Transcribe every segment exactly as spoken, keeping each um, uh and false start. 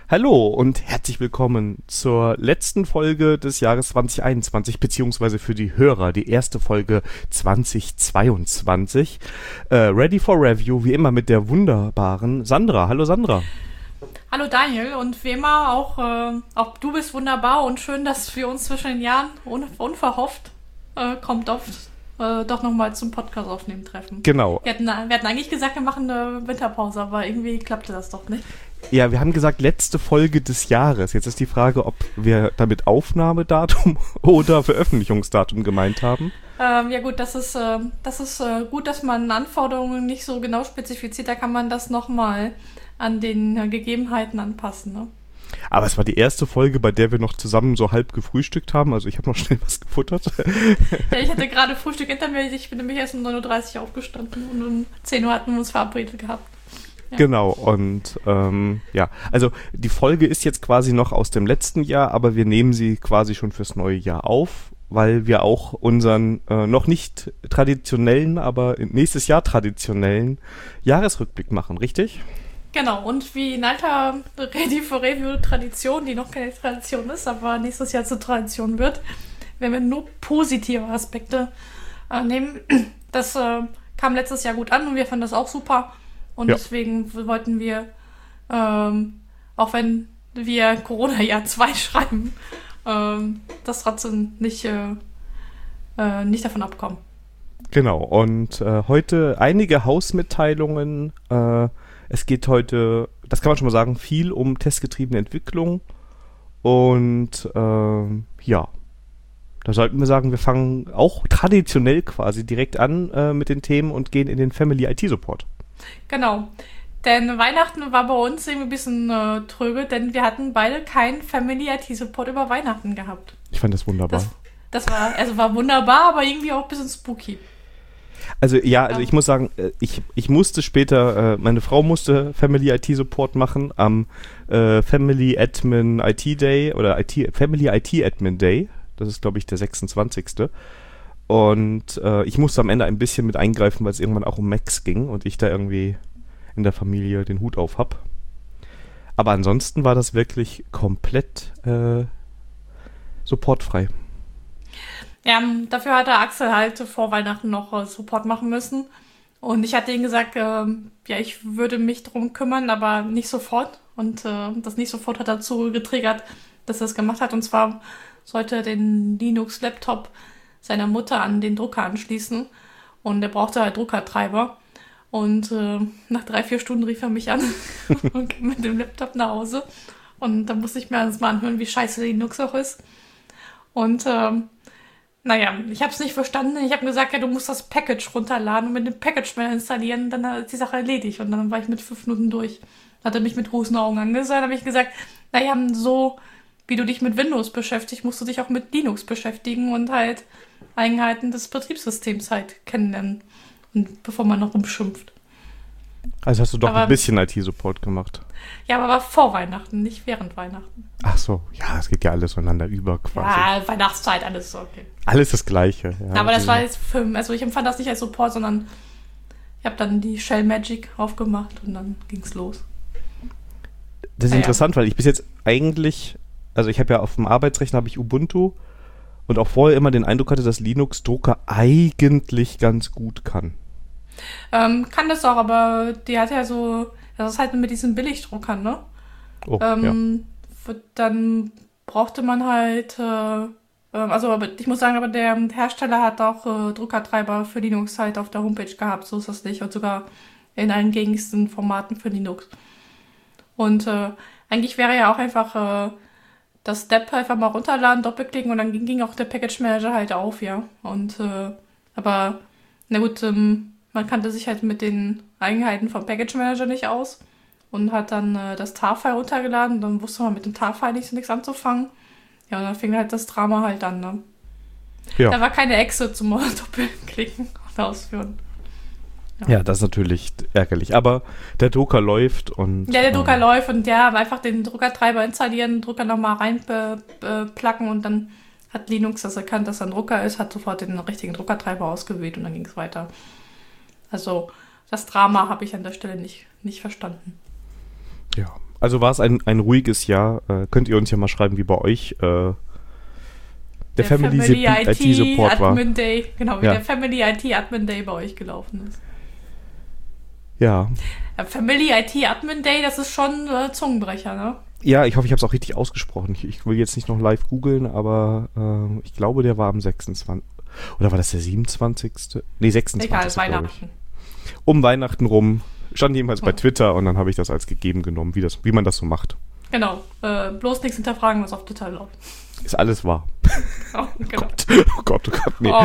Hallo und herzlich willkommen zur letzten Folge des Jahres zwanzig einundzwanzig, beziehungsweise für die Hörer die erste Folge zwanzig zweiundzwanzig. Äh, ready for Review, wie immer mit der wunderbaren Sandra. Hallo Sandra. Hallo Daniel und wie immer auch, äh, auch du bist wunderbar und schön, dass wir uns zwischen den Jahren un- unverhofft äh, kommt oft äh, doch nochmal zum Podcast aufnehmen treffen. Genau. Wir hatten, wir hatten eigentlich gesagt, wir machen eine Winterpause, aber irgendwie klappte das doch nicht. Ja, wir haben gesagt, letzte Folge des Jahres. Jetzt ist die Frage, ob wir damit Aufnahmedatum oder Veröffentlichungsdatum gemeint haben. Ähm, ja gut, das ist, äh, das ist äh, gut, dass man Anforderungen nicht so genau spezifiziert, da kann man das nochmal an den äh, Gegebenheiten anpassen, ne? Aber es war die erste Folge, bei der wir noch zusammen so halb gefrühstückt haben. Also ich habe noch schnell was gefuttert. Ja, ich hatte gerade Frühstück hinter mir. Ich bin nämlich erst um neun Uhr dreißig aufgestanden und um zehn Uhr hatten wir uns verabredet gehabt. Ja. Genau, und ähm, ja, also die Folge ist jetzt quasi noch aus dem letzten Jahr, aber wir nehmen sie quasi schon fürs neue Jahr auf, weil wir auch unseren äh, noch nicht traditionellen, aber nächstes Jahr traditionellen Jahresrückblick machen, richtig? Genau, und wie in alter Ready for Review Tradition, die noch keine Tradition ist, aber nächstes Jahr zur Tradition wird, werden wir nur positive Aspekte äh, nehmen. Das äh, kam letztes Jahr gut an und wir fanden das auch super. Und ja. Deswegen wollten wir, ähm, auch wenn wir Corona-Jahr zwei schreiben, ähm, das trotzdem nicht, äh, äh, nicht davon abkommen. Genau, und äh, heute einige Hausmitteilungen. Äh, es geht heute, das kann man schon mal sagen, viel um testgetriebene Entwicklung. Und äh, ja, da sollten wir sagen, wir fangen auch traditionell quasi direkt an äh, mit den Themen und gehen in den Family I T Support. Genau, denn Weihnachten war bei uns irgendwie ein bisschen äh, tröge, denn wir hatten beide keinen Family I T Support über Weihnachten gehabt. Ich fand das wunderbar. Das, das war, also war wunderbar, aber irgendwie auch ein bisschen spooky. Also ja, also ich muss sagen, ich, ich musste später, äh, meine Frau musste Family I T Support machen am äh, Family Admin I T Day oder I T, Family I T Admin Day. Das ist, glaube ich, der sechsundzwanzigste Und äh, ich musste am Ende ein bisschen mit eingreifen, weil es irgendwann auch um Macs ging und ich da irgendwie in der Familie den Hut auf hab. Aber ansonsten war das wirklich komplett äh, supportfrei. Ja, dafür hatte Axel halt vor Weihnachten noch äh, Support machen müssen. Und ich hatte ihm gesagt, äh, ja, ich würde mich drum kümmern, aber nicht sofort. Und äh, das nicht sofort hat dazu getriggert, dass er es gemacht hat. Und zwar sollte er den Linux-Laptop seiner Mutter an den Drucker anschließen. Und er brauchte halt Druckertreiber. Und äh, nach drei, vier Stunden rief er mich an und kam mit dem Laptop nach Hause. Und da musste ich mir alles mal anhören, wie scheiße Linux auch ist. Und ähm, naja, ich habe es nicht verstanden. Ich habe gesagt, ja, du musst das Package runterladen und mit dem Package mehr installieren. Dann ist die Sache erledigt. Und dann war ich mit fünf Minuten durch. Hat er mich mit großen Augen angesehen. Dann habe ich gesagt, naja, so wie du dich mit Windows beschäftigst, musst du dich auch mit Linux beschäftigen und halt Eigenheiten des Betriebssystems halt kennenlernen. Und bevor man noch rumschimpft. Also hast du doch aber, ein bisschen I T-Support gemacht. Ja, aber war vor Weihnachten, nicht während Weihnachten. Ach so, ja, es geht ja alles einander über quasi. Ja, Weihnachtszeit, alles so, okay. Alles das Gleiche. Ja, aber das war jetzt für, also ich empfand das nicht als Support, sondern ich habe dann die Shell Magic aufgemacht und dann ging's los. Das ist ja, interessant, ja. weil ich bis jetzt eigentlich, also ich habe ja auf dem Arbeitsrechner habe ich Ubuntu und auch vorher immer den Eindruck hatte, dass Linux Drucker eigentlich ganz gut kann. Ähm, kann das auch, aber die hat ja so, das ist halt mit diesen Billigdruckern, ne? Oh, ähm, ja. Dann brauchte man halt, äh, also ich muss sagen, aber der Hersteller hat auch äh, Druckertreiber für Linux halt auf der Homepage gehabt, so ist das nicht, und sogar in allen gängigsten Formaten für Linux. Und äh, eigentlich wäre ja auch einfach äh, das Step einfach mal runterladen, doppelklicken und dann ging, ging auch der Package Manager halt auf, ja. Und äh, aber, na gut, ähm, man kannte sich halt mit den Eigenheiten vom Package Manager nicht aus und hat dann äh, das Tar-File runtergeladen und dann wusste man mit dem Tar-File nichts, nichts anzufangen. Ja, und dann fing halt das Drama halt an, ne? Ja. Da war keine Exe zum Doppelklicken und Ausführen. Ja. ja, das ist natürlich ärgerlich. Aber der Drucker läuft und... Ja, der Drucker ähm, läuft und ja, einfach den Druckertreiber installieren, den Drucker nochmal reinplacken und dann hat Linux das erkannt, dass er ein Drucker ist, hat sofort den richtigen Druckertreiber ausgewählt und dann ging es weiter. Also das Drama habe ich an der Stelle nicht, nicht verstanden. Ja, also war es ein, ein ruhiges Jahr. Äh, könnt ihr uns ja mal schreiben, wie bei euch äh, der, der Family, Family I T Support war. Admin Day, genau, wie ja. der Family I T Admin Day bei euch gelaufen ist. Ja. Der Family I T Admin Day, das ist schon äh, Zungenbrecher, ne? Ja, ich hoffe, ich habe es auch richtig ausgesprochen. Ich, ich will jetzt nicht noch live googeln, aber äh, ich glaube, der war am sechsundzwanzigsten Oder war das der siebenundzwanzigste? Nee, sechsundzwanzigste Egal, Weihnachten. Um Weihnachten rum. Stand jedenfalls bei Twitter und dann habe ich das als gegeben genommen, wie, das, wie man das so macht. Genau. Äh, bloß nichts hinterfragen, was auf Twitter läuft. Ist alles wahr. Oh, genau. oh Gott, oh Gott, nee.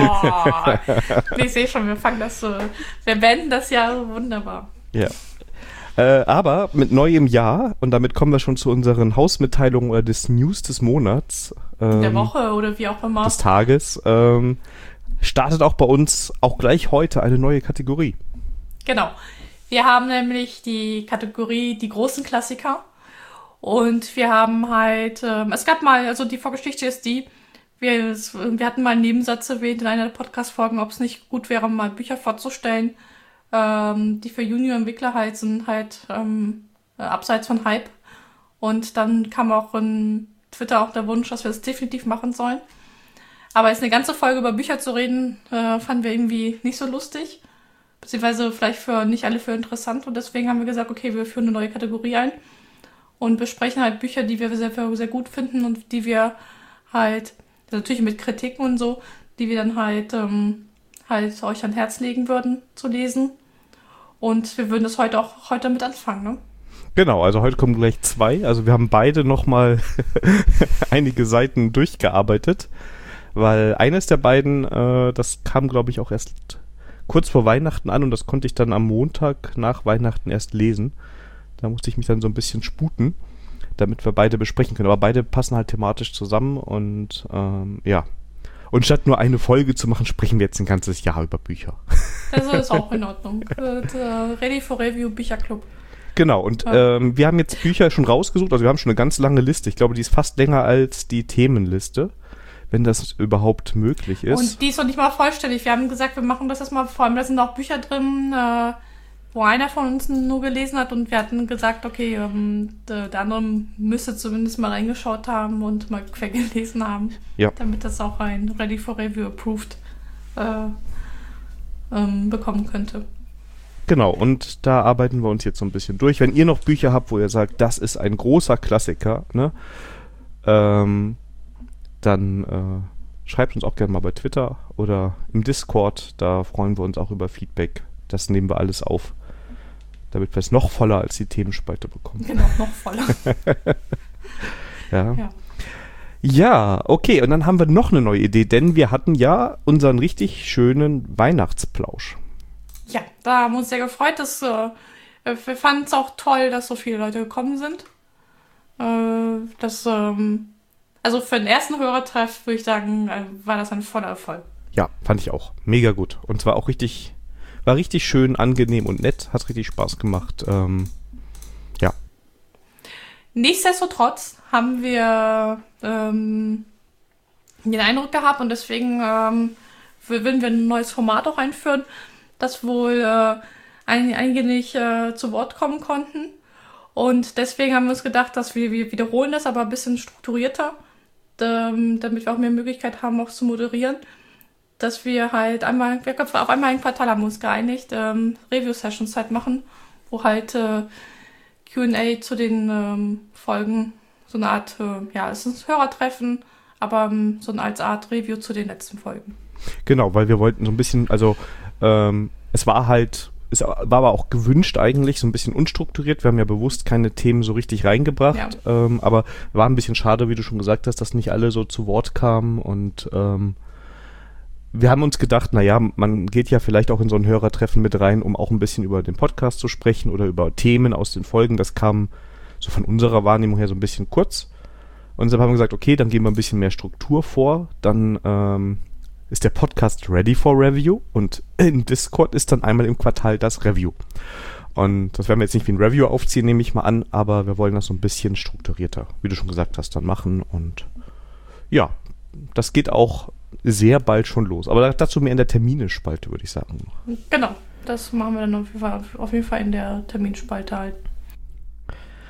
Oh, ich sehe schon, wir fangen das so, wir beenden das Jahr wunderbar. Ja. Äh, aber mit neuem Jahr, und damit kommen wir schon zu unseren Hausmitteilungen oder des News des Monats. Ähm, der Woche oder wie auch immer. Des Tages. Ähm, startet auch bei uns auch gleich heute eine neue Kategorie. Genau. Wir haben nämlich die Kategorie die großen Klassiker. Und wir haben halt, ähm, es gab mal, also die Vorgeschichte ist die, wir, wir hatten mal einen Nebensatz erwähnt in einer der Podcast-Folgen, ob es nicht gut wäre, mal Bücher vorzustellen, ähm, die für Junior-Entwickler halt sind, halt ähm, äh, abseits von Hype. Und dann kam auch in Twitter auch der Wunsch, dass wir das definitiv machen sollen. Aber jetzt eine ganze Folge über Bücher zu reden, äh, fanden wir irgendwie nicht so lustig. Beziehungsweise vielleicht für nicht alle für interessant. Und deswegen haben wir gesagt, okay, wir führen eine neue Kategorie ein. Und besprechen halt Bücher, die wir sehr, sehr gut finden und die wir halt, also natürlich mit Kritiken und so, die wir dann halt, ähm, halt euch ans Herz legen würden zu lesen. Und wir würden das heute auch heute mit anfangen, ne? Genau, also heute kommen gleich zwei. Also wir haben beide nochmal einige Seiten durchgearbeitet, weil eines der beiden, äh, das kam glaube ich auch erst kurz vor Weihnachten an und das konnte ich dann am Montag nach Weihnachten erst lesen. Da musste ich mich dann so ein bisschen sputen, damit wir beide besprechen können. Aber beide passen halt thematisch zusammen und ähm, ja. Und statt nur eine Folge zu machen, sprechen wir jetzt ein ganzes Jahr über Bücher. Also ist auch in Ordnung. Ready for Review Bücherclub. Genau, und ja. ähm, wir haben jetzt Bücher schon rausgesucht. Also wir haben schon eine ganz lange Liste. Ich glaube, die ist fast länger als die Themenliste, wenn das überhaupt möglich ist. Und die ist noch nicht mal vollständig. Wir haben gesagt, wir machen das erstmal, vor allem da sind auch Bücher drin, äh, wo einer von uns nur gelesen hat und wir hatten gesagt, okay, ähm, der, der andere müsste zumindest mal reingeschaut haben und mal quer gelesen haben, ja. Damit das auch ein Ready for Review Approved äh, ähm, bekommen könnte. Genau, und da arbeiten wir uns jetzt so ein bisschen durch. Wenn ihr noch Bücher habt, wo ihr sagt, das ist ein großer Klassiker, ne, ähm, dann äh, schreibt uns auch gerne mal bei Twitter oder im Discord, da freuen wir uns auch über Feedback. Das nehmen wir alles auf, damit wir es noch voller als die Themenspalte bekommen. Genau, noch voller. ja. ja. Ja, okay, und dann haben wir noch eine neue Idee, denn wir hatten ja unseren richtig schönen Weihnachtsplausch. Ja, da haben wir uns sehr gefreut. Dass, äh, wir fanden es auch toll, dass so viele Leute gekommen sind. Äh, das, ähm, also für den ersten Hörertreff, würde ich sagen, äh, war das ein voller Erfolg. Ja, fand ich auch. Mega gut. Und zwar auch richtig... War richtig schön, angenehm und nett. Hat richtig Spaß gemacht. Ähm, ja. Nichtsdestotrotz haben wir ähm, den Eindruck gehabt und deswegen ähm, würden wir ein neues Format auch einführen, dass wohl äh, einige nicht äh, zu Wort kommen konnten. Und deswegen haben wir uns gedacht, dass wir, wir wiederholen das, aber ein bisschen strukturierter, ähm, damit wir auch mehr Möglichkeit haben, auch zu moderieren. Dass wir halt einmal, wir auf einmal ein Quartal haben wir uns geeinigt, ähm, Review-Sessions halt machen, wo halt äh, Q and A zu den ähm, Folgen, so eine Art, äh, ja, es ist ein Hörertreffen, aber ähm, so eine als Art Review zu den letzten Folgen. Genau, weil wir wollten so ein bisschen, also ähm, es war halt, es war aber auch gewünscht eigentlich, so ein bisschen unstrukturiert. Wir haben ja bewusst keine Themen so richtig reingebracht, ja. ähm, aber war ein bisschen schade, wie du schon gesagt hast, dass nicht alle so zu Wort kamen und ähm, wir haben uns gedacht, naja, man geht ja vielleicht auch in so ein Hörertreffen mit rein, um auch ein bisschen über den Podcast zu sprechen oder über Themen aus den Folgen. Das kam so von unserer Wahrnehmung her so ein bisschen kurz. Und deshalb haben wir gesagt, okay, dann geben wir ein bisschen mehr Struktur vor. Dann ähm, ist der Podcast ready for Review und in Discord ist dann einmal im Quartal das Review. Und das werden wir jetzt nicht wie ein Review aufziehen, nehme ich mal an, aber wir wollen das so ein bisschen strukturierter, wie du schon gesagt hast, dann machen. Und ja, das geht auch sehr bald schon los. Aber dazu mehr in der Terminespalte, würde ich sagen. Genau, das machen wir dann auf jeden Fall, auf jeden Fall in der Terminspalte halt.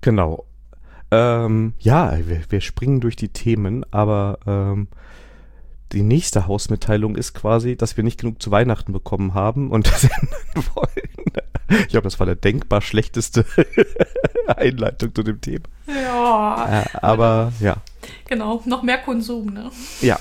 Genau. Ähm, ja, wir, wir springen durch die Themen, aber ähm, die nächste Hausmitteilung ist quasi, dass wir nicht genug zu Weihnachten bekommen haben und das ändern wollen. Ich glaube, das war der denkbar schlechteste Einleitung zu dem Thema. Ja. Äh, aber ja. Genau, noch mehr Konsum, ne? Ja.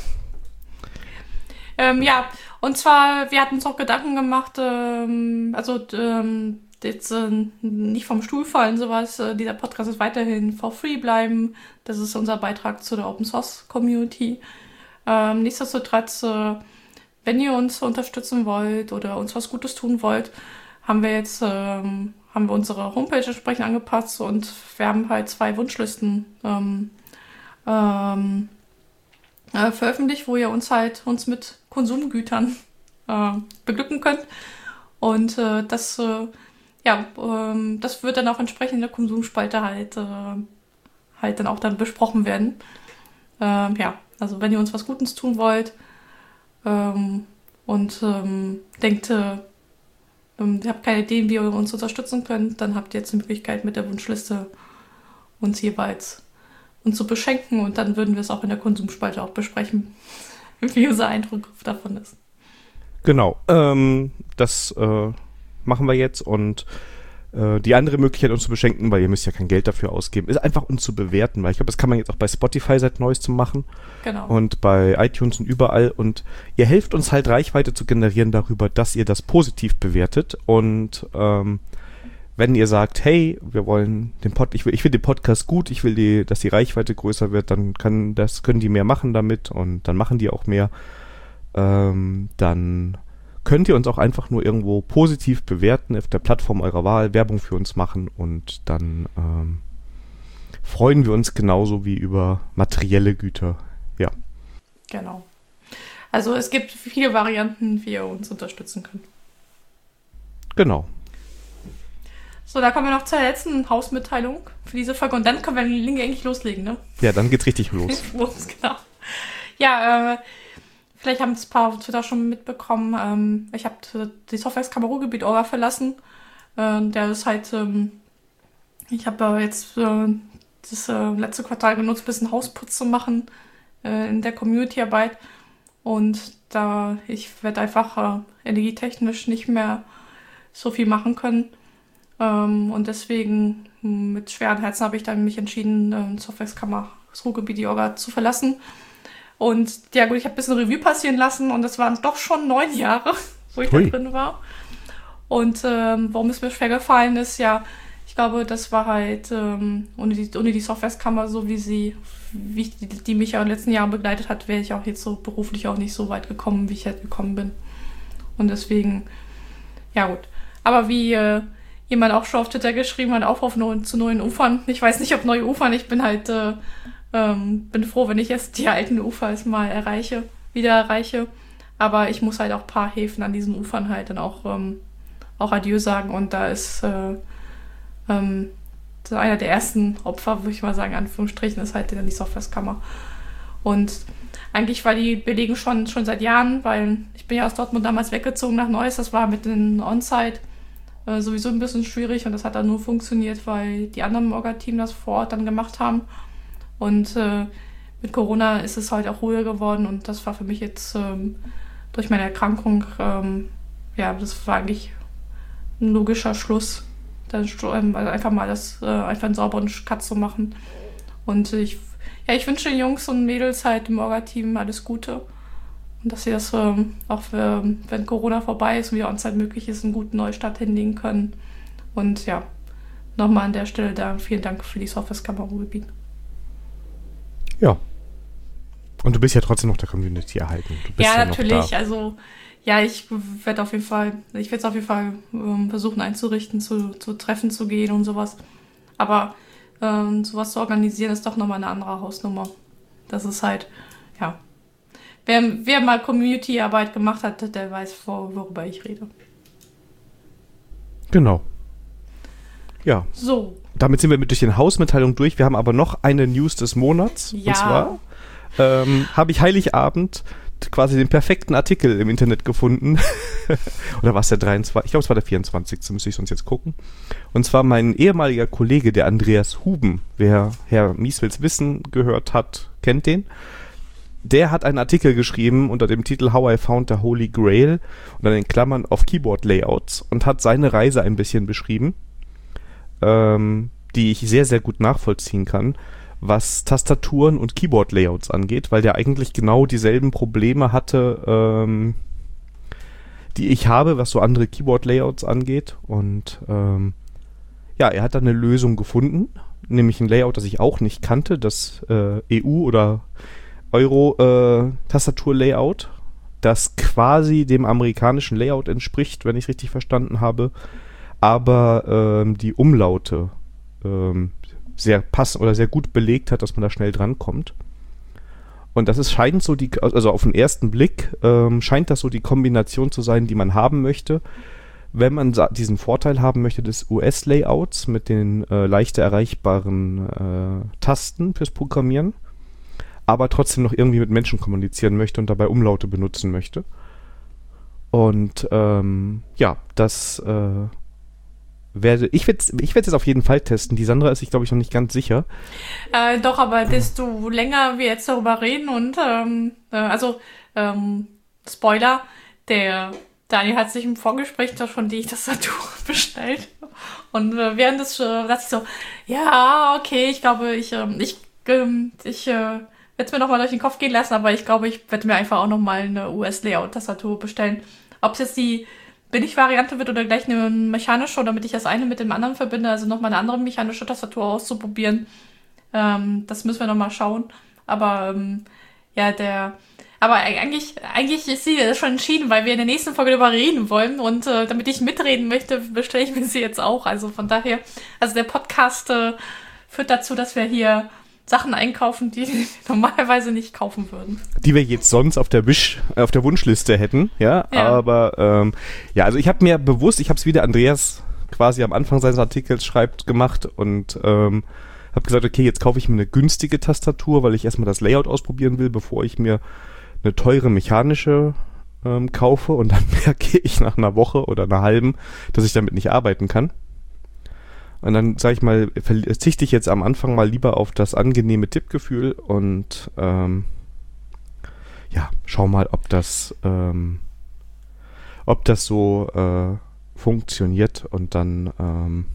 Ähm, ja, und zwar, wir hatten uns auch Gedanken gemacht, ähm, also ähm, jetzt äh, nicht vom Stuhl fallen, sowas. Äh, dieser Podcast ist weiterhin for free bleiben. Das ist unser Beitrag zu der Open Source Community. Ähm, nichtsdestotrotz, äh, wenn ihr uns unterstützen wollt oder uns was Gutes tun wollt, haben wir jetzt ähm, haben wir unsere Homepage entsprechend angepasst und wir haben halt zwei Wunschlisten ähm, ähm, äh, veröffentlicht, wo ihr uns halt uns mit Konsumgütern äh, beglücken könnt. Und äh, das äh, ja, ähm, das wird dann auch entsprechend in der Konsumspalte halt, äh, halt dann auch dann besprochen werden. Ähm, ja, also wenn ihr uns was Gutes tun wollt ähm, und ähm, denkt, äh, ähm, ihr habt keine Ideen, wie ihr uns unterstützen könnt, dann habt ihr jetzt die Möglichkeit mit der Wunschliste uns jeweils uns zu beschenken und dann würden wir es auch in der Konsumspalte auch besprechen, wie unser Eindruck davon ist. Genau, ähm, das äh, machen wir jetzt und äh, die andere Möglichkeit, uns zu beschenken, weil ihr müsst ja kein Geld dafür ausgeben, ist einfach uns zu bewerten, weil ich glaube, das kann man jetzt auch bei Spotify seit Neuestem machen. Genau. Und bei iTunes und überall und ihr helft uns halt Reichweite zu generieren darüber, dass ihr das positiv bewertet und ähm, wenn ihr sagt, hey, wir wollen den Pod, ich will, ich finde den Podcast gut, ich will, die, dass die Reichweite größer wird, dann kann das, können die mehr machen damit und dann machen die auch mehr. Ähm, dann könnt ihr uns auch einfach nur irgendwo positiv bewerten auf der Plattform eurer Wahl, Werbung für uns machen und dann ähm, freuen wir uns genauso wie über materielle Güter. Ja. Genau. Also es gibt viele Varianten, wie ihr uns unterstützen könnt. Genau. So, da kommen wir noch zur letzten Hausmitteilung für diese Folge und dann können wir den Link eigentlich loslegen, ne? Ja, dann geht's richtig los. los, genau. Ja, äh, vielleicht haben es ein paar auf Twitter schon mitbekommen. Ähm, ich habe die Softwarekammer Ruhrgebiet Orga verlassen. Äh, der ist halt, ähm, ich habe äh, jetzt äh, das äh, letzte Quartal genutzt, ein bisschen Hausputz zu machen äh, in der Community-Arbeit. Und da ich werde einfach äh, energietechnisch nicht mehr so viel machen können. Ähm, und deswegen mit schweren Herzen habe ich dann mich entschieden, äh, Softwarekammer Ruhrgebiet die Orga zu verlassen. Und ja gut, ich habe ein bisschen Revue passieren lassen und das waren doch schon neun Jahre, wo ich Hui. da drin war. Und ähm, warum es mir schwer gefallen ist, ja, ich glaube, das war halt ähm, ohne die, ohne die Softwarekammer, so wie sie, wie ich, die, die mich ja in den letzten Jahren begleitet hat, wäre ich auch jetzt so beruflich auch nicht so weit gekommen, wie ich halt gekommen bin. Und deswegen, ja gut. Aber wie äh, jemand auch schon auf Twitter geschrieben hat, Aufruf no- zu neuen Ufern. Ich weiß nicht, ob neue Ufern, ich bin halt, äh, ähm, bin froh, wenn ich jetzt die alten Ufer mal erreiche, wieder erreiche. Aber ich muss halt auch ein paar Häfen an diesen Ufern halt dann auch, ähm, auch Adieu sagen. Und da ist äh, ähm, so einer der ersten Opfer, würde ich mal sagen, in Anführungsstrichen, ist halt dann die Softwarekammer. Und eigentlich war die Belegen schon, schon seit Jahren, weil ich bin ja aus Dortmund damals weggezogen nach Neuss. Das war mit den On-Site äh, sowieso ein bisschen schwierig und das hat dann nur funktioniert, weil die anderen im Orga-Team das vor Ort dann gemacht haben. Und äh, mit Corona ist es halt auch ruhiger geworden und das war für mich jetzt ähm, durch meine Erkrankung, ähm, ja, das war eigentlich ein logischer Schluss, dann ähm, also einfach mal das, äh, einfach einen sauberen Cut zu machen. Und ich, ja, ich wünsche den Jungs und Mädels halt im Orga-Team alles Gute und dass sie das ähm, auch, für, wenn Corona vorbei ist und wieder On-Site möglich ist, einen guten Neustart hinlegen können. Und ja, nochmal an der Stelle da vielen Dank für die Softwarekammer Ruhrgebiet. Ja. Und du bist ja trotzdem noch der Community erhalten. Du bist ja, ja natürlich. Noch da. Also, ja, ich werde auf jeden Fall, ich werde es auf jeden Fall ähm, versuchen einzurichten, zu, zu Treffen zu gehen und sowas. Aber ähm, sowas zu organisieren ist doch nochmal eine andere Hausnummer. Das ist halt, ja. Wer, wer mal Community-Arbeit gemacht hat, der weiß, vor, worüber ich rede. Genau. Ja. So. Damit sind wir mit durch den Hausmitteilung durch. Wir haben aber noch eine News des Monats. Ja. Und zwar ähm, habe ich Heiligabend quasi den perfekten Artikel im Internet gefunden. Oder war es der dreiundzwanzigste? Ich glaube, es war der vierundzwanzigste Müsste ich sonst jetzt gucken. Und zwar mein ehemaliger Kollege, der Andreas Huben. Wer Herr Mieswils Wissen gehört hat, kennt den. Der hat einen Artikel geschrieben unter dem Titel How I Found the Holy Grail und dann in Klammern auf Keyboard Layouts und hat seine Reise ein bisschen beschrieben, ähm, die ich sehr, sehr gut nachvollziehen kann, was Tastaturen und Keyboard Layouts angeht, weil der eigentlich genau dieselben Probleme hatte, ähm, die ich habe, was so andere Keyboard Layouts angeht. Und ähm, ja, er hat da eine Lösung gefunden, nämlich ein Layout, das ich auch nicht kannte, das äh, E U- oder Euro-Tastatur-Layout, äh, das quasi dem amerikanischen Layout entspricht, wenn ich es richtig verstanden habe, aber ähm, die Umlaute ähm, sehr passend oder sehr gut belegt hat, dass man da schnell drankommt. Und das ist, scheint so die, also auf den ersten Blick ähm, scheint das so die Kombination zu sein, die man haben möchte, wenn man diesen Vorteil haben möchte des U S-Layouts mit den äh, leichter erreichbaren äh, Tasten fürs Programmieren, aber trotzdem noch irgendwie mit Menschen kommunizieren möchte und dabei Umlaute benutzen möchte. Und ähm, ja, das äh, werde ich werde ich werde es auf jeden Fall testen. Die Sandra ist sich, glaube ich, noch nicht ganz sicher. Äh, doch, aber desto länger wir jetzt darüber reden und ähm, äh, also ähm, Spoiler, der Daniel hat sich im Vorgespräch doch schon die Tastatur bestellt und äh, während des äh, dachte ich so, ja, okay, ich glaube, ich ähm, ich ähm, ich äh, werde es mir nochmal durch den Kopf gehen lassen, aber ich glaube, ich werde mir einfach auch nochmal eine U S-Layout-Tastatur bestellen. Ob es jetzt die Billig-Variante wird oder gleich eine mechanische, damit ich das eine mit dem anderen verbinde, also nochmal eine andere mechanische Tastatur auszuprobieren. Ähm, das müssen wir nochmal schauen. Aber ähm, ja, der... Aber eigentlich, eigentlich ist sie schon entschieden, weil wir in der nächsten Folge darüber reden wollen und äh, damit ich mitreden möchte, bestelle ich mir sie jetzt auch. Also von daher, also der Podcast äh, führt dazu, dass wir hier Sachen einkaufen, die wir normalerweise nicht kaufen würden. Die wir jetzt sonst auf der Wish, auf der Wunschliste hätten, ja. Ja. Aber ähm, ja, also ich habe mir bewusst, ich habe es wie der Andreas quasi am Anfang seines Artikels schreibt, gemacht und ähm, habe gesagt, okay, jetzt kaufe ich mir eine günstige Tastatur, weil ich erstmal das Layout ausprobieren will, bevor ich mir eine teure mechanische ähm, kaufe und dann merke ich nach einer Woche oder einer halben, dass ich damit nicht arbeiten kann. Und dann, sage ich mal, verzichte ich jetzt am Anfang mal lieber auf das angenehme Tippgefühl und ähm, ja, schau mal, ob das ähm, ob das so äh, funktioniert und dann ähm,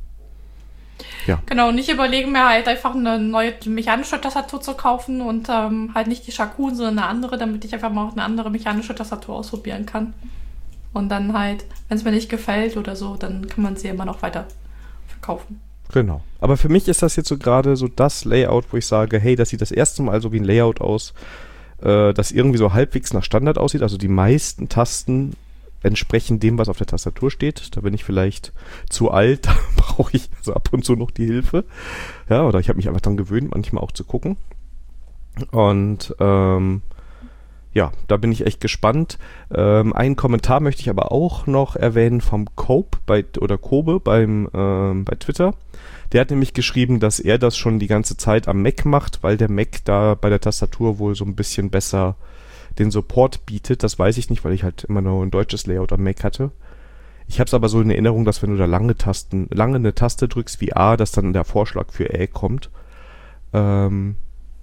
ja. Genau, und ich überlege mir halt einfach eine neue mechanische Tastatur zu kaufen und ähm, halt nicht die Shakun, sondern eine andere, damit ich einfach mal auch eine andere mechanische Tastatur ausprobieren kann. Und dann halt, wenn es mir nicht gefällt oder so, dann kann man sie immer noch weiter verkaufen. Genau. Aber für mich ist das jetzt so gerade so das Layout, wo ich sage, hey, das sieht das erste Mal so wie ein Layout aus, äh, das irgendwie so halbwegs nach Standard aussieht. Also die meisten Tasten entsprechen dem, was auf der Tastatur steht. Da bin ich vielleicht zu alt, da brauche ich also ab und zu noch die Hilfe. Ja, oder ich habe mich einfach dran gewöhnt, manchmal auch zu gucken. Und ähm, ja, da bin ich echt gespannt. Ähm, einen Kommentar möchte ich aber auch noch erwähnen vom Cope bei, oder Kobe beim, ähm, bei Twitter. Der hat nämlich geschrieben, dass er das schon die ganze Zeit am Mac macht, weil der Mac da bei der Tastatur wohl so ein bisschen besser den Support bietet. Das weiß ich nicht, weil ich halt immer nur ein deutsches Layout am Mac hatte. Ich habe es aber so in Erinnerung, dass wenn du da lange Tasten, lange eine Taste drückst wie A, dass dann der Vorschlag für Ä kommt. Ähm,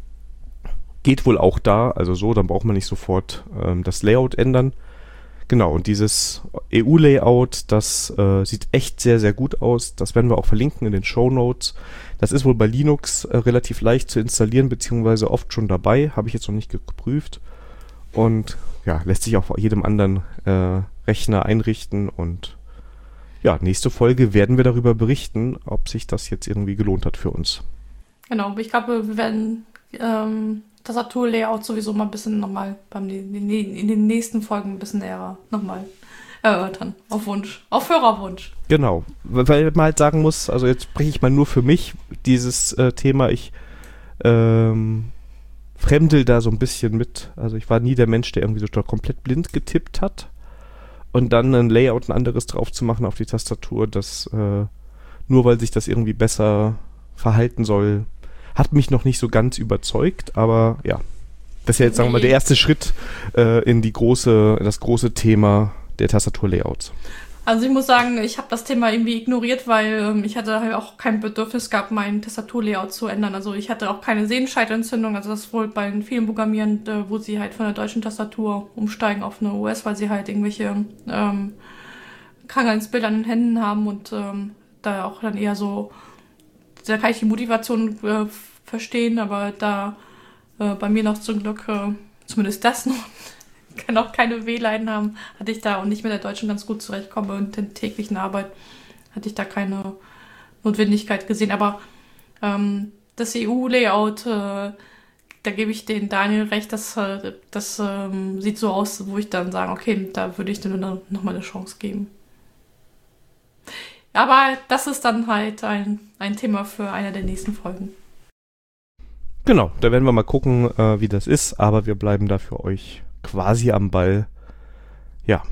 geht wohl auch da, also so, dann braucht man nicht sofort ähm, das Layout ändern. Genau, und dieses E U-Layout, das äh, sieht echt sehr, sehr gut aus. Das werden wir auch verlinken in den Shownotes. Das ist wohl bei Linux äh, relativ leicht zu installieren, beziehungsweise oft schon dabei. Habe ich jetzt noch nicht geprüft. Und ja, lässt sich auch auf jedem anderen äh, Rechner einrichten. Und ja, nächste Folge werden wir darüber berichten, ob sich das jetzt irgendwie gelohnt hat für uns. Genau, ich glaube, wir werden ähm, Tastatur-Layout sowieso mal ein bisschen nochmal beim, in den nächsten Folgen ein bisschen näher nochmal erörtern. Auf Wunsch, auf Hörerwunsch. Genau, weil man halt sagen muss, also jetzt spreche ich mal nur für mich, dieses äh, Thema, ich ähm, fremdel da so ein bisschen mit. Also ich war nie der Mensch, der irgendwie so komplett blind getippt hat. Und dann ein Layout, ein anderes drauf zu machen auf die Tastatur, das äh, nur weil sich das irgendwie besser verhalten soll, hat mich noch nicht so ganz überzeugt, aber ja, Das ist ja jetzt, sagen wir mal, der erste Schritt äh, in die große, das große Thema der Tastaturlayouts. Also ich muss sagen, ich habe das Thema irgendwie ignoriert, weil ähm, ich hatte halt auch kein Bedürfnis gehabt, mein Tastaturlayout zu ändern. Also ich hatte auch keine Sehenscheidentzündung, also das ist wohl bei vielen Programmieren, äh, wo sie halt von der deutschen Tastatur umsteigen auf eine U S, weil sie halt irgendwelche ähm, Krankheitsbilder an den Händen haben und ähm, da auch dann eher so, da kann ich die Motivation äh, verstehen, aber da äh, bei mir noch zum Glück, äh, zumindest das noch, kann auch keine Wehleiden haben, hatte ich da und nicht mit der Deutschen ganz gut zurechtkomme und in täglichen Arbeit hatte ich da keine Notwendigkeit gesehen. Aber ähm, das E U-Layout, äh, da gebe ich den Daniel recht, das, äh, das ähm, sieht so aus, wo ich dann sage, okay, da würde ich dir noch mal eine Chance geben. Aber das ist dann halt ein, ein Thema für eine der nächsten Folgen. Genau, da werden wir mal gucken, äh, wie das ist, aber wir bleiben da für euch quasi am Ball. Ja.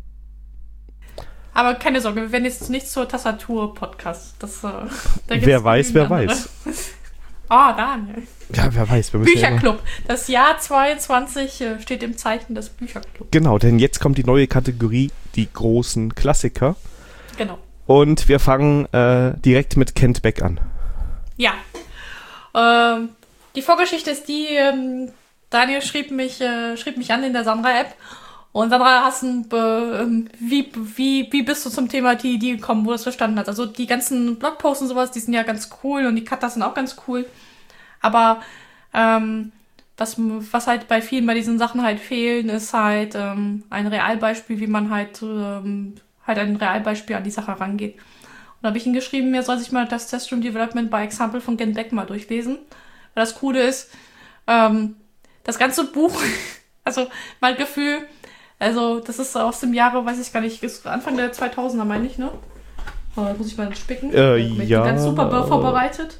Aber keine Sorge, wir werden jetzt nicht zur Tastatur-Podcast. Das, äh, da wer weiß, wer andere. weiß. Ah, oh, Daniel. Ja, wer weiß. Wir Bücherclub. Ja das Jahr zweiundzwanzig äh, steht im Zeichen des Bücherclubs. Genau, denn jetzt kommt die neue Kategorie, die großen Klassiker. Genau. Und wir fangen äh, direkt mit Kent Beck an. Ja. Ähm, die Vorgeschichte ist die, ähm, Daniel schrieb mich, äh, schrieb mich an in der Sandra-App. Und Sandra, hast ein, äh, wie, wie, wie bist du zum Thema T D D gekommen, wo du es verstanden hast? Also die ganzen Blogposts und sowas, die sind ja ganz cool und die Katas sind auch ganz cool. Aber ähm, was, was halt bei vielen bei diesen Sachen halt fehlen, ist halt ähm, ein Realbeispiel, wie man halt, ähm, halt ein Realbeispiel an die Sache rangeht. Und da habe ich ihm geschrieben, er soll sich mal das Test Stream Development by Example von Kent Beck mal durchlesen. Weil das Coole ist, ähm, das ganze Buch, also mein Gefühl, also das ist aus dem Jahre, weiß ich gar nicht, ist Anfang der zweitausender, meine ich, ne? Oh, muss ich mal spicken. Äh, ich bin ja. ganz super vorbereitet.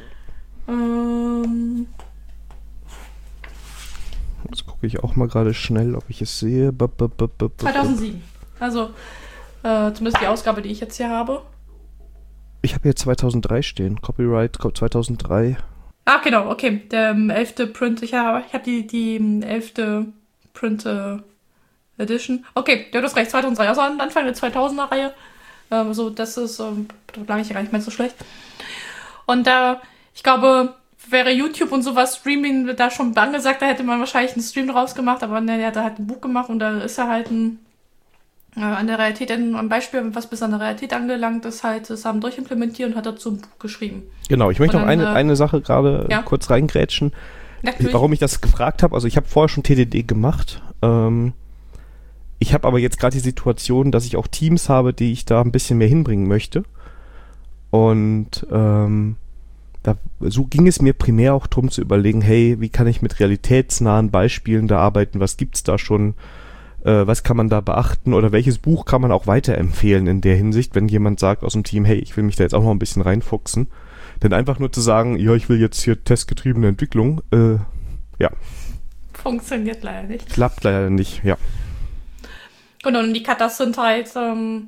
Ähm. Jetzt gucke ich auch mal gerade schnell, ob ich es sehe. B- b- b- b- zweitausendsieben. Also äh, zumindest die Ausgabe, die ich jetzt hier habe. Ich habe hier zweitausenddrei stehen. Copyright zweitausenddrei. Ah, genau, okay. Der ähm, elfte Print. Ich habe ich hab die, die ähm, elfte Print äh, Edition. Okay, du hast recht, zweitausenddrei. Also Anfang der zweitausender-Reihe. Ähm, so, das ist, ähm, da lag ich ja gar nicht mehr so schlecht. Und da, äh, ich glaube, wäre YouTube und sowas, Streaming da schon angesagt, da hätte man wahrscheinlich einen Stream draus gemacht, aber ne, der hat halt ein Buch gemacht und da ist er halt ein, äh, an der Realität, ein Beispiel, was bis an der Realität angelangt ist, halt, das haben durchimplementiert und hat dazu ein Buch geschrieben. Genau, ich möchte Und noch dann, eine, äh, eine Sache gerade ja. kurz reingrätschen. Natürlich. Warum ich das gefragt habe, also ich habe vorher schon T D D gemacht, ähm, ich habe aber jetzt gerade die Situation, dass ich auch Teams habe, die ich da ein bisschen mehr hinbringen möchte. Und ähm, da, so ging es mir primär auch darum zu überlegen, hey, wie kann ich mit realitätsnahen Beispielen da arbeiten, was gibt's da schon, äh, was kann man da beachten oder welches Buch kann man auch weiterempfehlen in der Hinsicht, wenn jemand sagt aus dem Team, hey, ich will mich da jetzt auch noch ein bisschen reinfuchsen. Denn einfach nur zu sagen, ja, ich will jetzt hier testgetriebene Entwicklung, äh, ja. Funktioniert leider nicht. Klappt leider nicht, ja. Genau, und die Katas sind halt, ähm,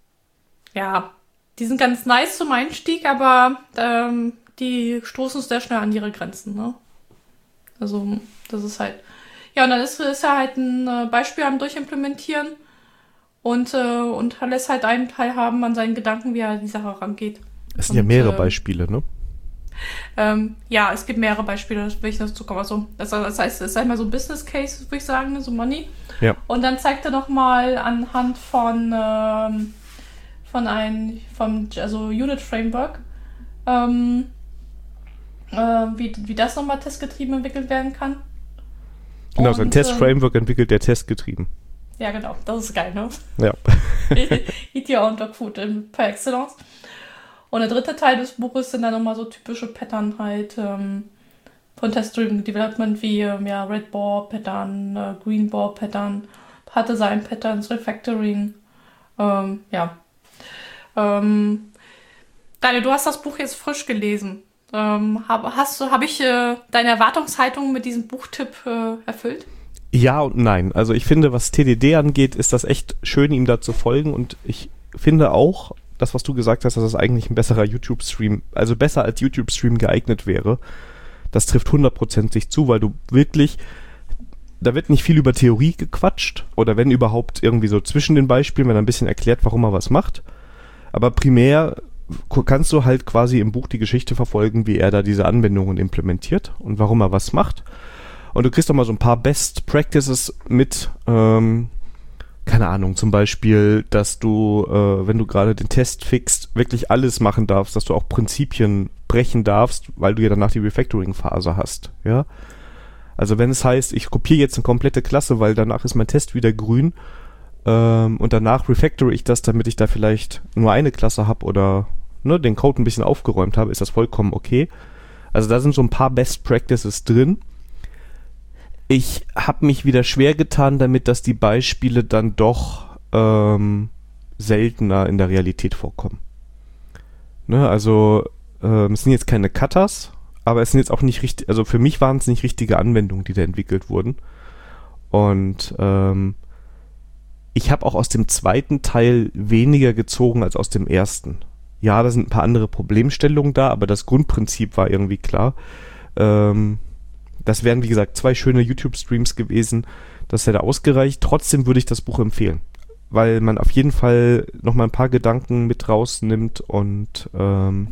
ja, die sind ganz nice zum Einstieg, aber ähm, die stoßen sehr schnell an ihre Grenzen, ne? Also, das ist halt, ja, und dann ist, ist er halt ein äh, Beispiel am Durchimplementieren und, äh, und lässt halt einen teilhaben an seinen Gedanken, wie er die Sache rangeht. Es sind und, ja mehrere äh, Beispiele, ne? Ähm, ja, es gibt mehrere Beispiele, will ich dazu kommen. Also, das, das heißt, es ist einmal so ein Business Case, würde ich sagen, so Money. Ja. Und dann zeigt er nochmal anhand von, ähm, von einem, vom, also Unit Framework, ähm, äh, wie, wie das nochmal testgetrieben entwickelt werden kann. Genau, so ein Und, Test-Framework ähm, entwickelt, der testgetrieben. Ja, genau, das ist geil, ne? Ja. E T L und Dogfood per Excellence. Und der dritte Teil des Buches sind dann nochmal so typische Pattern halt ähm, von Test-Driven Development wie ähm, ja, Red Ball Pattern, äh, Green Ball Pattern, Hard Design Patterns, Refactoring. Ähm, ja. Ähm, Daniel, du hast das Buch jetzt frisch gelesen. Ähm, hab, hast du, habe ich äh, deine Erwartungshaltung mit diesem Buchtipp äh, erfüllt? Ja und nein. Also ich finde, was T D D angeht, ist das echt schön, ihm da zu folgen. Und ich finde auch, das, was du gesagt hast, dass das eigentlich ein besserer YouTube-Stream, also besser als YouTube-Stream geeignet wäre, das trifft hundertprozentig zu, weil du wirklich da wird nicht viel über Theorie gequatscht oder wenn überhaupt irgendwie so zwischen den Beispielen, wenn er ein bisschen erklärt, warum er was macht. Aber primär kannst du halt quasi im Buch die Geschichte verfolgen, wie er da diese Anwendungen implementiert und warum er was macht. Und du kriegst auch mal so ein paar Best Practices mit, ähm, keine Ahnung, zum Beispiel, dass du, äh, wenn du gerade den Test fixst, wirklich alles machen darfst, dass du auch Prinzipien brechen darfst, weil du ja danach die Refactoring-Phase hast, ja. Also wenn es heißt, ich kopiere jetzt eine komplette Klasse, weil danach ist mein Test wieder grün ähm, und danach refactore ich das, damit ich da vielleicht nur eine Klasse habe oder ne, den Code ein bisschen aufgeräumt habe, ist das vollkommen okay. Also da sind so ein paar Best Practices drin. Ich habe mich wieder schwer getan damit, dass die Beispiele dann doch ähm, seltener in der Realität vorkommen. Ne, also ähm, es sind jetzt keine Cutters, aber es sind jetzt auch nicht richtig, also für mich waren es nicht richtige Anwendungen, die da entwickelt wurden. Und ähm, ich habe auch aus dem zweiten Teil weniger gezogen als aus dem ersten. Ja, da sind ein paar andere Problemstellungen da, aber das Grundprinzip war irgendwie klar. Ähm, das wären, wie gesagt, zwei schöne YouTube-Streams gewesen. Das hätte ausgereicht. Trotzdem würde ich das Buch empfehlen, weil man auf jeden Fall nochmal ein paar Gedanken mit rausnimmt und ähm,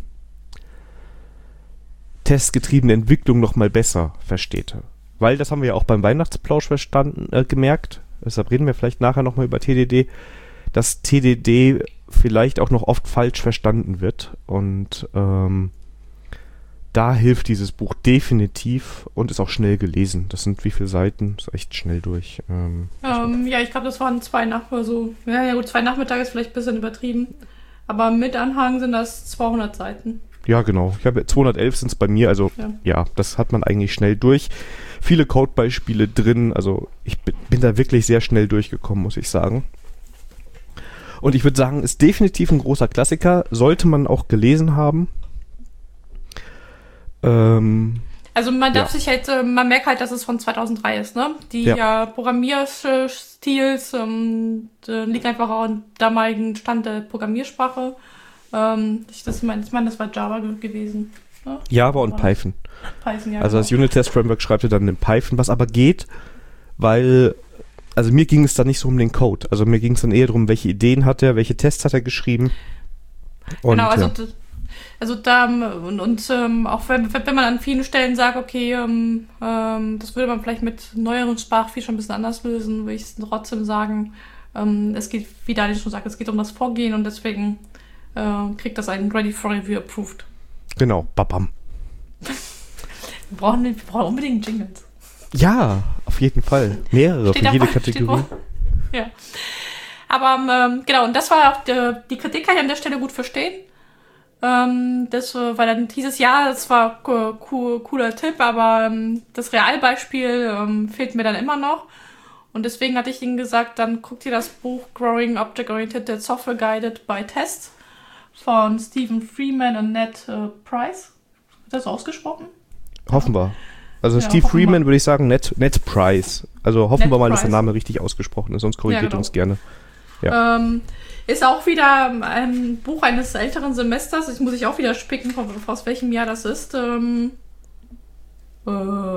testgetriebene Entwicklung noch mal besser versteht. Weil, das haben wir ja auch beim Weihnachtsplausch verstanden, äh, gemerkt, deshalb reden wir vielleicht nachher noch mal über T D D, dass T D D vielleicht auch noch oft falsch verstanden wird und ähm, da hilft dieses Buch definitiv und ist auch schnell gelesen. Das sind wie viele Seiten? Ist echt schnell durch. Ähm, ähm, ja, ich glaube, das waren zwei Nachmittage, so, ja, ja gut, zwei Nachmittage ist vielleicht ein bisschen übertrieben, aber mit Anhang sind das zweihundert Seiten. Ja, genau. Ich habe zweihundertelf sind es bei mir, also ja. ja, das hat man eigentlich schnell durch. Viele Codebeispiele drin, also ich bin, bin da wirklich sehr schnell durchgekommen, muss ich sagen. Und ich würde sagen, ist definitiv ein großer Klassiker, sollte man auch gelesen haben. Ähm, also man darf ja. sich halt, man merkt halt, dass es von zweitausenddrei ist, ne? Die ja. ja, Programmierstils ähm, liegen einfach auch am damaligen Stand der Programmiersprache. Ähm, ich das meine, ich mein, das war Java gewesen. Ne? Java und Python. Python ja, also genau. das Unit-Test-Framework schreibt ihr dann in Python, was aber geht, weil, also mir ging es da nicht so um den Code. Also mir ging es dann eher darum, welche Ideen hat er, welche Tests hat er geschrieben. Und, genau, also, ja. also da, und, und ähm, auch wenn, wenn man an vielen Stellen sagt, okay, ähm, ähm, das würde man vielleicht mit neueren Sprachvieh schon ein bisschen anders lösen, würde ich trotzdem sagen, ähm, es geht, wie Daniel schon sagt, es geht um das Vorgehen und deswegen äh, kriegt das einen Ready for Review approved. Genau, babam. Wir brauchen, wir brauchen unbedingt Jingles. Ja, auf jeden Fall. Mehrere Steht für jede auf, Kategorie. Ja. Aber ähm, genau, und das war auch die, die Kritik, kann ich an der Stelle gut verstehen. Ähm, das, weil dann dieses Jahr, das war cool, cooler Tipp, aber ähm, das Realbeispiel ähm, fehlt mir dann immer noch. Und deswegen hatte ich ihnen gesagt, dann guckt ihr das Buch Growing Object-Oriented Software Guided by Tests von Stephen Freeman und Ned äh, Price. Wird das ausgesprochen? Hoffen wir. Also ja, Steve Freeman würde ich sagen, Ned, Ned Price. Also hoffen Ned wir mal, Price. dass der Name richtig ausgesprochen ist, sonst korrigiert ja, genau. uns gerne. Ja. Ähm, ist auch wieder ein Buch eines älteren Semesters. Ich muss ich auch wieder spicken, aus welchem Jahr das ist. Ähm, äh,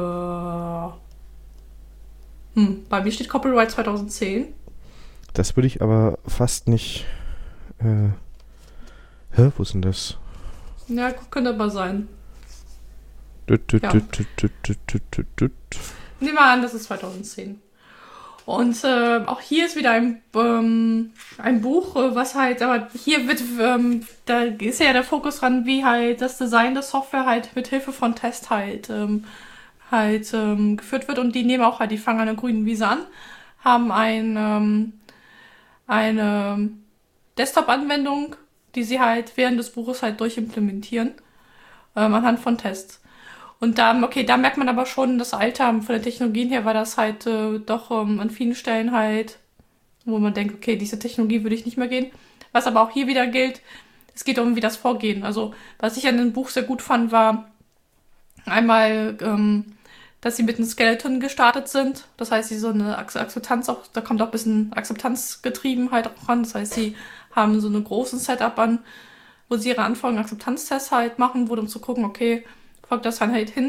hm, bei mir steht Copyright zweitausendzehn. Das würde ich aber fast nicht... Äh, hä, wo ist denn das? Ja, könnte aber sein. Dut, dut, ja. dut, dut, dut, dut, dut, dut. Nehmen wir an, das ist zweitausendzehn. Und äh, auch hier ist wieder ein, ähm, ein Buch, was halt, aber hier wird, ähm, da ist ja der Fokus dran, wie halt das Design der Software halt mit Hilfe von Test halt, ähm, halt ähm, geführt wird. Und die nehmen auch halt, die fangen an der grünen Wiese an, haben ein, ähm, eine Desktop-Anwendung, die sie halt während des Buches halt durchimplementieren, ähm, anhand von Tests. Und da, okay, da merkt man aber schon das Alter von der Technologien her, weil das halt äh, doch ähm, an vielen Stellen halt, wo man denkt, okay, diese Technologie würde ich nicht mehr gehen. Was aber auch hier wieder gilt, es geht um wie das Vorgehen. Also, was ich an dem Buch sehr gut fand, war einmal, ähm, dass sie mit einem Skeleton gestartet sind. Das heißt, sie so eine Akzeptanz auch, da kommt auch ein bisschen Akzeptanzgetriebenheit auch ran. Das heißt, sie haben so einen großen Setup an, wo sie ihre Anforderungen Akzeptanztests halt machen, wo um zu gucken, okay, folgt das dann halt hin.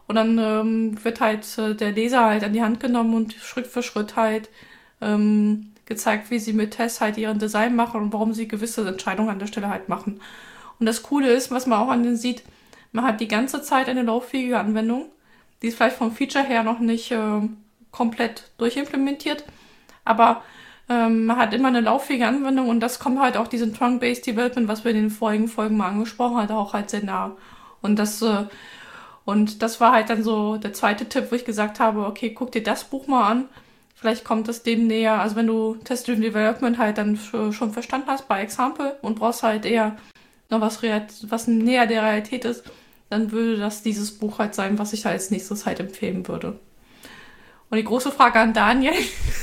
Und dann ähm, wird halt äh, der Leser halt an die Hand genommen und Schritt für Schritt halt ähm, gezeigt, wie sie mit Tess halt ihren Design machen und warum sie gewisse Entscheidungen an der Stelle halt machen. Und das Coole ist, was man auch an den sieht, man hat die ganze Zeit eine lauffähige Anwendung. Die ist vielleicht vom Feature her noch nicht äh, komplett durchimplementiert, aber ähm, man hat immer eine lauffähige Anwendung und das kommt halt auch diesem Trunk-Based Development, was wir in den vorigen Folgen mal angesprochen haben, auch halt sehr nah. Und das, äh, und das war halt dann so der zweite Tipp, wo ich gesagt habe, okay, guck dir das Buch mal an, vielleicht kommt es dem näher. Also wenn du Test-Driven Development halt dann schon verstanden hast bei Example und brauchst halt eher noch was, was näher der Realität ist, dann würde das dieses Buch halt sein, was ich da als nächstes halt empfehlen würde. Und die große Frage an Daniel,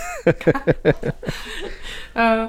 äh,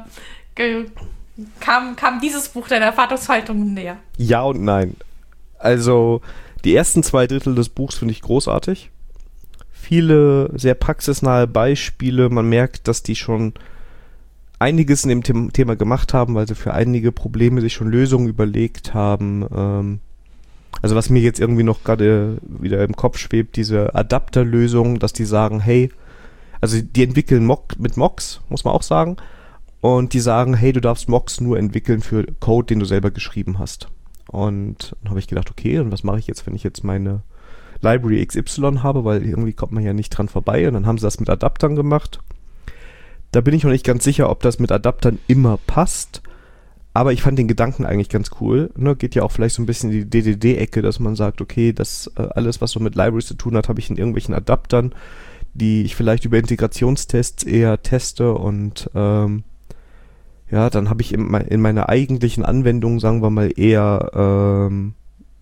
kam, kam dieses Buch deiner Erwartungshaltung näher? Ja und nein. Also die ersten zwei Drittel des Buchs finde ich großartig. Viele sehr praxisnahe Beispiele. Man merkt, dass die schon einiges in dem The- Thema gemacht haben, weil sie für einige Probleme sich schon Lösungen überlegt haben. Ähm, also was mir jetzt irgendwie noch gerade wieder im Kopf schwebt, diese Adapterlösung, dass die sagen, hey, also die entwickeln Mock mit Mocks, muss man auch sagen, und die sagen, hey, du darfst Mocks nur entwickeln für Code, den du selber geschrieben hast. Und dann habe ich gedacht, okay, und was mache ich jetzt, wenn ich jetzt meine Library X Y habe, weil irgendwie kommt man ja nicht dran vorbei, und dann haben sie das mit Adaptern gemacht. Da bin ich noch nicht ganz sicher, ob das mit Adaptern immer passt, aber ich fand den Gedanken eigentlich ganz cool. Ne, geht ja auch vielleicht so ein bisschen in die D D D-Ecke, dass man sagt, okay, das äh, alles, was so mit Libraries zu tun hat, habe ich in irgendwelchen Adaptern, die ich vielleicht über Integrationstests eher teste, und ähm, ja, dann habe ich in, in meiner eigentlichen Anwendung, sagen wir mal, eher ähm,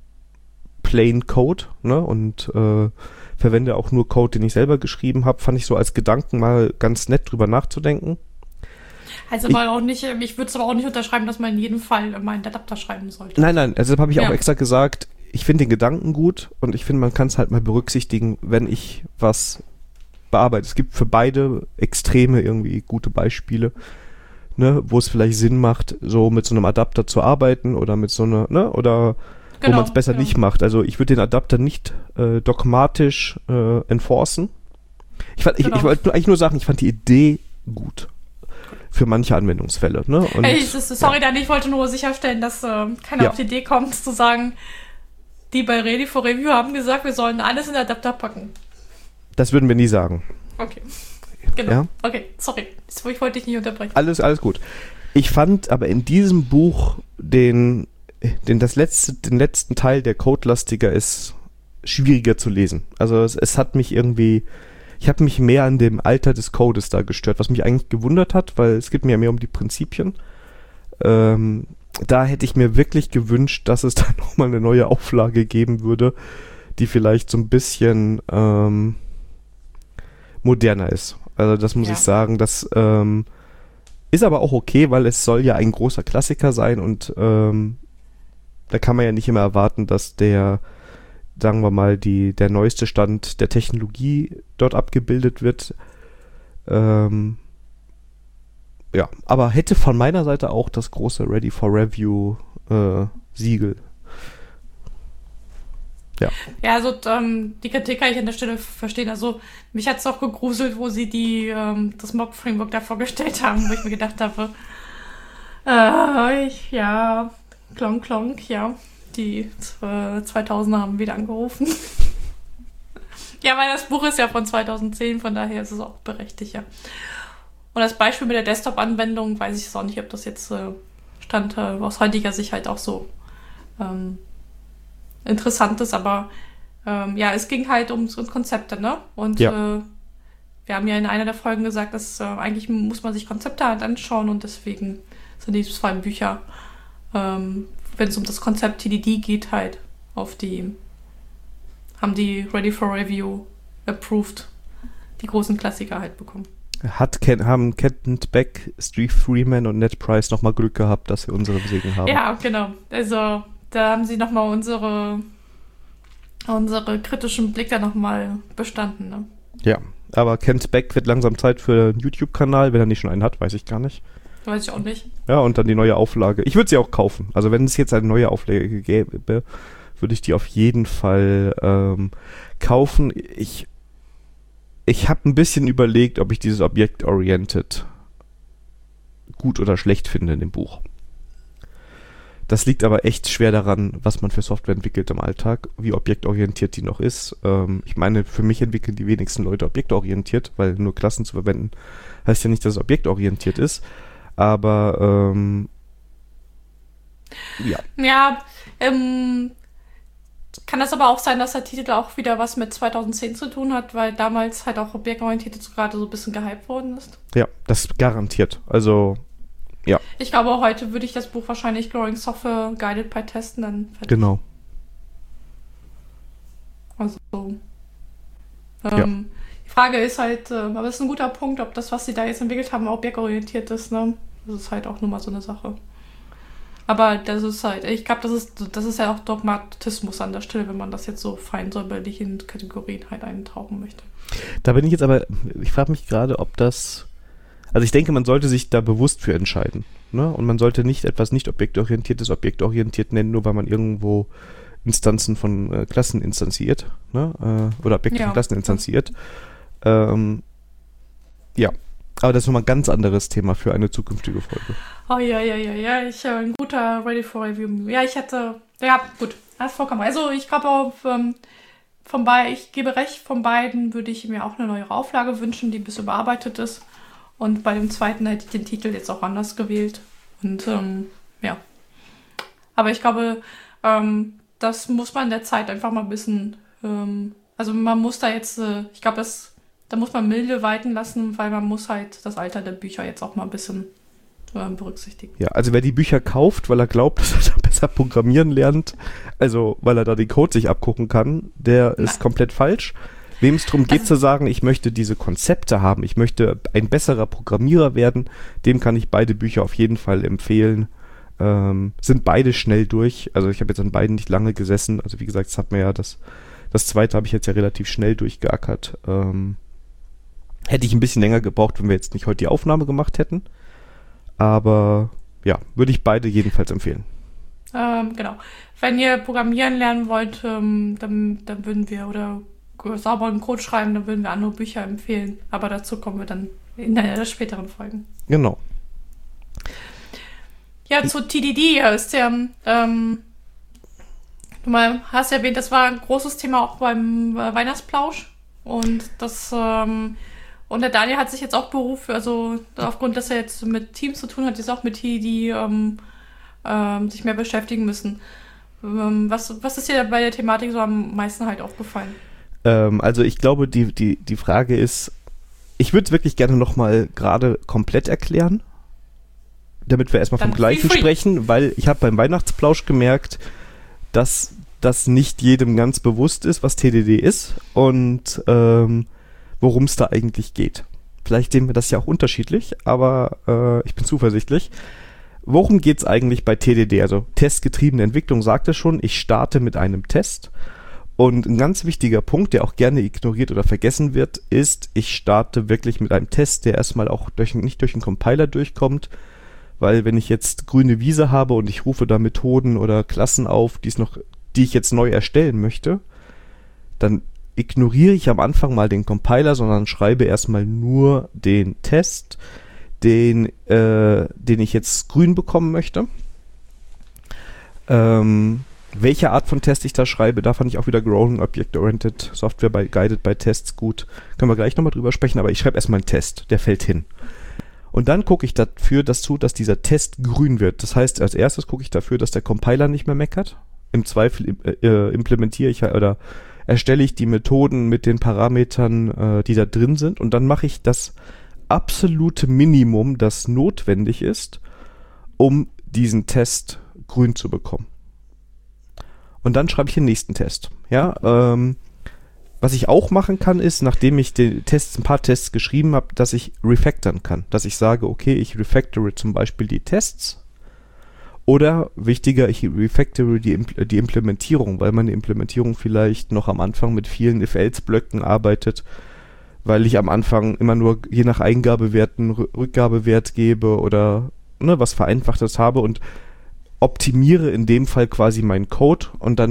Plain Code, ne, und äh, verwende auch nur Code, den ich selber geschrieben habe. Fand ich so als Gedanken mal ganz nett, drüber nachzudenken. Also ich, mal auch nicht, ich würde es aber auch nicht unterschreiben, dass man in jedem Fall immer einen Adapter schreiben sollte. Nein, nein, also deshalb habe ich ja. auch extra gesagt, ich finde den Gedanken gut, und ich finde, man kann es halt mal berücksichtigen, wenn ich was bearbeite. Es gibt für beide Extreme irgendwie gute Beispiele, ne, wo es vielleicht Sinn macht, so mit so einem Adapter zu arbeiten, oder mit so einer, ne, oder genau, wo man es besser ja. nicht macht. Also ich würde den Adapter nicht äh, dogmatisch äh, enforcen. Ich, fand, genau. ich, ich wollte eigentlich nur sagen, ich fand die Idee gut für manche Anwendungsfälle. Ne? Und, hey, ich, sorry, ja. Dan, ich wollte nur sicherstellen, dass äh, keiner ja. auf die Idee kommt, zu sagen, die bei Ready for Review haben gesagt, wir sollen alles in den Adapter packen. Das würden wir nie sagen. Okay. Genau. Ja? Okay, sorry. Ich wollte dich nicht unterbrechen. Alles, alles gut. Ich fand aber in diesem Buch den, den, das letzte, den letzten Teil, der codelastiger ist, schwieriger zu lesen. Also es, es hat mich irgendwie, ich habe mich mehr an dem Alter des Codes da gestört, was mich eigentlich gewundert hat, weil es geht mir ja mehr um die Prinzipien. Ähm, da hätte ich mir wirklich gewünscht, dass es da nochmal eine neue Auflage geben würde, die vielleicht so ein bisschen ähm, moderner ist. Also das muss ja. ich sagen, das ähm, ist aber auch okay, weil es soll ja ein großer Klassiker sein, und ähm, da kann man ja nicht immer erwarten, dass der, sagen wir mal, die, der neueste Stand der Technologie dort abgebildet wird. Ähm, ja, aber hätte von meiner Seite auch das große Ready for Review äh, Siegel. Ja. Ja, also ähm, die Kritik kann ich an der Stelle verstehen. Also mich hat es auch gegruselt, wo sie die ähm, das Mock-Framework da vorgestellt haben, wo ich mir gedacht habe, äh, ich, ja, klonk, klonk, ja, die äh, zweitausender haben wieder angerufen. Ja, weil das Buch ist ja von zweitausendzehn, von daher ist es auch berechtigt, ja. Und das Beispiel mit der Desktop-Anwendung, weiß ich jetzt auch nicht, ob das jetzt äh, Stand äh, aus heutiger Sicht halt auch so ähm, interessant ist, aber ähm, ja, es ging halt um, um Konzepte, ne? Und ja. äh, wir haben ja in einer der Folgen gesagt, dass äh, eigentlich muss man sich Konzepte halt anschauen, und deswegen sind die zwei Bücher, ähm, wenn es um das Konzept T D D geht, halt auf die, haben die Ready for Review approved, die großen Klassiker halt bekommen. Hat Ken, haben Kent Beck, Steve Freeman und Ned Price nochmal Glück gehabt, dass wir unsere Segen haben. Ja, genau. Also da haben sie nochmal unsere, unsere kritischen Blicke nochmal bestanden. Ne? Ja, aber Kent Beck wird langsam Zeit für einen YouTube-Kanal, wenn er nicht schon einen hat, weiß ich gar nicht. Weiß ich auch nicht. Ja, und dann die neue Auflage. Ich würde sie auch kaufen. Also wenn es jetzt eine neue Auflage gäbe, würde ich die auf jeden Fall ähm, kaufen. Ich, ich habe ein bisschen überlegt, ob ich dieses Object-Oriented gut oder schlecht finde in dem Buch. Das liegt aber echt schwer daran, was man für Software entwickelt im Alltag, wie objektorientiert die noch ist. Ähm, ich meine, für mich entwickeln die wenigsten Leute objektorientiert, weil nur Klassen zu verwenden heißt ja nicht, dass es objektorientiert ist. Aber ähm, ja. Ja, ähm, kann das aber auch sein, dass der Titel auch wieder was mit zweitausendzehn zu tun hat, weil damals halt auch objektorientiert so gerade so ein bisschen gehypt worden ist. Ja, das garantiert. Also ja. Ich glaube, heute würde ich das Buch wahrscheinlich Growing Software Guided by Test nennen. Genau. Also, ähm, ja. Die Frage ist halt, äh, aber es ist ein guter Punkt, ob das, was sie da jetzt entwickelt haben, objektorientiert ist, ne? Das ist halt auch nur mal so eine Sache. Aber das ist halt, ich glaube, das ist, das ist ja auch Dogmatismus an der Stelle, wenn man das jetzt so fein säuberlich in Kategorien halt eintauchen möchte. Da bin ich jetzt aber, ich frage mich gerade, ob das Also ich denke, man sollte sich da bewusst für entscheiden. Ne? Und man sollte nicht etwas nicht objektorientiertes objektorientiert nennen, nur weil man irgendwo Instanzen von äh, Klassen instanziert. Ne? Äh, oder Objekte ja. von Klassen instanziert. Ähm, ja, aber das ist nochmal ein ganz anderes Thema für eine zukünftige Folge. Oh ja, ja, ja, ja. Ich äh, ein guter Ready for Review. Ja, ich hätte, ja, gut, hast vollkommen. Also ich glaube auch, ähm, von beiden, ich gebe recht, von beiden würde ich mir auch eine neue Auflage wünschen, die ein bisschen überarbeitet ist. Und bei dem zweiten hätte ich den Titel jetzt auch anders gewählt. Und ähm, ja. Aber ich glaube, ähm, das muss man in der Zeit einfach mal ein bisschen, ähm, also man muss da jetzt, äh, ich glaube, das, da muss man milde walten lassen, weil man muss halt das Alter der Bücher jetzt auch mal ein bisschen äh, berücksichtigen. Ja, also wer die Bücher kauft, weil er glaubt, dass er da besser programmieren lernt, also weil er da den Code sich abgucken kann, der ist Nein. komplett falsch. Wem es darum geht, also, zu sagen, ich möchte diese Konzepte haben, ich möchte ein besserer Programmierer werden, dem kann ich beide Bücher auf jeden Fall empfehlen. Ähm, sind beide schnell durch. Also ich habe jetzt an beiden nicht lange gesessen. Also wie gesagt, das hat mir ja das, das zweite habe ich jetzt ja relativ schnell durchgeackert. Ähm, hätte ich ein bisschen länger gebraucht, wenn wir jetzt nicht heute die Aufnahme gemacht hätten. Aber ja, würde ich beide jedenfalls empfehlen. Ähm, genau. Wenn ihr programmieren lernen wollt, ähm, dann, dann würden wir, oder sauberen Code schreiben, dann würden wir andere Bücher empfehlen. Aber dazu kommen wir dann in einer der späteren Folgen. Genau. Ja, zu T D D ist ja, ähm, du mal hast erwähnt, das war ein großes Thema auch beim äh, Weihnachtsplausch. Und das, ähm, und der Daniel hat sich jetzt auch berufen, also aufgrund, dass er jetzt mit Teams zu tun hat, jetzt auch mit T D D ähm, ähm, sich mehr beschäftigen müssen. Ähm, was, was ist dir bei der Thematik so am meisten halt aufgefallen? Ähm, also ich glaube, die, die, die Frage ist, ich würde es wirklich gerne nochmal gerade komplett erklären, damit wir erstmal vom Gleichen sprechen, weil ich habe beim Weihnachtsplausch gemerkt, dass das nicht jedem ganz bewusst ist, was T D D ist und ähm, worum es da eigentlich geht. Vielleicht sehen wir das ja auch unterschiedlich, aber äh, ich bin zuversichtlich. Worum geht es eigentlich bei T D D? Also testgetriebene Entwicklung sagt es schon, ich starte mit einem Test. Und ein ganz wichtiger Punkt, der auch gerne ignoriert oder vergessen wird, ist, ich starte wirklich mit einem Test, der erstmal auch durch, nicht durch einen Compiler durchkommt, weil wenn ich jetzt grüne Wiese habe und ich rufe da Methoden oder Klassen auf, die, es noch, die ich jetzt neu erstellen möchte, dann ignoriere ich am Anfang mal den Compiler, sondern schreibe erstmal nur den Test, den, äh, den ich jetzt grün bekommen möchte. Ähm... Welche Art von Test ich da schreibe, da fand ich auch wieder Growing Object-Oriented Software by Guided by Tests gut. Können wir gleich nochmal drüber sprechen, aber ich schreibe erstmal einen Test, der fällt hin. Und dann gucke ich dafür dazu, dass dieser Test grün wird. Das heißt, als erstes gucke ich dafür, dass der Compiler nicht mehr meckert. Im Zweifel äh, implementiere ich oder erstelle ich die Methoden mit den Parametern, äh, die da drin sind. Und dann mache ich das absolute Minimum, das notwendig ist, um diesen Test grün zu bekommen. Und dann schreibe ich den nächsten Test. Ja, ähm, was ich auch machen kann, ist, nachdem ich den Tests, ein paar Tests geschrieben habe, dass ich refactoren kann. Dass ich sage, okay, ich refactore zum Beispiel die Tests. Oder, wichtiger, ich refactore die, die Implementierung, weil meine Implementierung vielleicht noch am Anfang mit vielen If-Else-Blöcken arbeitet, weil ich am Anfang immer nur je nach Eingabewerten Rückgabewert gebe oder ne, was Vereinfachtes habe und optimiere in dem Fall quasi meinen Code und dann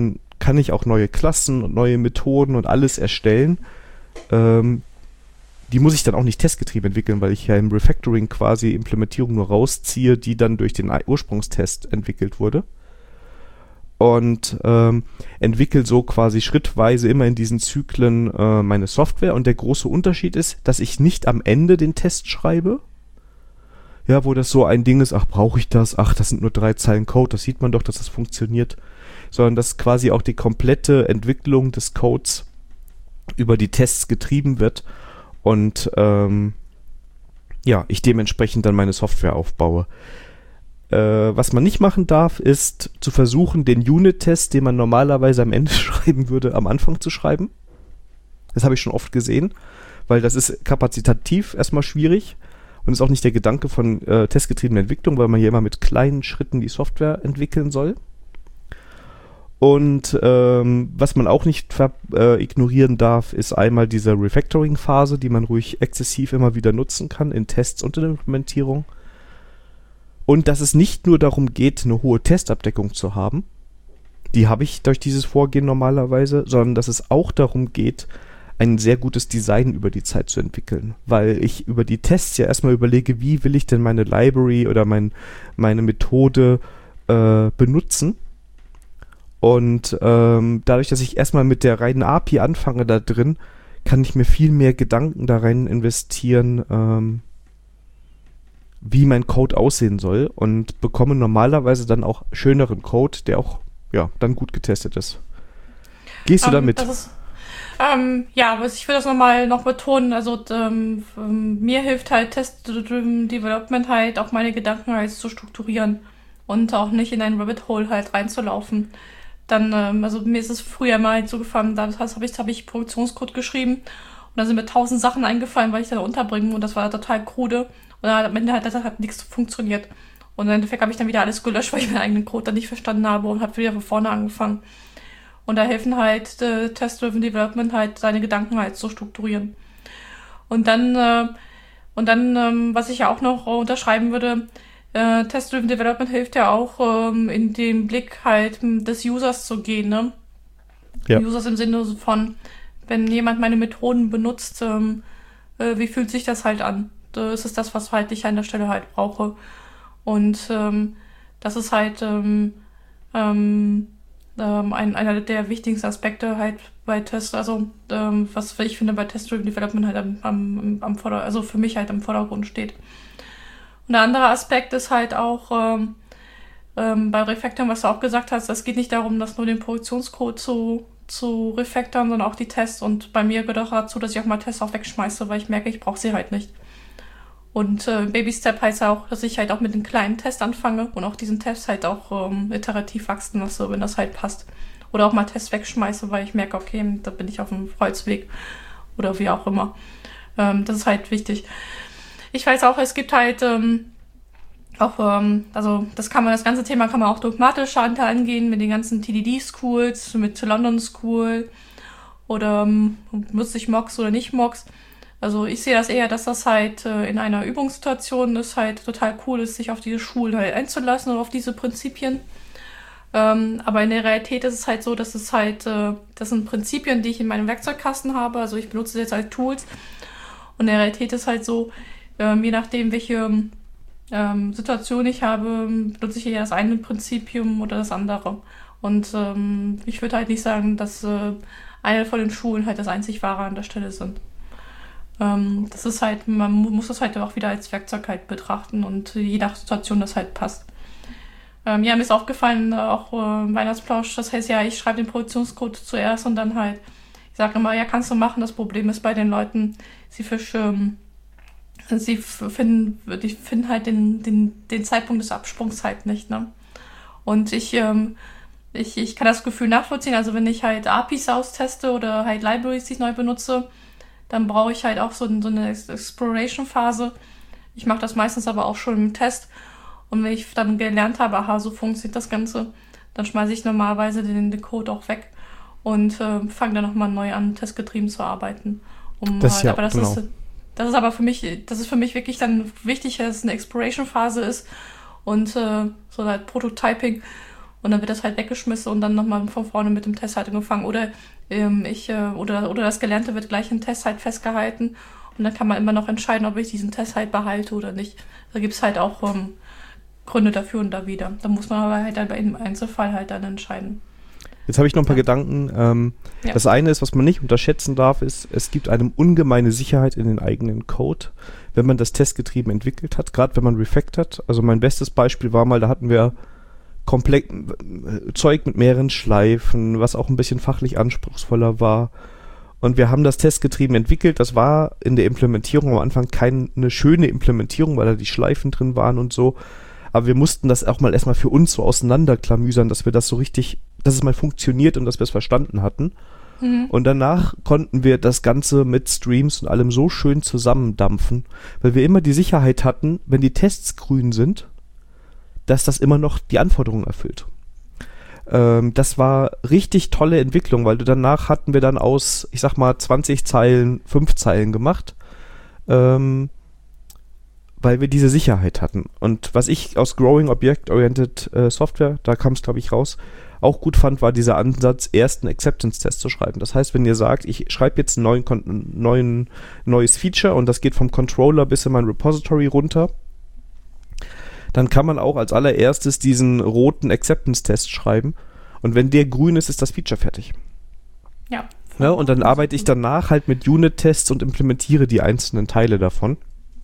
kann ich auch neue Klassen und neue Methoden und alles erstellen. Ähm, die muss ich dann auch nicht testgetrieben entwickeln, weil ich ja im Refactoring quasi Implementierung nur rausziehe, die dann durch den Ursprungstest entwickelt wurde. Und ähm, entwickle so quasi schrittweise immer in diesen Zyklen äh, meine Software. Und der große Unterschied ist, dass ich nicht am Ende den Test schreibe. Ja, wo das so ein Ding ist, ach, brauche ich das? Ach, das sind nur drei Zeilen Code, das sieht man doch, dass das funktioniert. Sondern dass quasi auch die komplette Entwicklung des Codes über die Tests getrieben wird und ähm, ja, ich dementsprechend dann meine Software aufbaue. Äh, was man nicht machen darf, ist zu versuchen, den Unit-Test, den man normalerweise am Ende schreiben würde, am Anfang zu schreiben. Das habe ich schon oft gesehen, weil das ist kapazitativ erstmal schwierig und ist auch nicht der Gedanke von äh, testgetriebener Entwicklung, weil man hier immer mit kleinen Schritten die Software entwickeln soll. Und ähm, was man auch nicht ver- äh, ignorieren darf, ist einmal diese Refactoring-Phase, die man ruhig exzessiv immer wieder nutzen kann in Tests und in der Implementierung. Und dass es nicht nur darum geht, eine hohe Testabdeckung zu haben, die habe ich durch dieses Vorgehen normalerweise, sondern dass es auch darum geht, ein sehr gutes Design über die Zeit zu entwickeln. Weil ich über die Tests ja erstmal überlege, wie will ich denn meine Library oder mein, meine Methode äh, benutzen. Und ähm, dadurch, dass ich erstmal mit der reinen A P I anfange da drin, kann ich mir viel mehr Gedanken da rein investieren, ähm, wie mein Code aussehen soll und bekomme normalerweise dann auch schöneren Code, der auch ja dann gut getestet ist. Gehst du ähm, damit? Das ist, ähm, ja, aber ich will das nochmal noch betonen. Also ähm, ähm, mir hilft halt Test-Driven Development halt auch meine Gedanken halt zu strukturieren und auch nicht in ein Rabbit Hole halt reinzulaufen. Dann, ähm, also mir ist es früher mal halt so gefallen, da habe ich, hab ich Produktionscode geschrieben und da sind mir tausend Sachen eingefallen, weil ich da unterbringen und das war total krude. Und am Ende hat das hat nichts funktioniert. Und im Endeffekt habe ich dann wieder alles gelöscht, weil ich meinen eigenen Code dann nicht verstanden habe und habe wieder von vorne angefangen. Und da helfen halt äh, Test-Driven Development halt, seine Gedanken halt zu strukturieren. Und dann, äh, und dann, ähm, was ich ja auch noch äh, unterschreiben würde, äh, Test-Driven Development hilft ja auch, ähm, in den Blick halt des Users zu gehen, ne? Ja. Users im Sinne von, wenn jemand meine Methoden benutzt, ähm, äh, wie fühlt sich das halt an? Das ist das, was halt ich an der Stelle halt brauche. Und ähm, das ist halt ähm, ähm, ähm, ein, einer der wichtigsten Aspekte halt bei Test, also ähm, was ich finde bei Test-Driven Development halt am, am, am Vorder-, also für mich halt im Vordergrund steht. Und der andere Aspekt ist halt auch ähm, ähm, bei Refactoring, was du auch gesagt hast, es geht nicht darum, dass nur den Produktionscode zu zu refactoren, sondern auch die Tests. Und bei mir gehört auch dazu, dass ich auch mal Tests auch wegschmeiße, weil ich merke, ich brauche sie halt nicht. Und äh, Baby Step heißt ja auch, dass ich halt auch mit den kleinen Tests anfange und auch diesen Test halt auch ähm, iterativ wachsen lasse, wenn das halt passt. Oder auch mal Tests wegschmeiße, weil ich merke, okay, da bin ich auf dem Holzweg oder wie auch immer. Ähm, das ist halt wichtig. Ich weiß auch, es gibt halt ähm, auch, ähm, also das kann man, das ganze Thema kann man auch dogmatisch angehen mit den ganzen T D D-Schools, mit London School oder ähm, nutze ich Mocks oder nicht Mocks. Also ich sehe das eher, dass das halt äh, in einer Übungssituation ist halt total cool ist, sich auf diese Schulen halt einzulassen und auf diese Prinzipien. Ähm, aber in der Realität ist es halt so, dass es halt, äh, das sind Prinzipien, die ich in meinem Werkzeugkasten habe. Also ich benutze sie jetzt als Tools. Und in der Realität ist halt so, ähm, je nachdem, welche ähm, Situation ich habe, benutze ich eher das eine Prinzipium oder das andere. Und ähm, ich würde halt nicht sagen, dass äh, eine von den Schulen halt das einzig Wahre an der Stelle sind. Ähm, das ist halt, man muss das halt auch wieder als Werkzeug halt betrachten und je nach Situation das halt passt. Ähm, ja, mir ist aufgefallen, auch äh, Weihnachtsplausch, das heißt ja, ich schreibe den Produktionscode zuerst und dann halt, ich sage immer, ja, kannst du machen. Das Problem ist bei den Leuten, sie verschirmen, sie finden, die finden halt den, den, den Zeitpunkt des Absprungs halt nicht, ne? Und ich, ähm, ich, ich kann das Gefühl nachvollziehen, also wenn ich halt A P Is austeste oder halt Libraries, die ich neu benutze, dann brauche ich halt auch so, so eine Exploration-Phase. Ich mache das meistens aber auch schon im Test. Und wenn ich dann gelernt habe, aha, so funktioniert das Ganze, dann schmeiße ich normalerweise den, den Code auch weg und äh, fange dann nochmal neu an, testgetrieben zu arbeiten. Um das halt, ja, aber das genau. ist, das ist aber für mich, das ist für mich wirklich dann wichtig, dass es eine Exploration-Phase ist und äh, so halt Prototyping. und dann wird das halt weggeschmissen und dann nochmal von vorne mit dem Test halt angefangen. Oder ähm, ich äh, oder oder das Gelernte wird gleich im Test halt festgehalten und dann kann man immer noch entscheiden, ob ich diesen Test halt behalte oder nicht. Da gibt es halt auch ähm, Gründe dafür und da wieder. Da muss man aber halt dann im Einzelfall halt dann entscheiden. Jetzt habe ich noch ein paar ja. Gedanken. Ähm, ja. Das eine ist, was man nicht unterschätzen darf, ist, es gibt eine ungemeine Sicherheit in den eigenen Code, wenn man das testgetrieben entwickelt hat, gerade wenn man refactort. Also mein bestes Beispiel war mal, da hatten wir komplett äh, Zeug mit mehreren Schleifen, was auch ein bisschen fachlich anspruchsvoller war. Und wir haben das testgetrieben entwickelt. Das war in der Implementierung am Anfang keine schöne Implementierung, weil da die Schleifen drin waren und so. Aber wir mussten das auch mal erstmal für uns so auseinanderklamüsern, dass wir das so richtig, dass es mal funktioniert und dass wir es verstanden hatten. Mhm. Und danach konnten wir das Ganze mit Streams und allem so schön zusammendampfen, weil wir immer die Sicherheit hatten, wenn die Tests grün sind, dass das immer noch die Anforderungen erfüllt. Ähm, das war richtig tolle Entwicklung, weil du danach hatten wir dann aus, ich sag mal, zwanzig Zeilen, fünf Zeilen gemacht. Ähm, weil wir diese Sicherheit hatten. Und was ich aus Growing Object-Oriented äh, Software, da kam es, glaube ich, raus, auch gut fand, war dieser Ansatz, erst einen Acceptance-Test zu schreiben. Das heißt, wenn ihr sagt, ich schreibe jetzt ein neuen, neuen, neues Feature und das geht vom Controller bis in mein Repository runter, dann kann man auch als allererstes diesen roten Acceptance-Test schreiben. Und wenn der grün ist, ist das Feature fertig. Ja. Ja, und dann arbeite ich danach halt mit Unit-Tests und implementiere die einzelnen Teile davon.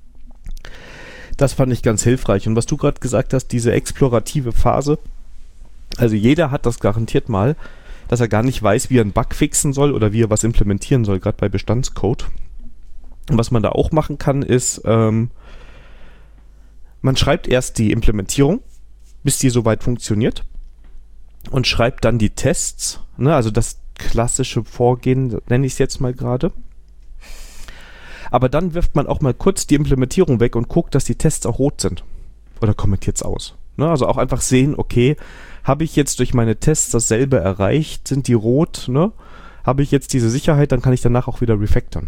Das fand ich ganz hilfreich. Und was du gerade gesagt hast, diese explorative Phase, also jeder hat das garantiert mal, dass er gar nicht weiß, wie er einen Bug fixen soll oder wie er was implementieren soll, gerade bei Bestandscode. Und was man da auch machen kann, ist, ähm, man schreibt erst die Implementierung, bis die soweit funktioniert und schreibt dann die Tests, ne, also das klassische Vorgehen, nenne ich es jetzt mal gerade. Aber dann wirft man auch mal kurz die Implementierung weg und guckt, dass die Tests auch rot sind. Oder kommentiert es aus. Ne? Also auch einfach sehen, okay, habe ich jetzt durch meine Tests dasselbe erreicht? Sind die rot? Ne? Habe ich jetzt diese Sicherheit? Dann kann ich danach auch wieder refactoren.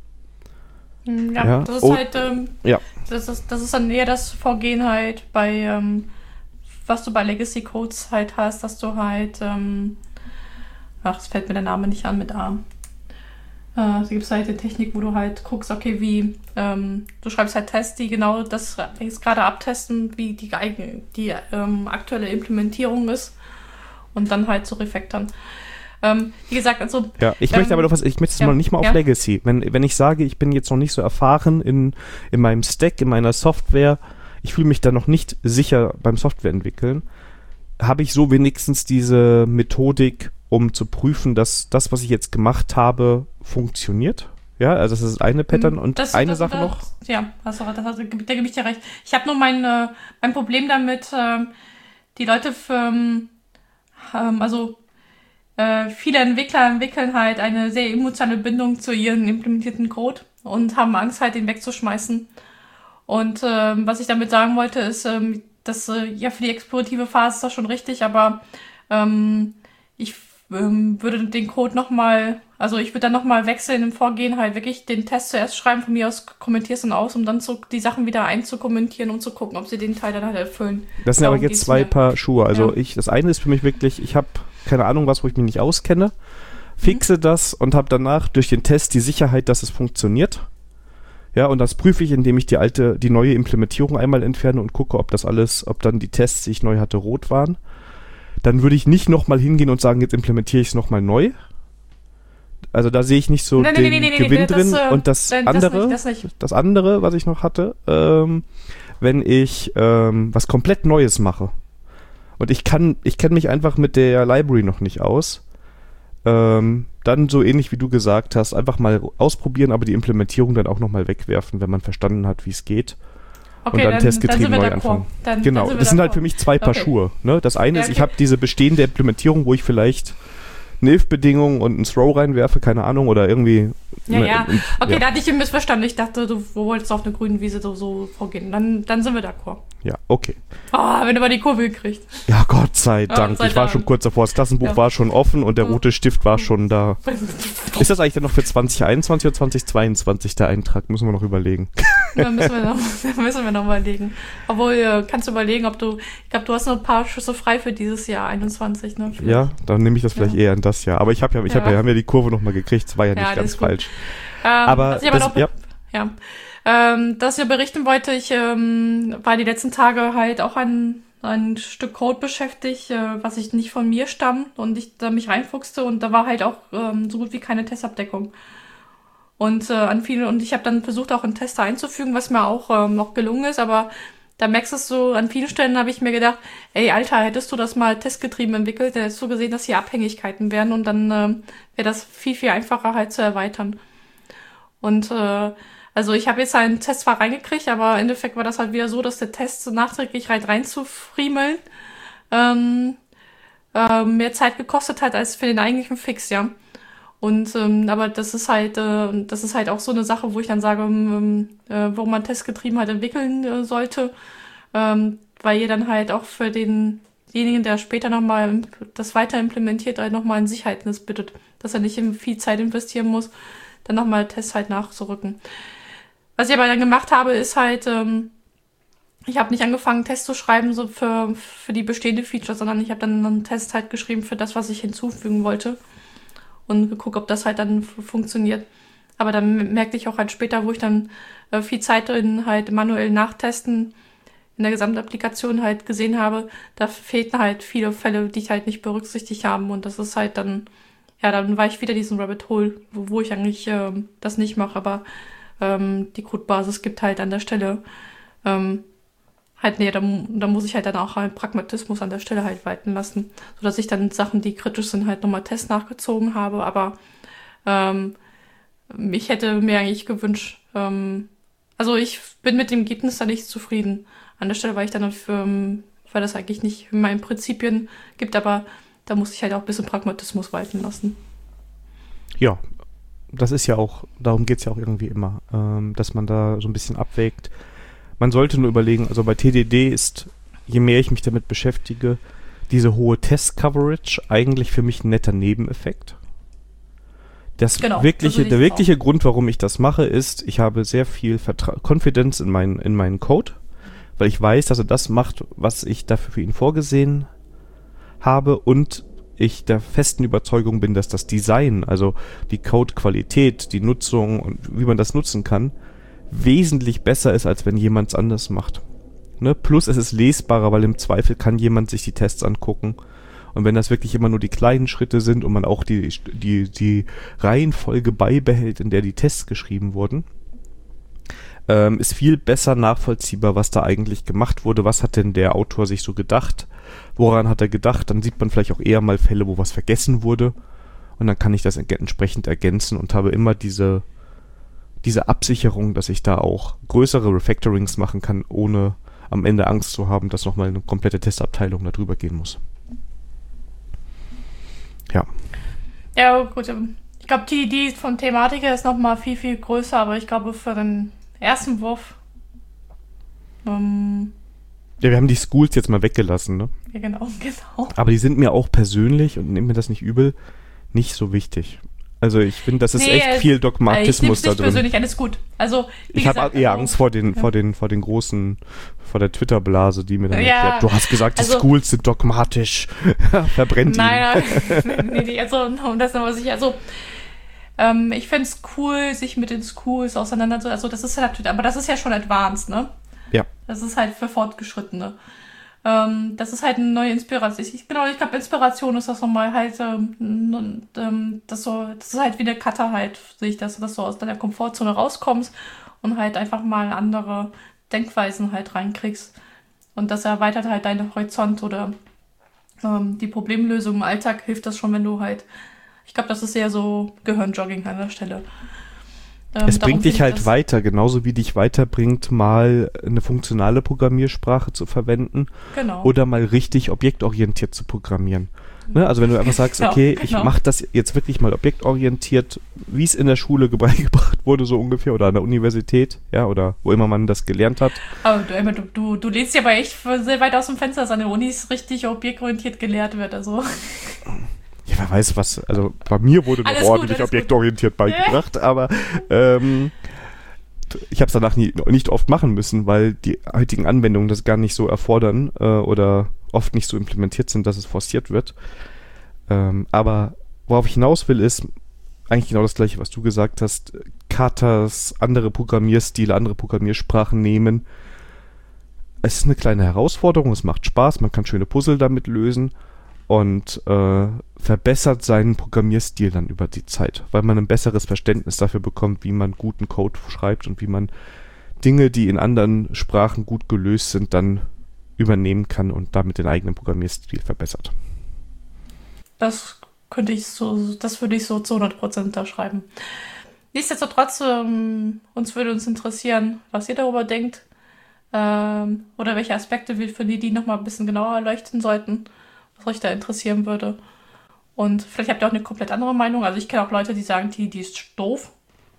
Ja, ja. das ist oh, halt, ähm, ja. das ist, das ist dann eher das Vorgehen halt bei, ähm, was du bei Legacy Codes halt hast, dass du halt, ähm, ach, es fällt mir der Name nicht an mit A. Da gibt es halt die Technik, wo du halt guckst, okay, wie, ähm, du schreibst halt Tests, die genau das jetzt gerade abtesten, wie die, die ähm, aktuelle Implementierung ist und dann halt so refactoren. Ähm, wie gesagt, also... Ja, ich ähm, möchte aber noch was, ich möchte es ja, noch nicht mal auf ja. Legacy. Wenn, wenn ich sage, ich bin jetzt noch nicht so erfahren in, in meinem Stack, in meiner Software, ich fühle mich da noch nicht sicher beim Softwareentwickeln, habe ich so wenigstens diese Methodik, um zu prüfen, dass das, was ich jetzt gemacht habe, funktioniert. Ja, also das ist eine Pattern. Und das, eine das, Sache das, noch. Ja, hast du, das, da gebe ich dir recht. Ich habe nur mein, äh, mein Problem damit, äh, die Leute, für, ähm, also äh, viele Entwickler entwickeln halt eine sehr emotionale Bindung zu ihren implementierten Code und haben Angst, halt den wegzuschmeißen. Und äh, was ich damit sagen wollte, ist, äh, dass äh, ja für die explorative Phase ist das schon richtig, aber ähm, ich ähm, würde den Code nochmal, also ich würde dann nochmal wechseln im Vorgehen, halt wirklich den Test zuerst schreiben, von mir aus kommentierst du aus, um dann so die Sachen wieder einzukommentieren und zu gucken, ob sie den Teil dann halt erfüllen. Das sind Darum aber jetzt zwei mir. Paar Schuhe. Also ja. ich, das eine ist für mich wirklich, ich habe keine Ahnung was, wo ich mich nicht auskenne, fixe mhm. das und habe danach durch den Test die Sicherheit, dass es funktioniert. Ja, und das prüfe ich, indem ich die alte, die neue Implementierung einmal entferne und gucke, ob das alles, ob dann die Tests, die ich neu hatte, rot waren. Dann würde ich nicht nochmal hingehen und sagen, jetzt implementiere ich es nochmal neu. Also da sehe ich nicht so nein, den nein, nein, Gewinn nein, drin. das, Und das nein, andere, das, nicht, das, das andere, was ich noch hatte, ähm, wenn ich ähm, was komplett Neues mache und ich kann, ich kenne mich einfach mit der Library noch nicht aus, ähm, dann so ähnlich wie du gesagt hast, einfach mal ausprobieren, aber die Implementierung dann auch nochmal wegwerfen, wenn man verstanden hat, wie es geht. Okay, und dann, dann testgetrieben neu anfangen. Dann, genau, dann das sind halt für mich zwei Paar okay. Schuhe. Ne? Das eine ja, ist, okay. ich habe diese bestehende Implementierung, wo ich vielleicht eine if-Bedingung und ein Throw reinwerfe, keine Ahnung, oder irgendwie... Ja, ne, ja. Okay, ja. da hatte ich ihn missverstanden. Ich dachte, du wolltest auf eine grüne Wiese so, so vorgehen. Dann, dann sind wir d'accord. Ja, okay. Ah, oh, wenn du mal die Kurve gekriegt. Ja, Gott sei Dank. Oh, sei ich war Dank. schon kurz davor. Das Klassenbuch ja. war schon offen und der rote Stift war schon da. Ist das eigentlich dann noch für zwanzig einundzwanzig oder zwanzig zweiundzwanzig der Eintrag? Müssen wir noch überlegen. Ja, müssen wir noch, müssen wir noch überlegen. Obwohl, äh, kannst du überlegen, ob du, ich glaube, du hast noch ein paar Schüsse frei für dieses Jahr einundzwanzig, ne? Vielleicht. Ja, dann nehme ich das vielleicht ja. eher in das Jahr. Aber ich habe ja, ich ja. Hab ja, haben ja die Kurve nochmal gekriegt. Das war ja nicht ja, ganz falsch. Ähm, aber, was ich aber das, noch, ja. ja. Ähm, dass ich berichten wollte, ich ähm, war die letzten Tage halt auch an ein Stück Code beschäftigt, äh, was ich nicht von mir stammt und ich da mich reinfuchste und da war halt auch ähm, so gut wie keine Testabdeckung. Und äh, an viele, und ich habe dann versucht, auch einen Tester einzufügen, was mir auch ähm, noch gelungen ist, aber da merkst du es so, an vielen Stellen habe ich mir gedacht, ey, Alter, hättest du das mal testgetrieben entwickelt, dann hättest du gesehen, dass hier Abhängigkeiten wären und dann ähm, wäre das viel, viel einfacher halt zu erweitern. Und äh, also ich habe jetzt einen Test zwar reingekriegt, aber im Endeffekt war das halt wieder so, dass der Test so nachträglich rein reinzufriemeln ähm, äh, mehr Zeit gekostet hat als für den eigentlichen Fix, ja. Und ähm, aber das ist halt äh, das ist halt auch so eine Sache, wo ich dann sage, ähm, äh, warum man testgetrieben halt entwickeln äh, sollte, ähm, weil ihr dann halt auch für denjenigen, der später nochmal das weiter implementiert, halt nochmal ein Sicherheitsnetz bittet, dass er nicht viel Zeit investieren muss, dann nochmal Tests halt nachzurücken. Was ich aber dann gemacht habe, ist halt, ähm, ich habe nicht angefangen, Tests zu schreiben so für für die bestehende Feature, sondern ich habe dann einen Test halt geschrieben für das, was ich hinzufügen wollte. Und geguckt, ob das halt dann f- funktioniert. Aber dann merkte ich auch halt später, wo ich dann äh, viel Zeit in halt manuell nachtesten in der Gesamtapplikation halt gesehen habe, da fehlten halt viele Fälle, die ich halt nicht berücksichtigt habe. Und das ist halt dann, ja, dann war ich wieder diesen Rabbit Hole, wo, wo ich eigentlich ähm, das nicht mache. Aber ähm, die Codebasis gibt halt an der Stelle ähm, halt, nee, da, da muss ich halt dann auch halt Pragmatismus an der Stelle halt walten lassen, sodass ich dann Sachen, die kritisch sind, halt nochmal Tests nachgezogen habe, aber ähm, ich hätte mir eigentlich gewünscht, ähm, also ich bin mit dem Ergebnis da nicht zufrieden an der Stelle, weil ich dann, ähm, weil das eigentlich nicht in meinen Prinzipien gibt, aber da muss ich halt auch ein bisschen Pragmatismus walten lassen. Ja, das ist ja auch, darum geht's ja auch irgendwie immer, ähm, dass man da so ein bisschen abwägt. Man sollte nur überlegen, also bei T D D ist, je mehr ich mich damit beschäftige, diese hohe Test-Coverage eigentlich für mich ein netter Nebeneffekt. Das genau, wirkliche, das der wirkliche auch. Grund, warum ich das mache, ist, ich habe sehr viel Vertra- Confidence in meinen, in meinen Code, weil ich weiß, dass er das macht, was ich dafür für ihn vorgesehen habe und ich der festen Überzeugung bin, dass das Design, also die Code-Qualität, die Nutzung und wie man das nutzen kann, wesentlich besser ist, als wenn jemand es anders macht. Ne? Plus es ist lesbarer, weil im Zweifel kann jemand sich die Tests angucken. Und wenn das wirklich immer nur die kleinen Schritte sind und man auch die, die, die Reihenfolge beibehält, in der die Tests geschrieben wurden, ähm, ist viel besser nachvollziehbar, was da eigentlich gemacht wurde. Was hat denn der Autor sich so gedacht? Woran hat er gedacht? Dann sieht man vielleicht auch eher mal Fälle, wo was vergessen wurde. Und dann kann ich das entsprechend ergänzen und habe immer diese diese Absicherung, dass ich da auch größere Refactorings machen kann, ohne am Ende Angst zu haben, dass nochmal eine komplette Testabteilung da drüber gehen muss. Ja. Ja, gut. Ich glaube, die Idee von Thematik ist nochmal viel, viel größer, aber ich glaube, für den ersten Wurf ähm, ja, wir haben die Schools jetzt mal weggelassen, ne? Ja, genau, genau. Aber die sind mir auch persönlich, und nehmt mir das nicht übel, nicht so wichtig. Also ich finde, das ist nee, echt viel Dogmatismus da drin. Ich persönlich, alles gut. Also, wie ich habe eher also, Angst vor den, ja. vor den, vor den großen, vor der Twitter-Blase, die mir dann ja, erklärt, du hast gesagt, die also, Schools sind dogmatisch. Verbrennt die. Nein, nee, nee, also, um das noch was ich, also, ähm, ich finde es cool, sich mit den Schools auseinanderzusetzen. Also, das ist ja natürlich, aber das ist ja schon advanced, ne? Ja. Das ist halt für Fortgeschrittene. Ähm, das ist halt eine neue Inspiration. Ich, genau, ich glaube, Inspiration ist das nochmal halt, ähm, ähm, das so, das ist halt wie der Cutter halt, sehe ich das, dass du aus deiner Komfortzone rauskommst und halt einfach mal andere Denkweisen halt reinkriegst. Und das erweitert halt deinen Horizont oder ähm, die Problemlösung im Alltag hilft das schon, wenn du halt, ich glaube, das ist eher so Gehirnjogging an der Stelle. Ähm, es bringt dich halt weiter, genauso wie dich weiterbringt, mal eine funktionale Programmiersprache zu verwenden genau. oder mal richtig objektorientiert zu programmieren. Ne? Also wenn du einfach sagst, okay, genau, genau. ich mache das jetzt wirklich mal objektorientiert, wie es in der Schule beigebracht wurde, so ungefähr, oder an der Universität, ja, oder wo immer man das gelernt hat. Aber du, du, du, du lehnst ja aber echt sehr weit aus dem Fenster, dass an der Uni richtig objektorientiert gelehrt wird, also. Ja, wer weiß was, also bei mir wurde noch ordentlich objektorientiert beigebracht, ja. aber ähm, ich habe es danach nie, nicht oft machen müssen, weil die heutigen Anwendungen das gar nicht so erfordern äh, oder oft nicht so implementiert sind, dass es forciert wird. Ähm, aber worauf ich hinaus will, ist eigentlich genau das Gleiche, was du gesagt hast. Katas, andere Programmierstile, andere Programmiersprachen nehmen. Es ist eine kleine Herausforderung, es macht Spaß, man kann schöne Puzzle damit lösen und äh, verbessert seinen Programmierstil dann über die Zeit, weil man ein besseres Verständnis dafür bekommt, wie man guten Code schreibt und wie man Dinge, die in anderen Sprachen gut gelöst sind, dann übernehmen kann und damit den eigenen Programmierstil verbessert. Das könnte ich so, das würde ich so zu hundert Prozent unterschreiben. Nichtsdestotrotz, ähm, uns würde uns interessieren, was ihr darüber denkt, ähm, oder welche Aspekte wir für die, die nochmal ein bisschen genauer erleuchten sollten, was euch da interessieren würde. Und vielleicht habt ihr auch eine komplett andere Meinung. Also ich kenne auch Leute, die sagen, die, die ist doof.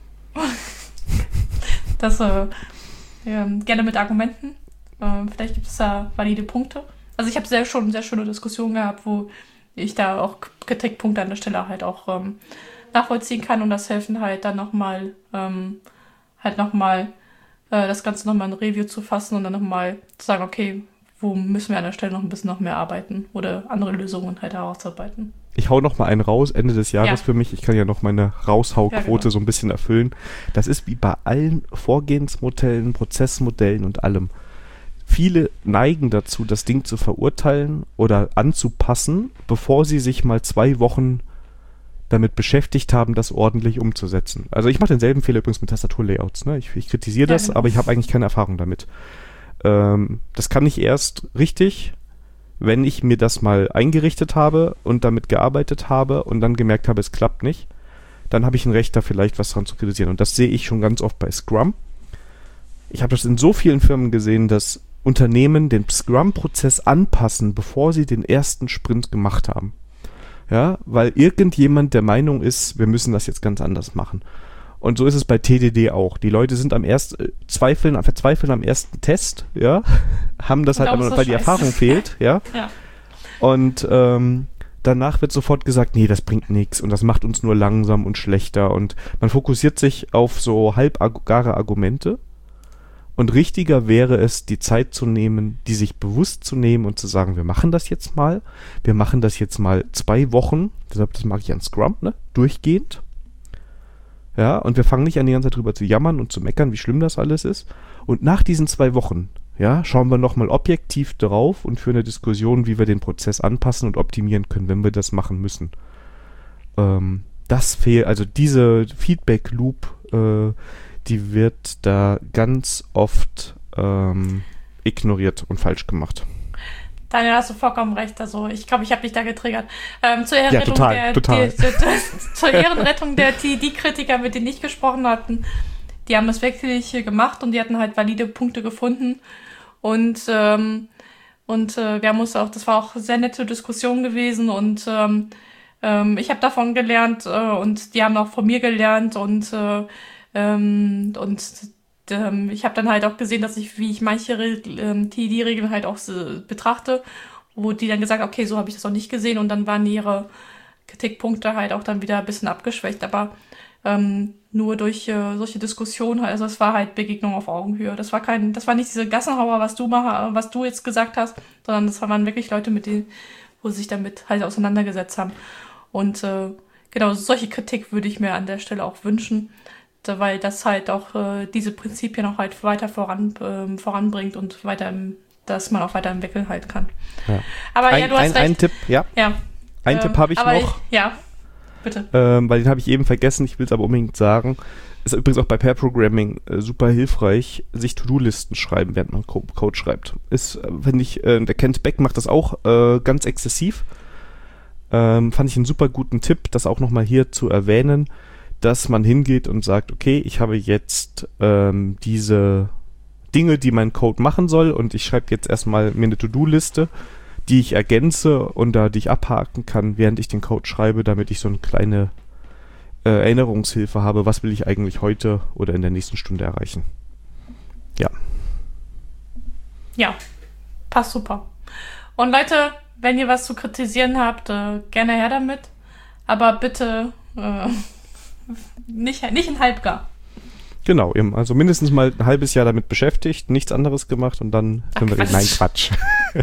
Das äh, äh, gerne mit Argumenten. Äh, vielleicht gibt es da valide Punkte. Also ich habe sehr schon sehr schöne Diskussionen gehabt, wo ich da auch Kritikpunkte an der Stelle halt auch ähm, nachvollziehen kann und das helfen halt dann nochmal ähm, halt nochmal äh, das Ganze nochmal in Review zu fassen und dann nochmal zu sagen, okay, wo müssen wir an der Stelle noch ein bisschen noch mehr arbeiten oder andere Lösungen halt herausarbeiten. Ich hau noch mal einen raus, Ende des Jahres ja. für mich. Ich kann ja noch meine Raushauquote ja, genau. so ein bisschen erfüllen. Das ist wie bei allen Vorgehensmodellen, Prozessmodellen und allem. Viele neigen dazu, das Ding zu verurteilen oder anzupassen, bevor sie sich mal zwei Wochen damit beschäftigt haben, das ordentlich umzusetzen. Also ich mache denselben Fehler übrigens mit Tastaturlayouts. Ne? Ich, ich kritisiere das, ja, genau. aber ich habe eigentlich keine Erfahrung damit. Ähm, das kann ich erst richtig, wenn ich mir das mal eingerichtet habe und damit gearbeitet habe und dann gemerkt habe, es klappt nicht. Dann habe ich ein Recht, da vielleicht was dran zu kritisieren. Und das sehe ich schon ganz oft bei Scrum. Ich habe das in so vielen Firmen gesehen, dass Unternehmen den Scrum-Prozess anpassen, bevor sie den ersten Sprint gemacht haben. Ja, weil irgendjemand der Meinung ist, wir müssen das jetzt ganz anders machen. Und so ist es bei T D D auch. Die Leute sind am ersten, äh, zweifeln, verzweifeln am ersten Test, ja, haben das und halt, aber, weil die Erfahrung fehlt, ja. ja. Und ähm, danach wird sofort gesagt, nee, das bringt nichts und das macht uns nur langsam und schlechter und man fokussiert sich auf so halbgare Argumente. Und richtiger wäre es, die Zeit zu nehmen, die sich bewusst zu nehmen und zu sagen, wir machen das jetzt mal. Wir machen das jetzt mal zwei Wochen. Deshalb, das mag ich an Scrum, ne? Durchgehend. Ja, und wir fangen nicht an, die ganze Zeit drüber zu jammern und zu meckern, wie schlimm das alles ist. Und nach diesen zwei Wochen, ja, schauen wir nochmal objektiv drauf und führen eine Diskussion, wie wir den Prozess anpassen und optimieren können, wenn wir das machen müssen. Ähm, das fehlt, also diese Feedback-Loop, äh, die wird da ganz oft ähm, ignoriert und falsch gemacht. Daniel, hast du vollkommen recht. Also ich glaube, ich habe dich da getriggert. Ähm, zur Ehrenrettung ja, total, der, total. Die, die, zur Ehrenrettung der die, die Kritiker, mit denen ich gesprochen hatten, die haben das wirklich gemacht und die hatten halt valide Punkte gefunden. Und ähm, und äh, wir haben uns auch, das war auch eine sehr nette Diskussion gewesen und ähm, ähm, ich habe davon gelernt äh, und die haben auch von mir gelernt und äh, ähm, und ähm, ich habe dann halt auch gesehen, dass ich, wie ich manche ähm, T D D-Regeln halt auch äh, betrachte, wo die dann gesagt, okay, so habe ich das auch nicht gesehen und dann waren ihre Kritikpunkte halt auch dann wieder ein bisschen abgeschwächt, aber ähm, nur durch äh, solche Diskussionen, also es war halt Begegnung auf Augenhöhe. Das war kein, das war nicht diese Gassenhauer, was du mach, was du jetzt gesagt hast, sondern das waren wirklich Leute, mit denen, wo sie sich damit halt auseinandergesetzt haben. Und äh, genau, solche Kritik würde ich mir an der Stelle auch wünschen, weil das halt auch äh, diese Prinzipien auch halt weiter voran äh, voranbringt und weiter, im, dass man auch weiterentwickeln halt kann. Ja. Aber ein, ja, du hast ein, recht. Ein Tipp, ja. ja. Ein ähm, Tipp habe ich noch. Ich, ja, bitte. Ähm, weil den habe ich eben vergessen, ich will es aber unbedingt sagen. Ist übrigens auch bei Pair Programming äh, super hilfreich, sich To-Do-Listen schreiben, während man Co- Code schreibt. Ist, äh, finde ich, äh, der Kent Beck macht das auch äh, ganz exzessiv. Ähm, fand ich einen super guten Tipp, das auch nochmal hier zu erwähnen, dass man hingeht und sagt, okay, ich habe jetzt ähm, diese Dinge, die mein Code machen soll und ich schreibe jetzt erstmal mir eine To-Do-Liste, die ich ergänze und da die ich abhaken kann, während ich den Code schreibe, damit ich so eine kleine äh, Erinnerungshilfe habe, was will ich eigentlich heute oder in der nächsten Stunde erreichen. Ja. Ja, passt super. Und Leute, wenn ihr was zu kritisieren habt, äh, gerne her damit. Aber bitte äh, nicht, nicht in halbgar. Genau, eben. Also mindestens mal ein halbes Jahr damit beschäftigt, nichts anderes gemacht und dann Ach, können wir reden. Nein, Quatsch.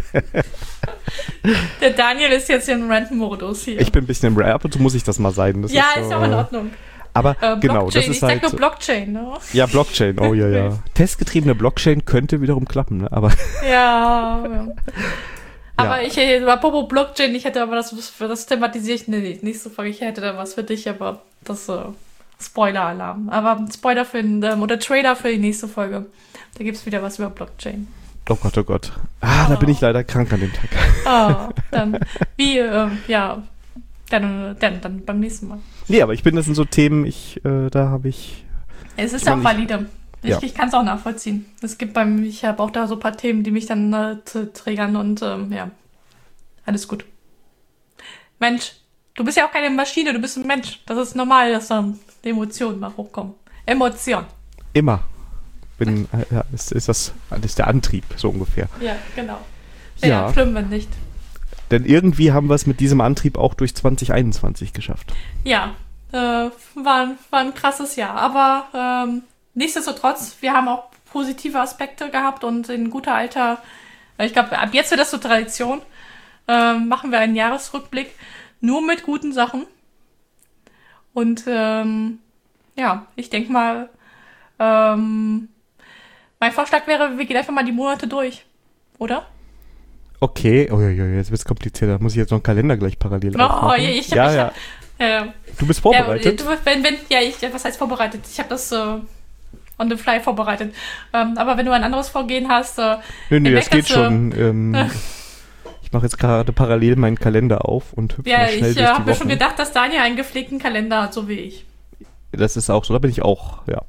Der Daniel ist jetzt in Rant-Modus hier. Ich bin ein bisschen im Rant, ab und zu muss ich das mal sein. Das ja, ist, ist so, auch in Ordnung. Aber äh, genau, das ist ich halt... sag nur Blockchain, ne? Ja, Blockchain, oh ja, ja. Testgetriebene Blockchain könnte wiederum klappen, ne? Aber... Ja, ja. Aber Ja. ich hätte, apropos Blockchain, ich hätte aber das, das thematisiere ich nee, nicht so, ich hätte da was für dich, aber das äh, Spoiler-Alarm. Aber Spoiler für den, ähm, oder Trailer für die nächste Folge. Da gibt's wieder was über Blockchain. Oh Gott, oh Gott. Ah, Oh. da bin ich leider krank an dem Tag. Ah, dann, wie, äh, ja, dann, dann, dann beim nächsten Mal. Nee, aber ich bin, das sind so Themen, ich, äh, da habe ich... Es ist Ich ja auch meine, valide. Ich, ja. ich kann es auch nachvollziehen. Es gibt beim, ich habe auch da so ein paar Themen, die mich dann äh, t- triggern und ähm, ja, alles gut. Mensch, du bist ja auch keine Maschine, du bist ein Mensch. Das ist normal, dass dann die Emotionen mal hochkommen. Emotion. Immer. Bin, äh, ja, ist, ist das, das ist der Antrieb, so ungefähr. Ja, genau. Ja. Ja, schlimm, wenn nicht. Denn irgendwie haben wir es mit diesem Antrieb auch durch zwanzig einundzwanzig geschafft. Ja, äh, war, ein- war ein krasses Jahr. Aber ähm, nichtsdestotrotz, wir haben auch positive Aspekte gehabt und in guter alter, ich glaube, ab jetzt wird das so Tradition, ähm, machen wir einen Jahresrückblick nur mit guten Sachen. Und ähm, ja, ich denke mal, ähm, mein Vorschlag wäre, wir gehen einfach mal die Monate durch, oder? Okay, oh ja, ja, jetzt wird es komplizierter. Muss ich jetzt noch einen Kalender gleich parallel Oh, aufmachen? ja, ich hab, ja, ich ja. hab, äh, Du bist vorbereitet? Ja, du, wenn, wenn, ja, ich, was heißt vorbereitet? Ich habe das äh, on the fly vorbereitet. Ähm, aber wenn du ein anderes Vorgehen hast, äh, Nö, nö, ich das merk, geht dass, schon. Ähm, ich mache jetzt gerade parallel meinen Kalender auf und hüpfe ja, mal schnell ich äh, durch die habe mir schon Wochen. gedacht, dass Daniel einen gepflegten Kalender hat, so wie ich. Das ist auch so, da bin ich auch, ja.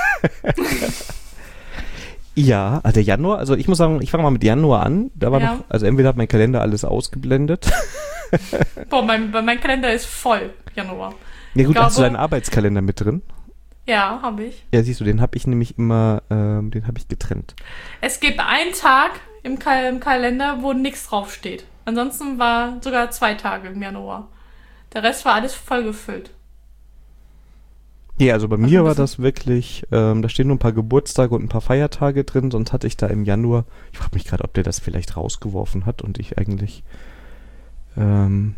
Ja, also der Januar, also ich muss sagen, ich fange mal mit Januar an. Da war Ja. noch, also entweder hat mein Kalender alles ausgeblendet. Boah, mein, mein Kalender ist voll, Januar. Ja gut, Ich hast du glaube- deinen Arbeitskalender mit drin? Ja, habe ich. Ja, siehst du, den habe ich nämlich immer, ähm, den habe ich getrennt. Es gibt einen Tag im, Kal im Kalender, wo nichts draufsteht. Ansonsten war sogar zwei Tage im Januar. Der Rest war alles voll gefüllt. Ja, also bei Also mir ein war bisschen- das wirklich, ähm, da stehen nur ein paar Geburtstage und ein paar Feiertage drin, sonst hatte ich da im Januar, ich frage mich gerade, ob der das vielleicht rausgeworfen hat und ich eigentlich, ähm,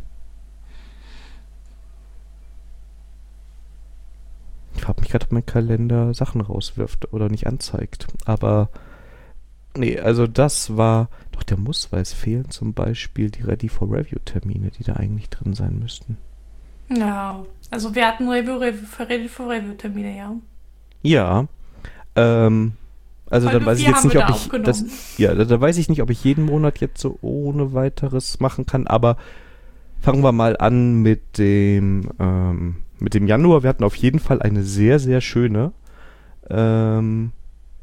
ich frage mich gerade, ob mein Kalender Sachen rauswirft oder nicht anzeigt, aber nee, also das war, doch der muss, weil es fehlen zum Beispiel die Ready for Review Termine, die da eigentlich drin sein müssten. Ja, also wir hatten Review, Review, Ready for Review-Termine, ja. Ja, ähm, also Weil dann wir weiß ich vier jetzt haben nicht, wir ob da ich aufgenommen. das, ja, da, da weiß ich nicht, ob ich jeden Monat jetzt so ohne weiteres machen kann, aber fangen wir mal an mit dem, ähm, mit dem Januar. Wir hatten auf jeden Fall eine sehr, sehr schöne, ähm,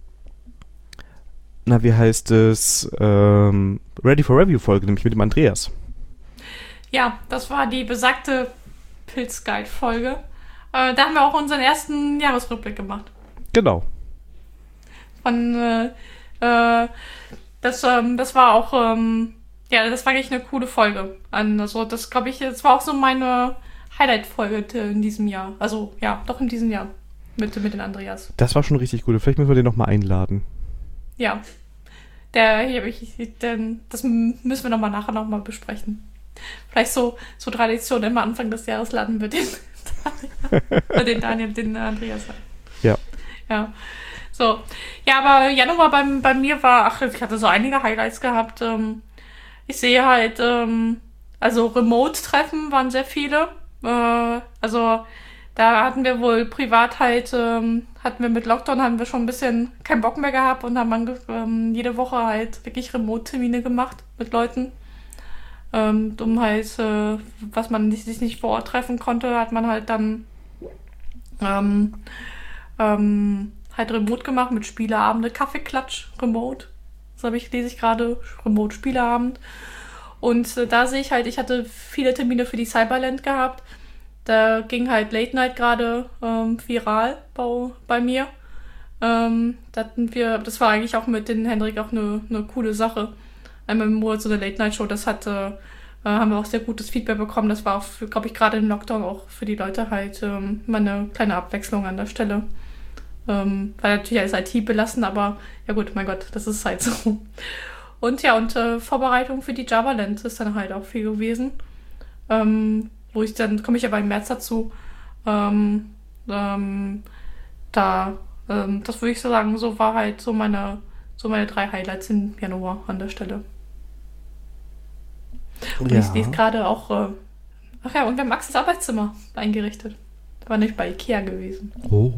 na, wie heißt es, ähm, Ready for Review Folge, nämlich mit dem Andreas. Ja, das war die besagte Pilzguide-Folge. Äh, da haben wir auch unseren ersten Jahresrückblick gemacht. Genau. Von, äh, äh, das, ähm, das war auch, ähm, ja, das war eigentlich eine coole Folge. Also, das glaube ich, das war auch so meine Highlight-Folge in diesem Jahr. Also, ja, doch in diesem Jahr. Mit, mit den Andreas. Das war schon richtig gut. Vielleicht müssen wir den nochmal einladen. Ja. Der, hier, ich, den, das müssen wir nochmal nachher nochmal besprechen. Vielleicht so, so Tradition, immer Anfang des Jahres laden wir den Daniel, den Daniel, den Andreas ein. Ja. Ja. So. Ja, aber Januar bei, bei mir war, ach, ich hatte so einige Highlights gehabt. Ähm, ich sehe halt, ähm, also Remote-Treffen waren sehr viele. Äh, also da hatten wir wohl privat halt, ähm, hatten wir mit Lockdown, haben wir schon ein bisschen keinen Bock mehr gehabt und haben ange ähm, jede Woche halt wirklich Remote-Termine gemacht mit Leuten. Ähm, um halt, äh, was man nicht, sich nicht vor Ort treffen konnte, hat man halt dann ähm, ähm, halt Remote gemacht mit Spieleabende, Kaffeeklatsch, Remote. Das habe ich, lese ich gerade, Remote Spieleabend. Und äh, da sehe ich halt, ich hatte viele Termine für die Cyberland gehabt. da ging halt Late Night gerade ähm, viral bei, bei mir. Ähm, da hatten wir, das war eigentlich auch mit den Hendrik auch eine, eine coole Sache. Einmal im Monat so eine Late Night Show, das hatte, äh, haben wir auch sehr gutes Feedback bekommen. Das war auch, glaube ich, gerade im Lockdown auch für die Leute halt ähm, mal eine kleine Abwechslung an der Stelle. Ähm, war natürlich als I T belassen, aber ja gut, mein Gott, das ist halt so. Und ja, und äh, Vorbereitung für die JavaLand ist dann halt auch viel gewesen. Ähm, wo ich dann, komme ich aber im März dazu, ähm, ähm, da Ähm, das würde ich so sagen, so war halt so meine, so meine drei Highlights im Januar an der Stelle. Und Ja. ich lese gerade auch, äh, ach ja, und wir haben Maxes Arbeitszimmer eingerichtet. Da war nicht bei Ikea gewesen. Oh.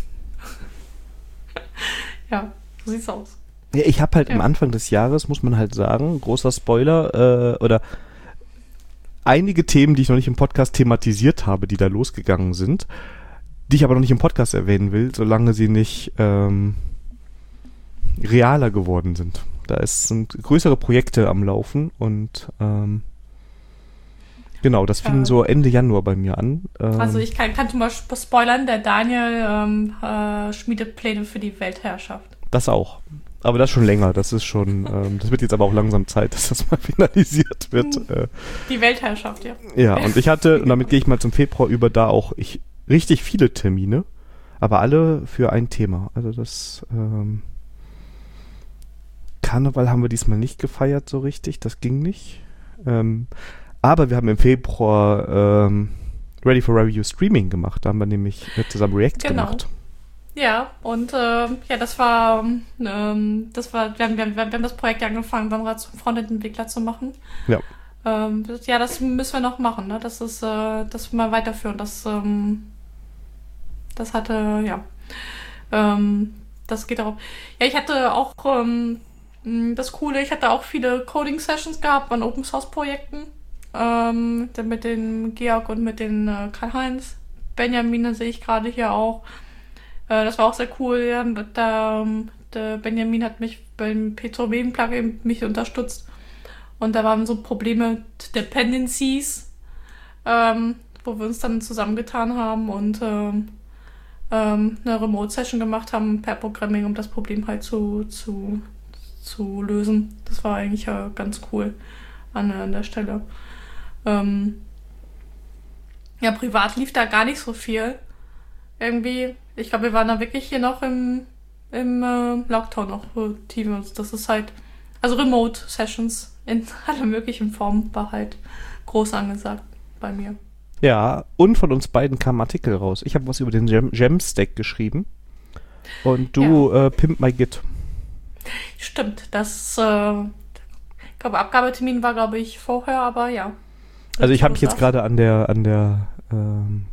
Ja, so sieht's aus. Ja, ich habe halt Ja. am Anfang des Jahres, muss man halt sagen, großer Spoiler, äh, oder einige Themen, die ich noch nicht im Podcast thematisiert habe, die da losgegangen sind, die ich aber noch nicht im Podcast erwähnen will, solange sie nicht ähm, realer geworden sind. Da ist, sind größere Projekte am Laufen und ähm, genau, das fing Ja. so Ende Januar bei mir an. Ähm, Also ich kann, kann zum Beispiel spoilern, der Daniel ähm, äh, schmiedet Pläne für die Weltherrschaft. Das auch. Aber das schon länger. Das ist schon, ähm, das wird jetzt aber auch langsam Zeit, dass das mal finalisiert wird. Äh, Die Weltherrschaft, ja. ja, und ich hatte, und damit gehe ich mal zum Februar über, da auch ich richtig viele Termine, aber alle für ein Thema. Also das ähm, Karneval haben wir diesmal nicht gefeiert so richtig, das ging nicht. Ähm, aber wir haben im Februar ähm, Ready for Review Streaming gemacht. Da haben wir nämlich zusammen React Genau. gemacht. Ja, und äh, ja, das war, ähm, das war, wir haben, wir, haben, wir haben das Projekt angefangen, Sandra zum Frontend-Entwickler zu machen. Ja. Ähm, das, ja, das müssen wir noch machen, ne? Das ist, äh, das mal weiterführen. Das, ähm, das hatte, ja, ähm, das geht auch. Ja, ich hatte auch ähm, das Coole, ich hatte auch viele Coding-Sessions gehabt an Open-Source-Projekten. Ähm, mit den Georg und mit den äh, Karl-Heinz. Benjamin sehe ich gerade hier auch. Äh, das war auch sehr cool. Ja, da, der Benjamin hat mich beim P-Turben-Plugin mich unterstützt. Und da waren so Probleme, Dependencies, ähm, wo wir uns dann zusammengetan haben und ähm, ähm, eine Remote-Session gemacht haben per Programming, um das Problem halt zu, zu, zu lösen. Das war eigentlich äh, ganz cool an, an der Stelle. Ähm, ja, privat lief da gar nicht so viel. Irgendwie, ich glaube, wir waren da wirklich hier noch im, im äh, Lockdown noch äh, Team. Das ist halt, also Remote-Sessions in aller möglichen Formen war halt groß angesagt bei mir. Ja, und von uns beiden kam ein Artikel raus. Ich habe was über den Gem- Gem-Stack geschrieben und du äh, Pimp My Git. Stimmt, das, äh, ich glaube, Abgabetermin war, glaube ich, vorher, aber ja. Also ich habe mich jetzt gerade an der, an der, ähm,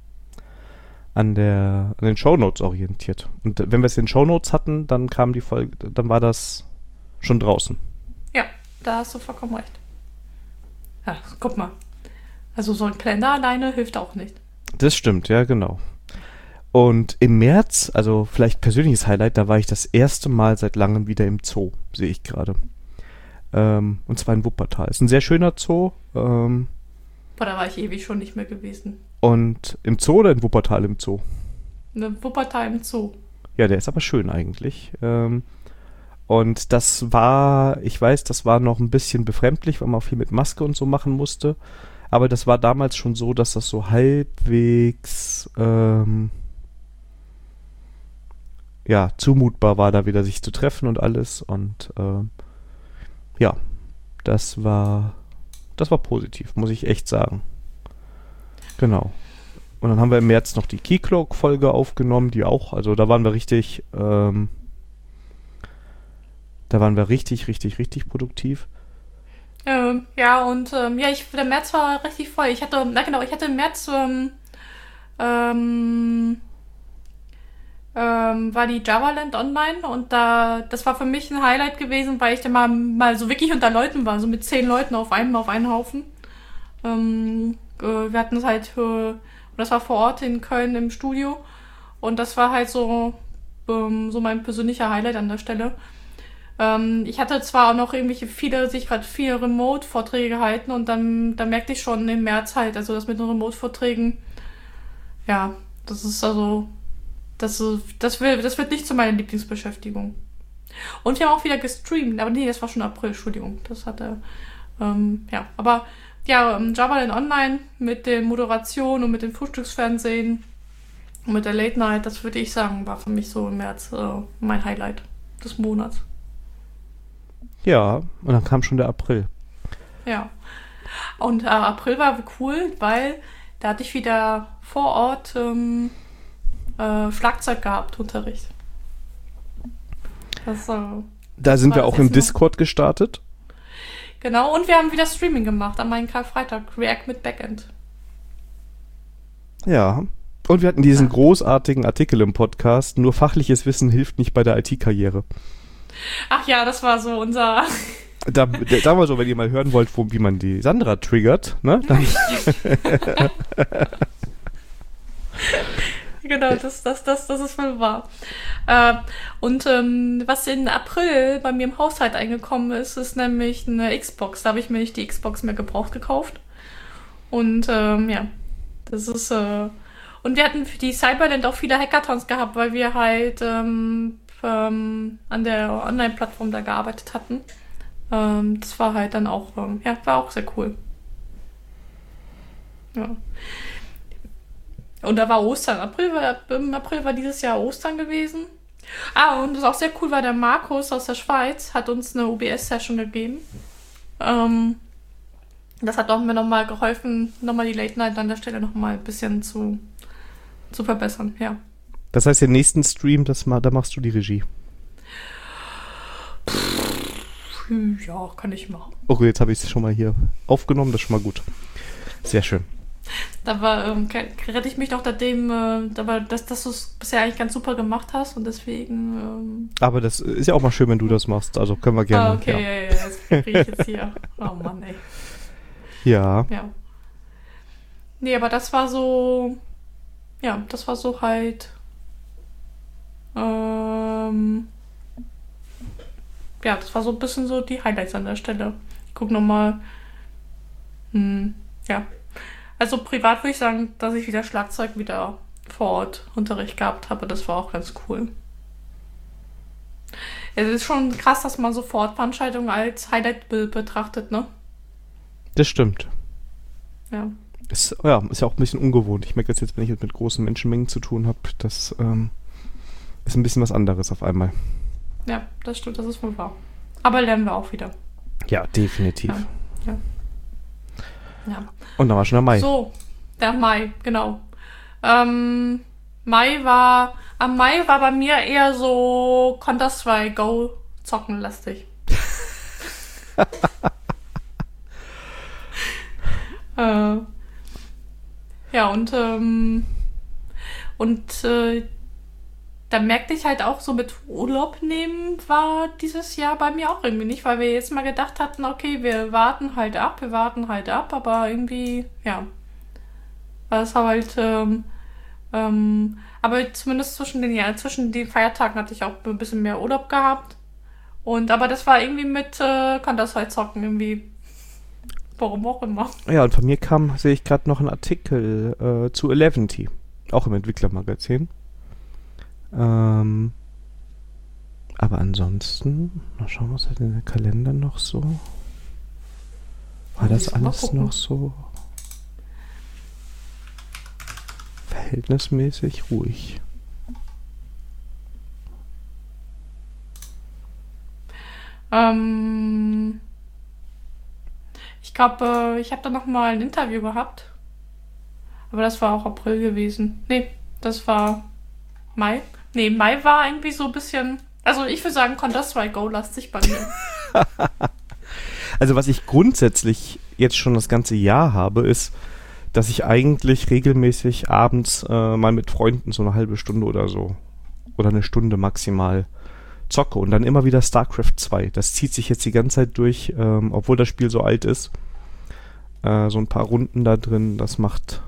an der, an den Shownotes orientiert. Und wenn wir es in den Shownotes hatten, dann kam die Folge, dann war das schon draußen. Ja, da hast du vollkommen recht. Ja, guck mal. Also so ein Kalender alleine hilft auch nicht. Das stimmt, ja, genau. Und im März, also vielleicht persönliches Highlight, da war ich das erste Mal seit langem wieder im Zoo, sehe ich gerade. Ähm, und zwar in Wuppertal. Ist ein sehr schöner Zoo. Ähm, Boah, da war ich ewig schon nicht mehr gewesen. und im Zoo oder in Wuppertal im Zoo? Eine Wuppertal im Zoo. Ja, der ist aber schön eigentlich. Ähm, und das war, ich weiß, das war noch ein bisschen befremdlich, weil man auch viel mit Maske und so machen musste. Aber das war damals schon so, dass das so halbwegs ähm, ja, zumutbar war, da wieder sich zu treffen und alles. Und ähm, ja, das war das war positiv, muss ich echt sagen. Genau. Und dann haben wir im März noch die Keycloak-Folge aufgenommen, die auch, also da waren wir richtig, ähm, da waren wir richtig, richtig, richtig produktiv. Ähm, ja, und ähm, ja, ich, der März war richtig voll. Ich hatte, na genau, ich hatte im März ähm, ähm, ähm, war die JavaLand online und da, das war für mich ein Highlight gewesen, weil ich da mal, mal so wirklich unter Leuten war, so mit zehn Leuten auf einem, auf einen Haufen. Ähm, äh, wir hatten es halt, äh, und das war vor Ort in Köln im Studio und das war halt so, ähm, so mein persönlicher Highlight an der Stelle. Ähm, ich hatte zwar auch noch irgendwelche viele, sich gerade viele Remote-Vorträge gehalten und dann, dann merkte ich schon im März halt, also das mit den Remote-Vorträgen, ja, das ist also, das, ist, das, will, das wird nicht zu meiner Lieblingsbeschäftigung. Und wir haben auch wieder gestreamt, aber nee, das war schon April, Entschuldigung. Das hatte, ähm, ja, aber ja, Java Online mit der Moderation und mit dem Frühstücksfernsehen und mit der Late Night, das würde ich sagen, war für mich so im März äh, mein Highlight des Monats. Ja, und dann kam schon der April. Ja, und äh, April war cool, weil da hatte ich wieder vor Ort ähm, äh, Schlagzeug gehabt, Unterricht. Das, äh, da sind wir auch im Discord gestartet. Genau, und wir haben wieder Streaming gemacht an meinem Karfreitag, React mit Backend. Ja, und wir hatten diesen ja. großartigen Artikel im Podcast, nur fachliches Wissen hilft nicht bei der I T-Karriere. Ach ja, das war so unser... Da, da sagen wir so, wenn ihr mal hören wollt, wo, wie man die Sandra triggert, ne? Dann genau, das, das, das, das ist wohl wahr. Äh, und ähm, was in April bei mir im Haushalt eingekommen ist, ist nämlich eine Xbox. Da habe ich mir nicht die Xbox mehr gebraucht gekauft. Und ähm, ja, das ist... Äh, und wir hatten für die Cyberland auch viele Hackathons gehabt, weil wir halt ähm, ähm, an der Online-Plattform da gearbeitet hatten. Ähm, das war halt dann auch, ähm, ja, war auch sehr cool. Ja. Und da war Ostern. April war, im April war dieses Jahr Ostern gewesen. Ah, und was auch sehr cool war, der Markus aus der Schweiz hat uns eine O B S-Session gegeben. Ähm, das hat auch mir nochmal geholfen, nochmal die Late Night an der Stelle nochmal ein bisschen zu, zu verbessern, ja. Das heißt, den nächsten Stream, das mal, da machst du die Regie. Ja, kann ich machen. Okay, jetzt habe ich es schon mal hier aufgenommen, das ist schon mal gut. Sehr schön. Da war, ähm, rette ich mich noch dem, äh, da war, dass, dass du es bisher eigentlich ganz super gemacht hast und deswegen. Ähm Aber das ist ja auch mal schön, wenn du das machst, also können wir gerne. Ah, okay, ja, ja, ja, das kriege ich jetzt hier. Oh Mann, ey. Ja. Ja. Nee, aber das war so, ja, das war so halt, ähm, ja, das war so ein bisschen so die Highlights an der Stelle. Ich guck nochmal, hm, ja. Also privat würde ich sagen, dass ich wieder Schlagzeug wieder vor Ort Unterricht gehabt habe. Das war auch ganz cool. Es ist schon krass, dass man so vor Ort Veranstaltungen als Highlight be- betrachtet, ne? Das stimmt. Ja. Ist, ja, ist ja auch ein bisschen ungewohnt. Ich merke das jetzt, wenn ich jetzt mit großen Menschenmengen zu tun habe, das ähm, ist ein bisschen was anderes auf einmal. Ja, das stimmt, das ist wohl wahr. Aber lernen wir auch wieder. Ja, definitiv. Ja, ja. Ja. Und dann war schon der Mai. So, der Mai, genau. Ähm, Mai war, am Mai war bei mir eher so Counter zwei Go zocken lastig. äh, ja, und, ähm, und, äh, da merkte ich halt auch so mit Urlaub nehmen war dieses Jahr bei mir auch irgendwie nicht, weil wir jetzt mal gedacht hatten, okay, wir warten halt ab, wir warten halt ab, aber irgendwie, ja, war es halt, ähm, ähm, aber zumindest zwischen den, ja, zwischen den Feiertagen hatte ich auch ein bisschen mehr Urlaub gehabt und, aber das war irgendwie mit äh, Counter-Strike zocken irgendwie, warum auch immer. Ja, und von mir kam, sehe ich gerade noch einen Artikel äh, zu Eleventy, auch im Entwicklermagazin. Ähm, aber ansonsten, mal schauen, was hat denn der Kalender noch so? War das alles noch so verhältnismäßig ruhig? Ähm, ich glaube, ich habe da noch mal ein Interview gehabt, aber das war auch April gewesen. Nee, das war Mai. Nee, Mai war irgendwie so ein bisschen... Also ich würde sagen, Counter zwei Go lastig bei mir. Also was ich grundsätzlich jetzt schon das ganze Jahr habe, ist, dass ich eigentlich regelmäßig abends äh, mal mit Freunden so eine halbe Stunde oder so oder eine Stunde maximal zocke und dann immer wieder StarCraft zwei. Das zieht sich jetzt die ganze Zeit durch, ähm, obwohl das Spiel so alt ist. Äh, so ein paar Runden da drin, das macht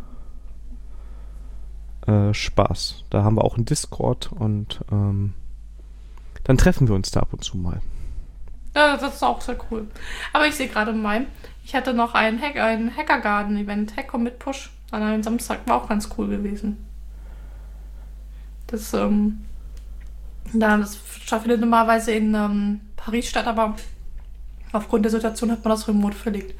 Äh, Spaß. Da haben wir auch einen Discord und ähm, dann treffen wir uns da ab und zu mal. Ja, das ist auch sehr cool. Aber ich sehe gerade mal, ich hatte noch ein, Hack, ein Hackergarden-Event, Hacker mit Push, an einem Samstag, war auch ganz cool gewesen. Das, ähm, da, das findet normalerweise in ähm, Paris statt, aber aufgrund der Situation hat man das remote verlegt.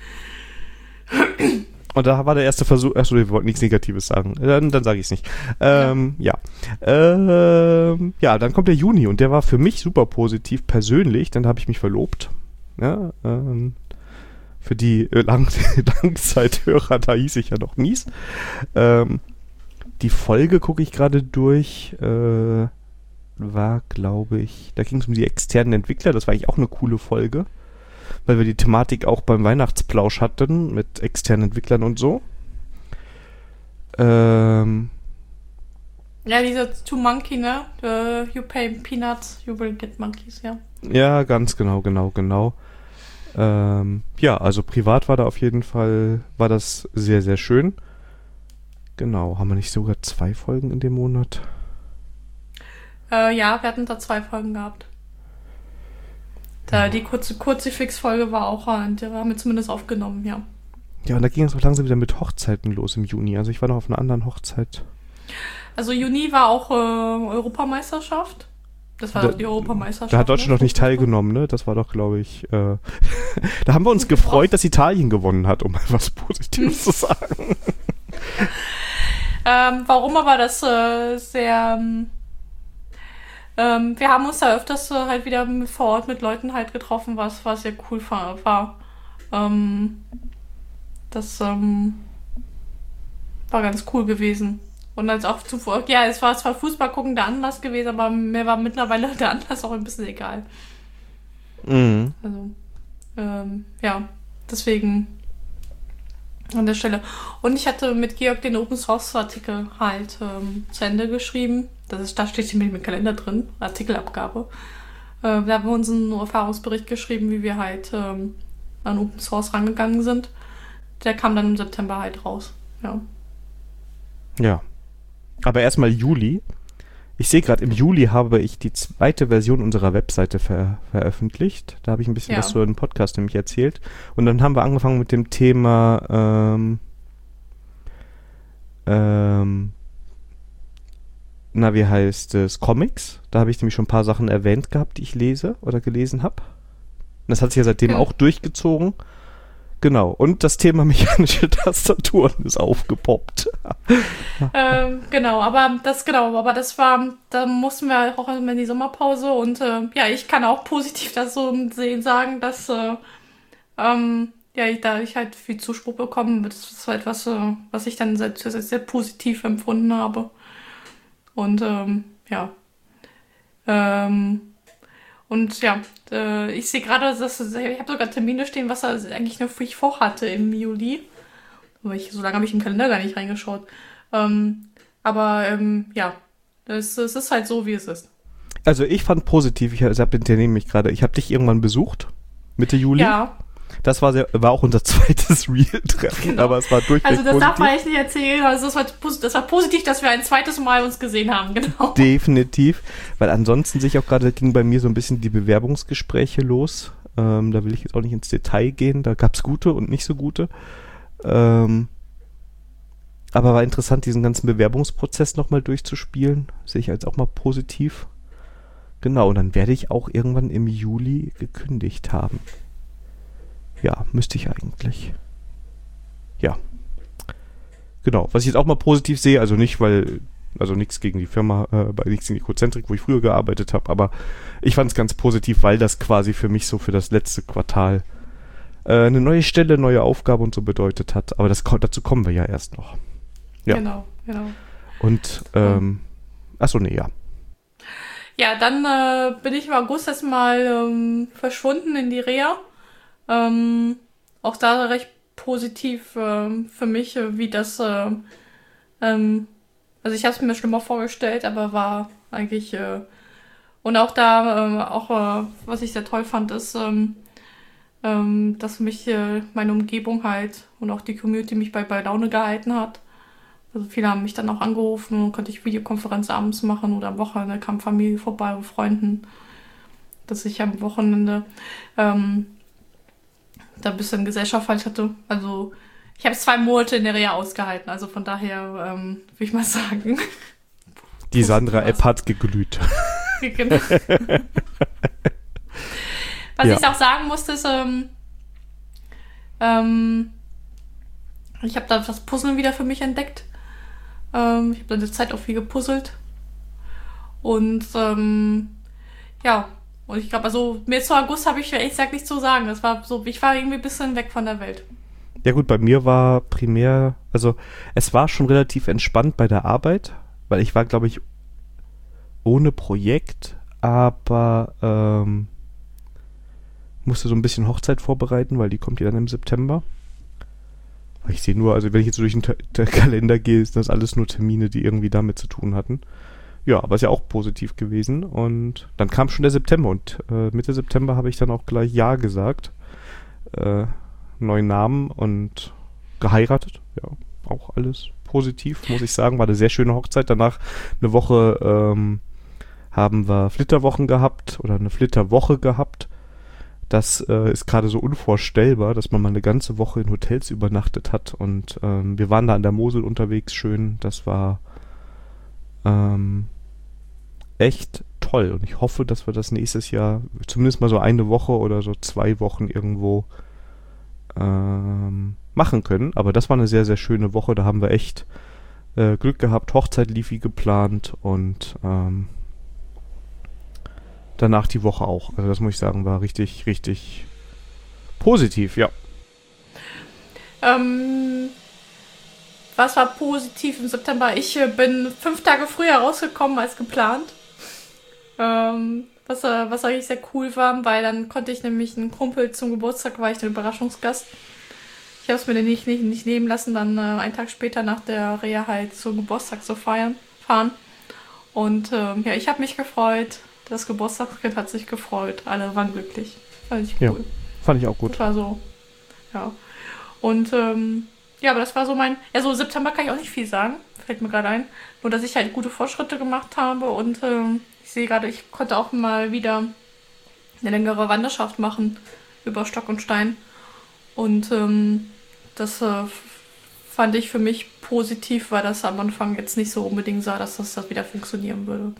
Und da war der erste Versuch, achso, wir wollten nichts Negatives sagen. Dann, dann sage ich es nicht. Ähm, ja. Ja. Ähm, ja, dann kommt der Juni und der war für mich super positiv persönlich. Dann habe ich mich verlobt. Ja, ähm, für die äh, Lang Langzeithörer, da hieß ich ja noch Mies. Ähm, die Folge gucke ich gerade durch. Äh, war, glaube ich, da ging es um die externen Entwickler. Das war eigentlich auch eine coole Folge, weil wir die Thematik auch beim Weihnachtsplausch hatten mit externen Entwicklern und so. Ähm, ja, dieser To Monkey, ne? Uh, you pay peanuts, you will get monkeys, ja. Ja, ganz genau, genau, genau. Ähm, ja, also privat war da auf jeden Fall, war das sehr, sehr schön. Genau, haben wir nicht sogar zwei Folgen in dem Monat? Äh, ja, wir hatten da zwei Folgen gehabt. Da, die kurze Kurzifix-Folge war auch, die haben wir zumindest aufgenommen, ja. Ja, und da ging es auch langsam wieder mit Hochzeiten los im Juni. Also ich war noch auf einer anderen Hochzeit. Also Juni war auch äh, Europameisterschaft. Das war da, doch die Europameisterschaft. Da hat Deutschland ne? noch nicht teilgenommen, ne? Das war doch, glaube ich, äh, da haben wir uns gefreut, dass Italien gewonnen hat, um mal was Positives zu sagen. ähm, warum aber das äh, sehr... Ähm, wir haben uns da öfters äh, halt wieder vor Ort mit Leuten halt getroffen, was, was sehr cool war. war. Ähm, das ähm, war ganz cool gewesen. Und als auch zuvor, ja, es war zwar Fußball gucken der Anlass gewesen, aber mir war mittlerweile der Anlass auch ein bisschen egal. Mhm. Also, ähm, ja, deswegen an der Stelle. Und ich hatte mit Georg den Open Source Artikel halt ähm, zu Ende geschrieben. Das ist, da steht nämlich im Kalender drin, Artikelabgabe. Äh, da haben wir uns einen Erfahrungsbericht geschrieben, wie wir halt ähm, an Open Source rangegangen sind. Der kam dann im September halt raus. Ja. Ja. Aber erstmal Juli. Ich sehe gerade, im Juli habe ich die zweite Version unserer Webseite ver- veröffentlicht. Da habe ich ein bisschen Ja. was zu einem Podcast nämlich erzählt. Und dann haben wir angefangen mit dem Thema ähm, ähm, na, wie heißt es? Comics. Da habe ich nämlich schon ein paar Sachen erwähnt gehabt, die ich lese oder gelesen habe. Das hat sich ja seitdem Ja. auch durchgezogen. Genau. Und das Thema mechanische Tastaturen ist aufgepoppt. ähm, genau, aber das genau, aber das war, da mussten wir auch in die Sommerpause und äh, ja, ich kann auch positiv das so sehen, sagen, dass äh, ähm, ja, ich, da ich halt viel Zuspruch bekommen, das ist halt was, äh, was ich dann sehr, sehr, sehr positiv empfunden habe. Und ähm, ja. Ähm, und ja, äh, ich sehe gerade, dass ich habe sogar Termine stehen, was er eigentlich noch für ich vorhatte im Juli. Aber ich, so lange habe ich im Kalender gar nicht reingeschaut. Ähm, aber ähm, ja, es, es ist halt so, wie es ist. Also ich fand positiv, ich habe den Termin mich gerade, ich habe dich irgendwann besucht, Mitte Juli. Ja. Das war, sehr, war auch unser zweites Real-Treffen, Genau. aber es war durchweg Also das positiv. darf man echt nicht erzählen. Also das war, das war positiv, dass wir ein zweites Mal uns gesehen haben, genau. Definitiv, weil ansonsten sich auch gerade, ging bei mir so ein bisschen die Bewerbungsgespräche los. Ähm, da will ich jetzt auch nicht ins Detail gehen, da gab es gute und nicht so gute. Ähm, aber war interessant, diesen ganzen Bewerbungsprozess nochmal durchzuspielen. Sehe ich als auch mal positiv. Genau, und dann werde ich auch irgendwann im Juli gekündigt haben. Ja, müsste ich eigentlich. Ja. Genau, was ich jetzt auch mal positiv sehe, also nicht, weil, also nichts gegen die Firma, äh, nichts gegen die Cozentrik, wo ich früher gearbeitet habe, aber ich fand es ganz positiv, weil das quasi für mich so für das letzte Quartal äh, eine neue Stelle, neue Aufgabe und so bedeutet hat. Aber das, dazu kommen wir ja erst noch. Ja. Genau, genau. Und, ähm, achso, nee, ja. Ja, dann äh, bin ich im August erstmal ähm, verschwunden in die Reha. Ähm, auch da recht positiv ähm, für mich, äh, wie das, äh, ähm, also ich habe es mir schlimmer vorgestellt, aber war eigentlich, äh, und auch da, äh, auch äh, was ich sehr toll fand, ist, ähm, ähm, dass mich äh, meine Umgebung halt und auch die Community mich bei, bei Laune gehalten hat. Also viele haben mich dann auch angerufen und konnte ich Videokonferenz abends machen oder am Wochenende kam Familie vorbei und Freunden, dass ich am Wochenende ähm, da ein bisschen Gesellschaft halt hatte. Also ich habe zwei Monate in der Reha ausgehalten, also von daher ähm, würde ich mal sagen. Die Sandra-App hat geglüht. Genau. Was Ja. ich auch sagen musste, ist, ähm, ähm, ich habe da das Puzzeln wieder für mich entdeckt. Ähm, ich habe dann die Zeit auch viel gepuzzelt. Und ähm, ja, und ich glaube, also mir zu August habe ich ehrlich gesagt nichts zu sagen. Das war so, ich war irgendwie ein bisschen weg von der Welt. Ja gut, bei mir war primär, also es war schon relativ entspannt bei der Arbeit, weil ich war, glaube ich, ohne Projekt, aber ähm, musste so ein bisschen Hochzeit vorbereiten, weil die kommt ja dann im September. Weil ich sehe nur, also wenn ich jetzt so durch den T- der Kalender gehe, ist das alles nur Termine, die irgendwie damit zu tun hatten. Ja, aber ist ja auch positiv gewesen. Und dann kam schon der September und äh, Mitte September habe ich dann auch gleich Ja gesagt. Äh, neuen Namen und geheiratet. Ja, auch alles positiv, muss ich sagen. War eine sehr schöne Hochzeit. Danach eine Woche ähm, haben wir Flitterwochen gehabt oder eine Flitterwoche gehabt. Das äh, ist gerade so unvorstellbar, dass man mal eine ganze Woche in Hotels übernachtet hat. Und ähm, wir waren da an der Mosel unterwegs, schön. Das war ähm, echt toll. Und ich hoffe, dass wir das nächstes Jahr zumindest mal so eine Woche oder so zwei Wochen irgendwo ähm, machen können. Aber das war eine sehr, sehr schöne Woche. Da haben wir echt äh, Glück gehabt. Hochzeit lief wie geplant und ähm, danach die Woche auch. Also das muss ich sagen, war richtig, richtig positiv, ja. Ähm, was war positiv im September? Ich äh, bin fünf Tage früher rausgekommen als geplant. Ähm, was, äh, was eigentlich sehr cool war, weil dann konnte ich nämlich einen Kumpel zum Geburtstag, war ich der Überraschungsgast. Ich habe es mir nicht, nicht, nicht nehmen lassen, dann äh, einen Tag später nach der Reha halt zum Geburtstag zu feiern, fahren. Und ähm, ja, ich habe mich gefreut. Das Geburtstagskind hat sich gefreut. Alle waren glücklich. Fand ich cool. Ja, fand ich auch gut. Das war so, ja. Und ähm, ja, aber das war so mein, ja, so September kann ich auch nicht viel sagen. Fällt mir gerade ein. Nur, dass ich halt gute Fortschritte gemacht habe und ähm, ich sehe gerade, ich konnte auch mal wieder eine längere Wanderschaft machen über Stock und Stein. Und ähm, das äh, fand ich für mich positiv, weil das am Anfang jetzt nicht so unbedingt sah, dass das, das wieder funktionieren würde.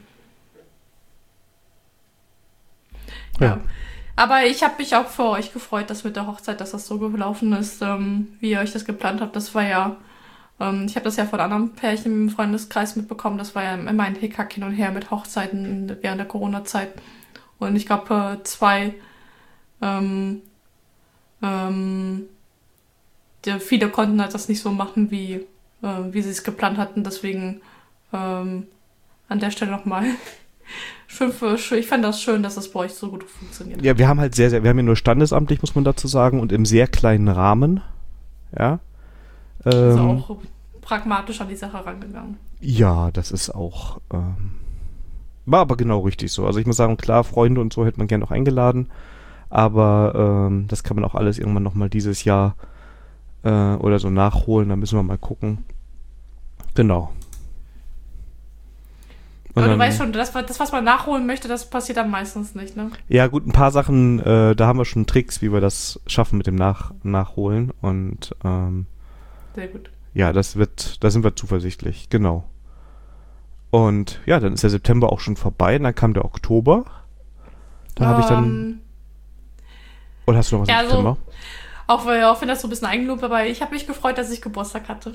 Ja. Ja. Aber ich habe mich auch für euch gefreut, dass mit der Hochzeit, dass das so gelaufen ist, ähm, wie ihr euch das geplant habt. Das war ja, ähm, ich habe das ja von anderen Pärchen im Freundeskreis mitbekommen, das war ja immer ein Hickhack hin und her mit Hochzeiten während der Corona-Zeit. Und ich glaube, äh, zwei, ähm, ähm, die, viele konnten halt das nicht so machen, wie, äh, wie sie es geplant hatten. Deswegen ähm, an der Stelle nochmal. Schön für, schön. Ich fand das schön, dass das bei euch so gut funktioniert. Ja, wir haben halt sehr, sehr, wir haben ja nur standesamtlich, muss man dazu sagen, und im sehr kleinen Rahmen. Ja. Ist Ähm, auch pragmatisch an die Sache rangegangen. ja, das ist auch, ähm, war aber genau richtig so. Also ich muss sagen, klar, Freunde und so hätte man gerne noch eingeladen, aber ähm, das kann man auch alles irgendwann nochmal dieses Jahr äh, oder so nachholen, da müssen wir mal gucken. Genau. Und Aber du dann- weißt schon, das, das, was man nachholen möchte, das passiert dann meistens nicht, ne? Ja, gut, ein paar Sachen, äh, da haben wir schon Tricks, wie wir das schaffen mit dem Nach Nachholen. Und ähm, Sehr gut. ja, das wird, da sind wir zuversichtlich, genau. Und ja, dann ist der September auch schon vorbei, und dann kam der Oktober. Da habe ich dann. Ähm, Oder hast du noch was ja, im also- September? auch, weil- auch wenn das so ein bisschen Eigenlob dabei, ich habe mich gefreut, dass ich Geburtstag hatte.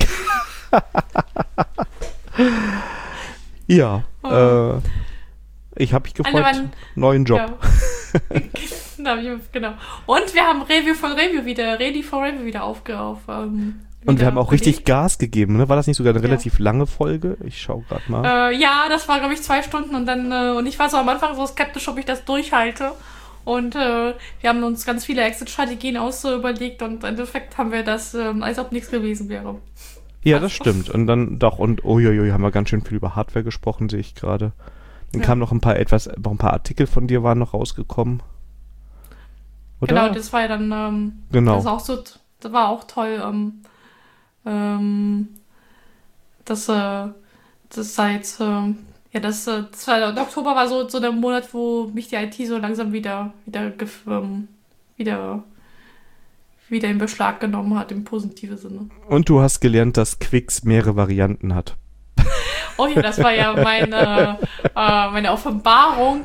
Ja, Oh. äh, ich habe mich gefreut. Eine Neuen Job. Ja. Da hab ich, genau. Und wir haben Review von Review wieder, Ready for Review wieder aufge auf. Ähm, Und wieder wir haben auch richtig belegt. Gas gegeben, ne? War das nicht sogar eine Ja. relativ lange Folge? Ich schau gerade mal. Äh, ja, das war, glaube ich, zwei Stunden und dann, äh, und ich war so am Anfang so skeptisch, ob ich das durchhalte. Und äh, wir haben uns ganz viele Exit-Strategien aus äh, überlegt und im Endeffekt haben wir das, ähm, als ob nichts gewesen wäre. Ja, das stimmt. Und dann doch, und uiuiui, haben wir ganz schön viel über Hardware gesprochen, sehe ich gerade. Dann Ja. kamen noch ein paar etwas, noch ein paar Artikel von dir waren noch rausgekommen. Oder? Genau, das war ja dann, ähm, Genau. das ist auch so, das war auch toll, ähm, ähm, das, äh, das seit, äh, ja, das, äh, das war, der Oktober war so, so der Monat, wo mich die I T so langsam wieder, wieder, gef- ähm, wieder, wieder in Beschlag genommen hat, im positiven Sinne. Und du hast gelernt, dass Quicks mehrere Varianten hat. Oh ja, das war ja meine, äh, meine Offenbarung.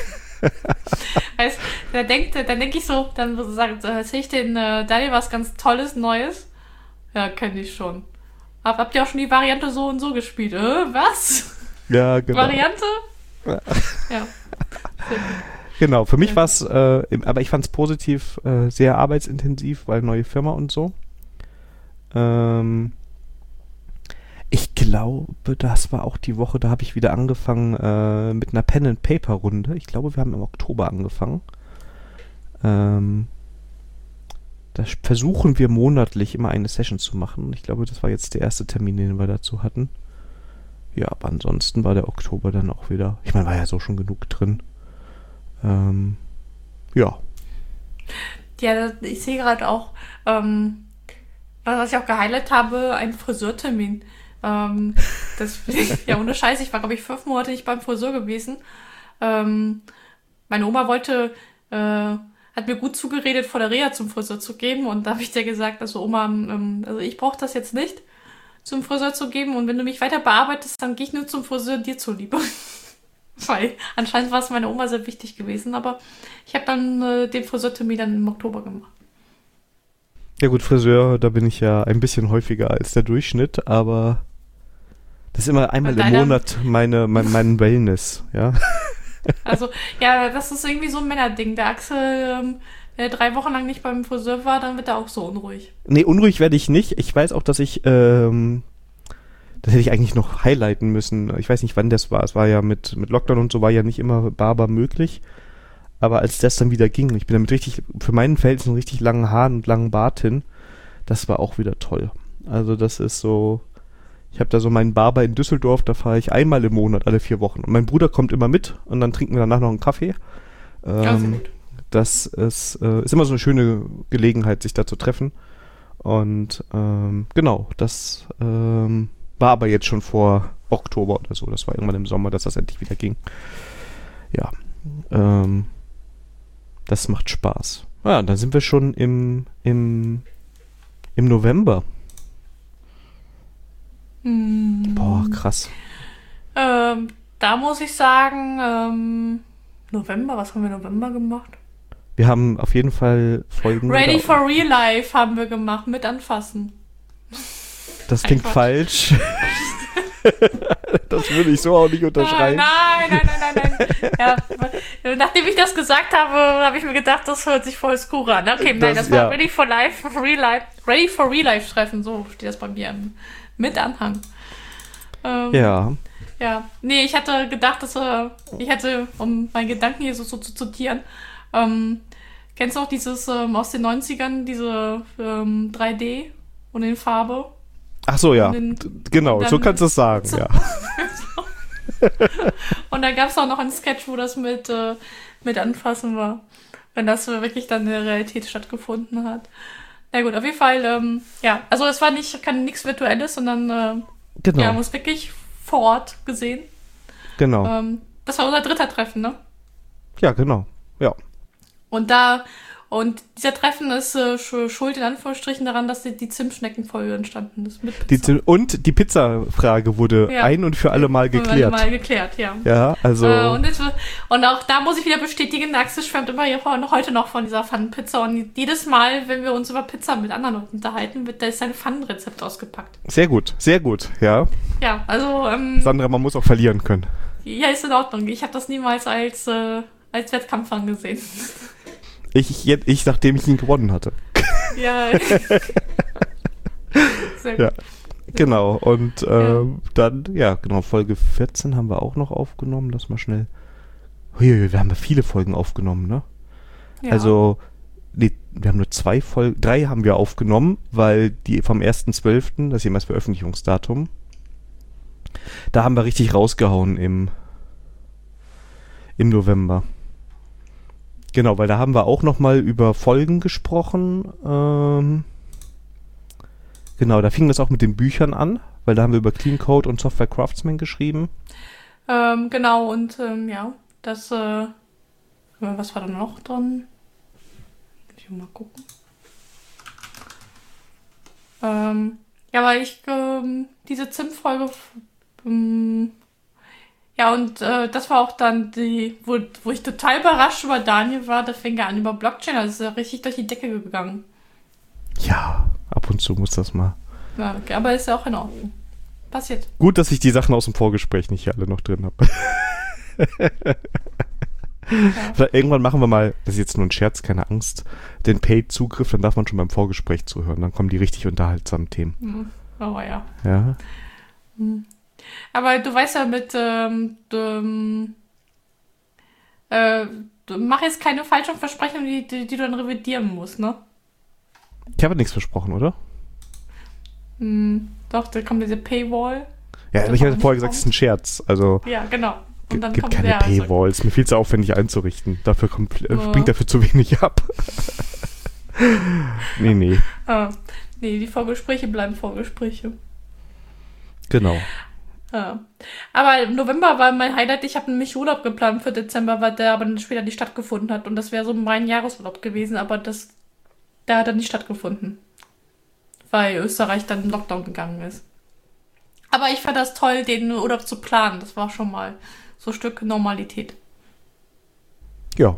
Weißt, da denkt, dann denke ich so, dann erzähle ich den äh, Daniel was ganz Tolles, Neues. Ja, kenne ich schon. Aber habt ihr auch schon die Variante so und so gespielt? Äh, was? Ja, genau. Variante? Ja. Ja. Genau, für mich war es, äh, aber ich fand es positiv, äh, sehr arbeitsintensiv, weil neue Firma und so. Ähm, ich glaube, das war auch die Woche, da habe ich wieder angefangen äh, mit einer Pen-and-Paper-Runde. Ich glaube, wir haben im Oktober angefangen. Ähm, da versuchen wir monatlich immer eine Session zu machen. Ich glaube, das war jetzt der erste Termin, den wir dazu hatten. Ja, aber ansonsten war der Oktober dann auch wieder, ich meine, war ja so schon genug drin. Ähm, ja. Ja, ich sehe gerade auch, ähm, was ich auch gehighlightet habe, ein Friseurtermin. Ähm, das, ja, ohne Scheiß, ich war, glaube ich, fünf Monate nicht beim Friseur gewesen. Ähm, meine Oma wollte, äh, hat mir gut zugeredet, vor der Reha zum Friseur zu geben. Und da habe ich dir gesagt, also Oma, ähm, also ich brauche das jetzt nicht, zum Friseur zu geben. Und wenn du mich weiter bearbeitest, dann gehe ich nur zum Friseur dir zuliebe. Weil anscheinend war es meiner Oma sehr wichtig gewesen. Aber ich habe dann äh, den Friseurtermin dann im Oktober gemacht. Ja gut, Friseur, da bin ich ja ein bisschen häufiger als der Durchschnitt, aber das ist immer einmal im Monat meine, mein, mein Wellness, ja. Also, ja, das ist irgendwie so ein Männerding. Der Axel, ähm, wenn er drei Wochen lang nicht beim Friseur war, dann wird er auch so unruhig. Nee, unruhig werde ich nicht. Ich weiß auch, dass ich, ähm, das hätte ich eigentlich noch highlighten müssen. Ich weiß nicht, wann das war. Es war ja mit, mit Lockdown und so war ja nicht immer Barber möglich. Aber als das dann wieder ging, ich bin damit richtig, für meinen Verhältnissen richtig langen Haaren und langen Bart hin, das war auch wieder toll. Also das ist so, ich habe da so meinen Barber in Düsseldorf, da fahre ich einmal im Monat, alle vier Wochen. Und mein Bruder kommt immer mit und dann trinken wir danach noch einen Kaffee. Ähm, ja, sehr gut. Das ist, äh, ist immer so eine schöne Gelegenheit, sich da zu treffen. Und ähm, genau, das ähm, war aber jetzt schon vor Oktober oder so. Das war irgendwann im Sommer, dass das endlich wieder ging. Ja, ähm, das macht Spaß. Ja, dann sind wir schon im, im, im November. Hm. Boah, krass. Ähm, da muss ich sagen, ähm, November, was haben wir im November gemacht? Wir haben auf jeden Fall Folgen. Ready for Real Life haben wir gemacht, mit anfassen. Das klingt Einfach. falsch. Das würde ich so auch nicht unterschreiben. Nein, nein, nein, nein, nein. Ja, nachdem ich das gesagt habe, habe ich mir gedacht, das hört sich voll skur an. Okay, nein, das, Das- war ja. Ready for Life, Real Life, Ready for Real Life Treffen, so steht das bei mir im- mit Anhang. Ähm, Ja. Ja, nee, ich hatte gedacht, dass äh, ich hatte, um meinen Gedanken hier so, so zu zitieren, ähm, kennst du auch dieses ähm, aus den neunzigern, diese ähm, drei D und in Farbe? Ach so, ja. Und den- D- genau, und so dann- kannst du es sagen, so- ja. Und dann gab es auch noch einen Sketch, wo das mit, äh, mit Anfassen war. Wenn das wirklich dann in der Realität stattgefunden hat. Na gut, auf jeden Fall, ähm, ja, also es war nicht kein nichts Virtuelles, sondern äh, Genau, wir haben uns wirklich vor Ort gesehen. genau. Ähm, das war unser dritter Treffen, ne? Ja, genau. Ja. Und da, und dieser Treffen ist äh, sch- schuld in Anführungsstrichen daran, dass die, die Zimtschneckenfolge entstanden ist mit Die, Pizza. Zi- und die Pizza-Frage wurde Ja. ein und für alle Mal geklärt. Mal geklärt, ja. Ja, also. Äh, und, jetzt, und auch da muss ich wieder bestätigen, Axel schwärmt immer hier vor- noch heute noch von dieser Pfannenpizza. Und jedes Mal, wenn wir uns über Pizza mit anderen Leuten unterhalten, wird da ist sein Pfannenrezept ausgepackt. Sehr gut, sehr gut, ja. Ja, also, ähm, Sandra, man muss auch verlieren können. ja, ist in Ordnung. Ich habe das niemals als, äh, als Wettkampf angesehen. Ich, ich, ich, nachdem ich ihn gewonnen hatte. Ja. Sehr gut. Ja. Genau, und äh, Ja. dann, ja, genau, Folge vierzehn haben wir auch noch aufgenommen. Lass mal schnell. Hui, wir haben ja viele Folgen aufgenommen, ne? Ja. Also, nee, wir haben nur zwei Folgen, drei haben wir aufgenommen, weil die vom ersten zwölften, das ist eben das Veröffentlichungsdatum, da haben wir richtig rausgehauen im, im November. Genau, weil da haben wir auch nochmal über Folgen gesprochen. Ähm, genau, da fing das auch mit den Büchern an, weil da haben wir über Clean Code und Software Craftsman geschrieben. Ähm, genau, und ähm, ja, das, äh, was war da noch drin? Muss ich mal gucken. Ähm, ja, weil ich, ähm, diese Zimtfolge Ähm, ja, und äh, das war auch dann die, wo, wo ich total überrascht über Daniel war, da fing er an über Blockchain, also ist er richtig durch die Decke gegangen. Ja, ab und zu muss das mal. Ja, okay, aber ist ja auch in Ordnung. Passiert. Gut, dass ich die Sachen aus dem Vorgespräch nicht hier alle noch drin habe. Ja. Irgendwann machen wir mal, das ist jetzt nur ein Scherz, keine Angst, den Paid-Zugriff, dann darf man schon beim Vorgespräch zuhören, dann kommen die richtig unterhaltsamen Themen. Mhm. Oh ja. Ja. Mhm. Aber du weißt ja mit, ähm, du, äh, du mach jetzt keine falschen Versprechungen, die, die, die du dann revidieren musst, ne? Ich habe nichts versprochen, oder? Hm, doch, da kommt diese Paywall. Ja, aber ich habe vorher gesagt, es ist ein Scherz, also... Ja, genau. Und dann gibt keine Paywalls. Mir viel zu aufwendig einzurichten. Dafür kommt, äh, oh. bringt dafür zu wenig ab. nee, nee. Ah, nee, die Vorgespräche bleiben Vorgespräche. Genau. Ja. Aber im November war mein Highlight, ich habe nämlich Urlaub geplant für Dezember, weil der aber dann später nicht stattgefunden hat. Und das wäre so mein Jahresurlaub gewesen, aber das, der hat dann nicht stattgefunden. Weil Österreich dann in Lockdown gegangen ist. Aber ich fand das toll, den Urlaub zu planen. Das war schon mal so ein Stück Normalität. Ja.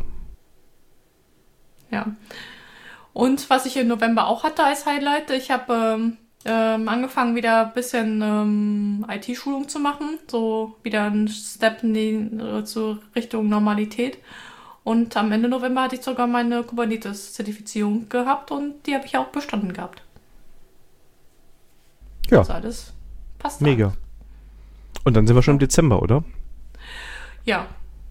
Ja. Und was ich im November auch hatte als Highlight, ich habe ähm, ähm, angefangen, wieder ein bisschen ähm, I T-Schulung zu machen. So wieder ein Step in die, äh, zur Richtung Normalität. Und am Ende November hatte ich sogar meine Kubernetes-Zertifizierung gehabt und die habe ich auch bestanden gehabt. Ja. Also alles passt. Mega. An. Und dann sind wir schon im Dezember, oder? Ja.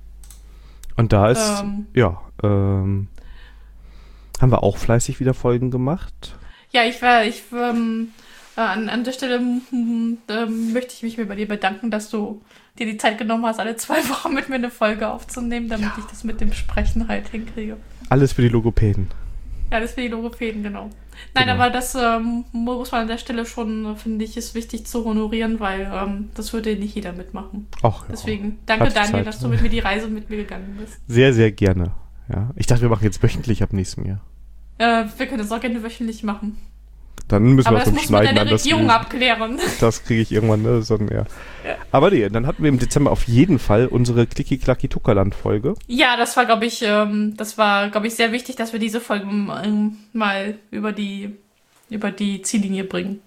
Und da ist, ähm, ja, ähm, haben wir auch fleißig wieder Folgen gemacht. Ja, ich war, ich ähm, äh, an, an der Stelle ähm, ähm, möchte ich mich bei dir bedanken, dass du dir die Zeit genommen hast, alle zwei Wochen mit mir eine Folge aufzunehmen, damit ja. ich das mit dem Sprechen halt hinkriege. Alles für die Logopäden. Ja, alles für die Logopäden, genau. Nein, genau. Aber das ähm, muss man an der Stelle schon, finde ich, ist wichtig zu honorieren, weil ähm, das würde nicht jeder mitmachen. Ach, ja. Deswegen, danke Hat Daniel, Zeit, dass du ne? mit mir die Reise mit mir gegangen bist. Sehr, sehr gerne. Ja. Ich dachte, wir machen jetzt wöchentlich ab nächstem Jahr. Äh, wir können das auch gerne wöchentlich machen. Dann müssen aber wir vom Schneiden an das Regierung abklären. Das kriege ich irgendwann, ne? So, ja. Ja. Aber nee, dann hatten wir im Dezember auf jeden Fall unsere Klicki-Klacki-Tuckerland-Folge. Ja, das war, glaube ich, ähm, das war, glaube ich, sehr wichtig, dass wir diese Folge ähm, mal über die, über die Ziellinie bringen.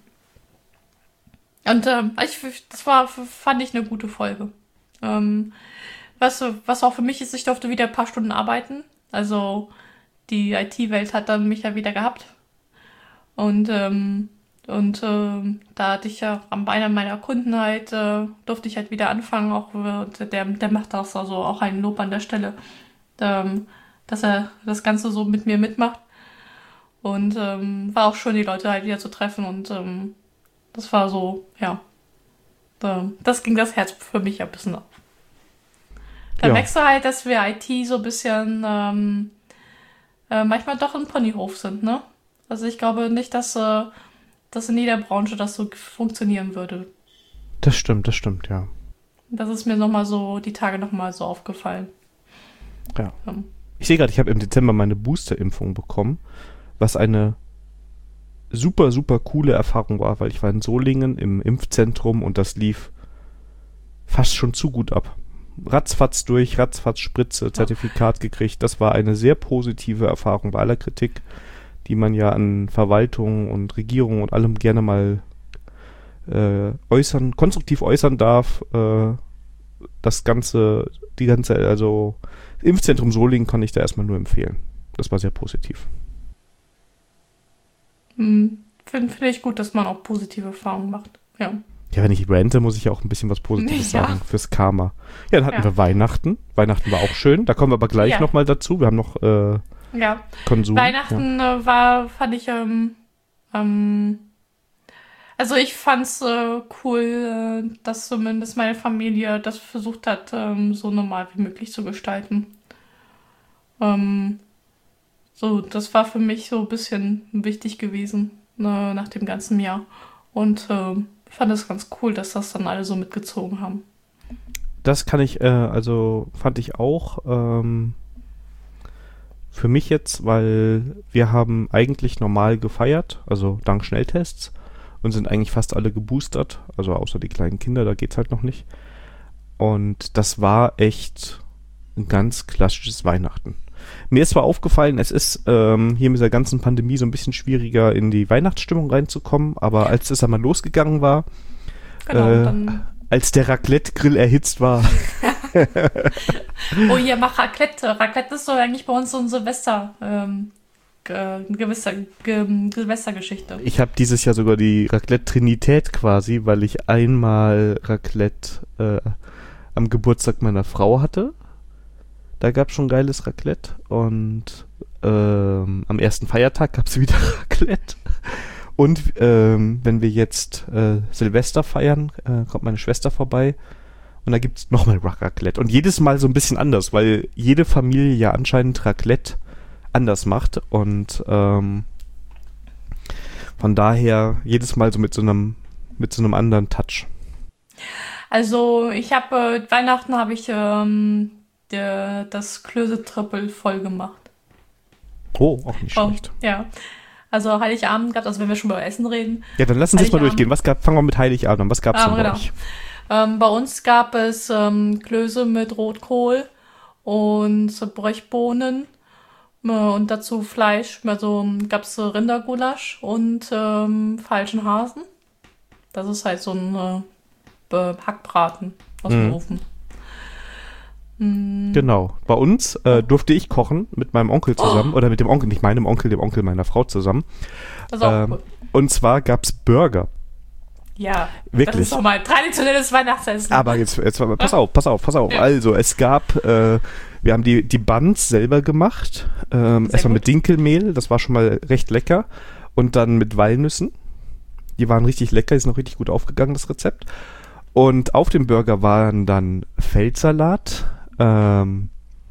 Und ähm, ich, das war, fand ich eine gute Folge. Ähm, was, was auch für mich ist, ich durfte wieder ein paar Stunden arbeiten. Also die I T-Welt hat dann mich ja wieder gehabt. Und, ähm, und ähm, da hatte ich ja am einer meiner Kunden halt, äh, durfte ich halt wieder anfangen, auch äh, der, der macht das, also auch ein Lob an der Stelle, ähm, dass er das Ganze so mit mir mitmacht. Und ähm, war auch schön, die Leute halt wieder zu treffen und ähm, das war so, ja, äh, das ging das Herz für mich ein bisschen auf. Da ja. merkst du halt, dass wir I T so ein bisschen ähm, äh, manchmal doch ein Ponyhof sind, ne? Also ich glaube nicht, dass, äh, dass in jeder Branche das so funktionieren würde. Das stimmt, das stimmt, ja. Das ist mir nochmal so, die Tage nochmal so aufgefallen. Ja. ja. Ich sehe gerade, ich habe im Dezember meine Booster-Impfung bekommen, was eine super, super coole Erfahrung war, weil ich war in Solingen im Impfzentrum und das lief fast schon zu gut ab. Ratzfatz durch, ratzfatz Spritze, Zertifikat ja. gekriegt. Das war eine sehr positive Erfahrung bei aller Kritik, die man ja an Verwaltung und Regierung und allem gerne mal äh, äußern, konstruktiv äußern darf. Äh, das ganze, die ganze, also Impfzentrum Solingen kann ich da erstmal nur empfehlen. Das war sehr positiv. Hm, Finde find ich gut, dass man auch positive Erfahrungen macht. Ja. Ja, wenn ich rente, muss ich ja auch ein bisschen was Positives ja. sagen fürs Karma. Ja, dann hatten ja. wir Weihnachten. Weihnachten war auch schön. Da kommen wir aber gleich ja. nochmal dazu. Wir haben noch äh, Ja, Konsum. Weihnachten ja. äh, war, fand ich, ähm, ähm, also ich fand's äh, cool, äh, dass zumindest meine Familie das versucht hat, ähm, so normal wie möglich zu gestalten. Ähm, so, das war für mich so ein bisschen wichtig gewesen, äh, nach dem ganzen Jahr. Und äh, ich fand es ganz cool, dass das dann alle so mitgezogen haben. Das kann ich, äh, also fand ich auch, ähm, für mich jetzt, weil wir haben eigentlich normal gefeiert, also dank Schnelltests. und sind eigentlich fast alle geboostert, also außer die kleinen Kinder, da geht's halt noch nicht. Und das war echt ein ganz klassisches Weihnachten. Mir ist zwar aufgefallen, es ist ähm, hier mit der ganzen Pandemie so ein bisschen schwieriger in die Weihnachtsstimmung reinzukommen, aber als es einmal losgegangen war, Genau, äh, dann. als der Raclette-Grill erhitzt war. Oh, hier, mach Raclette. Raclette ist so eigentlich bei uns so ein Silvester, ähm, ge- gewisser, ge- Silvestergeschichte. Ich habe dieses Jahr sogar die Raclette-Trinität quasi, weil ich einmal Raclette äh, am Geburtstag meiner Frau hatte. Da gab es schon geiles Raclette und ähm, am ersten Feiertag gab es wieder Raclette. Und ähm, wenn wir jetzt äh, Silvester feiern, äh, kommt meine Schwester vorbei und da gibt es nochmal Raclette. Und jedes Mal so ein bisschen anders, weil jede Familie ja anscheinend Raclette anders macht und ähm, von daher jedes Mal so mit so einem mit so einem anderen Touch. Also ich habe äh, Weihnachten habe ich ähm, der, das Klöße-Trippel voll gemacht. Oh, auch nicht Oh, schlecht. ja. Also Heiligabend gab es, also wenn wir schon über Essen reden. Ja, dann lass uns jetzt mal Heiligabend. durchgehen. Was gab, fangen wir mit Heiligabend an. Was gab es Ah, denn bei genau. euch? Ähm, bei uns gab es ähm, Klöße mit Rotkohl und so Brechbohnen äh, und dazu Fleisch. Also gab es Rindergulasch und ähm, falschen Hasen. Das ist halt so ein äh, Be- Hackbraten aus dem Mhm. Ofen. Mm, Genau. Bei uns äh, durfte ich kochen mit meinem Onkel zusammen. Oder mit dem Onkel, nicht meinem Onkel, dem Onkel meiner Frau zusammen. Das ist auch Ähm, cool. Und zwar gab es Burger. Ja, Wirklich. das ist doch mal traditionelles Weihnachtsessen. Aber jetzt, jetzt pass auf, pass auf, pass auf. Ja. Also, es gab, äh, wir haben die, die Buns selber gemacht. Ähm, Sehr erstmal gut. mit Dinkelmehl, das war schon mal recht lecker. Und dann mit Walnüssen. Die waren richtig lecker, die sind noch richtig gut aufgegangen, das Rezept. Und auf dem Burger waren dann Feldsalat, ähm,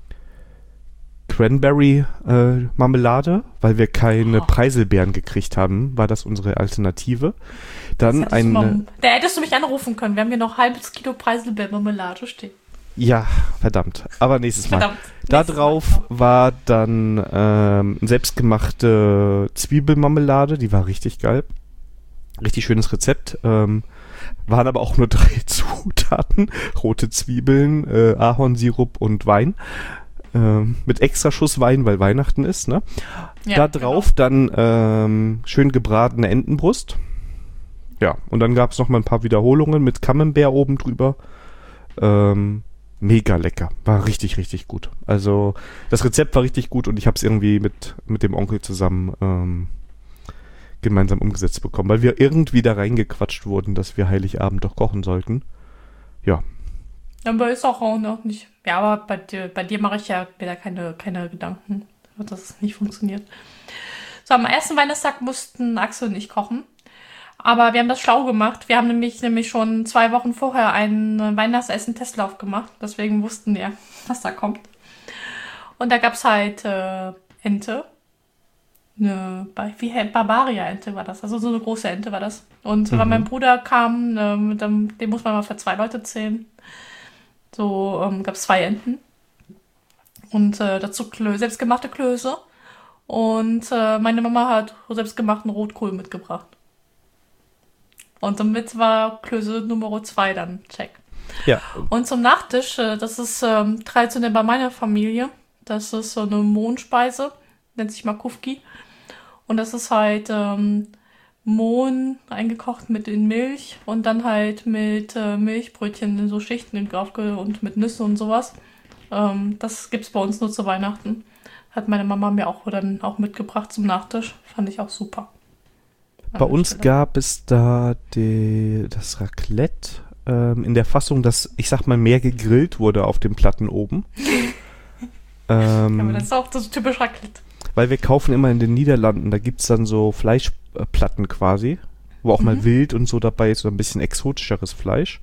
Cranberry-Marmelade, weil wir keine Oh. Preiselbeeren gekriegt haben, war das unsere Alternative. Dann Das hättest du ein, mal- Da hättest du mich anrufen können. Wir haben hier noch ein halbes Kilo Preiselbeermarmelade stehen. ja, verdammt, aber nächstes Mal. Verdammt. Da Nächstes drauf Mal. war dann ähm, selbstgemachte Zwiebelmarmelade, die war richtig geil. Richtig schönes Rezept. Ähm, waren aber auch nur drei Zutaten. Rote Zwiebeln, äh, Ahornsirup und Wein. Ähm, mit extra Schuss Wein, weil Weihnachten ist, ne? Ja, da drauf dann ähm, schön gebratene Entenbrust. Ja, und dann gab es noch mal ein paar Wiederholungen mit Camembert oben drüber. Ähm, mega lecker. War richtig, richtig gut. Also das Rezept war richtig gut und ich habe es irgendwie mit, mit dem Onkel zusammen ähm, gemeinsam umgesetzt bekommen, weil wir irgendwie da reingequatscht wurden, dass wir Heiligabend doch kochen sollten. Ja, Ja, aber ist auch noch nicht. Ja, aber bei dir, bei dir mache ich ja wieder keine, keine Gedanken, dass es nicht funktioniert. So, am ersten Weihnachtstag mussten Axel und ich kochen. Aber wir haben das schlau gemacht. Wir haben nämlich, nämlich schon zwei Wochen vorher einen Weihnachtsessen-Testlauf gemacht. Deswegen wussten wir, was da kommt. Und da gab es halt äh, Ente. Eine Ba- wie hä- Barbaria-Ente war das. Also so eine große Ente war das. Und weil Mhm. mein Bruder kam, ähm, dann, den muss man mal für zwei Leute zählen. So ähm, gab es zwei Enten. Und äh, dazu Klö selbstgemachte Klöße. Und äh, meine Mama hat selbstgemachten Rotkohl mitgebracht. Und damit war Klöße Nummer zwei dann check. ja, Und zum Nachtisch, äh, das ist ähm, traditionell bei meiner Familie. Das ist so eine Mohnspeise, nennt sich Makufki. Und das ist halt ähm, Mohn eingekocht mit in Milch und dann halt mit äh, Milchbrötchen in so Schichten aufge und mit Nüssen und sowas. Ähm, das gibt's bei uns nur zu Weihnachten. Hat meine Mama mir auch dann auch mitgebracht zum Nachtisch. Fand ich auch super. bei uns gab es da die, das Raclette ähm, in der Fassung, dass, ich sag mal, mehr gegrillt wurde auf den Platten oben. ähm, Ja, aber das ist auch so typisch Raclette. Weil wir kaufen immer in den Niederlanden, da gibt's dann so Fleischplatten quasi, wo auch mal Mhm. Wild und so dabei ist, so ein bisschen exotischeres Fleisch.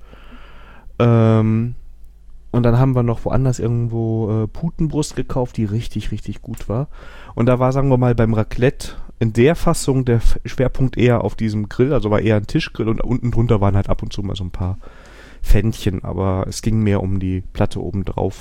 Ähm, und dann haben wir noch woanders irgendwo äh, Putenbrust gekauft, die richtig, richtig gut war. Und da war, sagen wir mal, beim Raclette in der Fassung der F- Schwerpunkt eher auf diesem Grill, also war eher ein Tischgrill und unten drunter waren halt ab und zu mal so ein paar Pfännchen, aber es ging mehr um die Platte oben drauf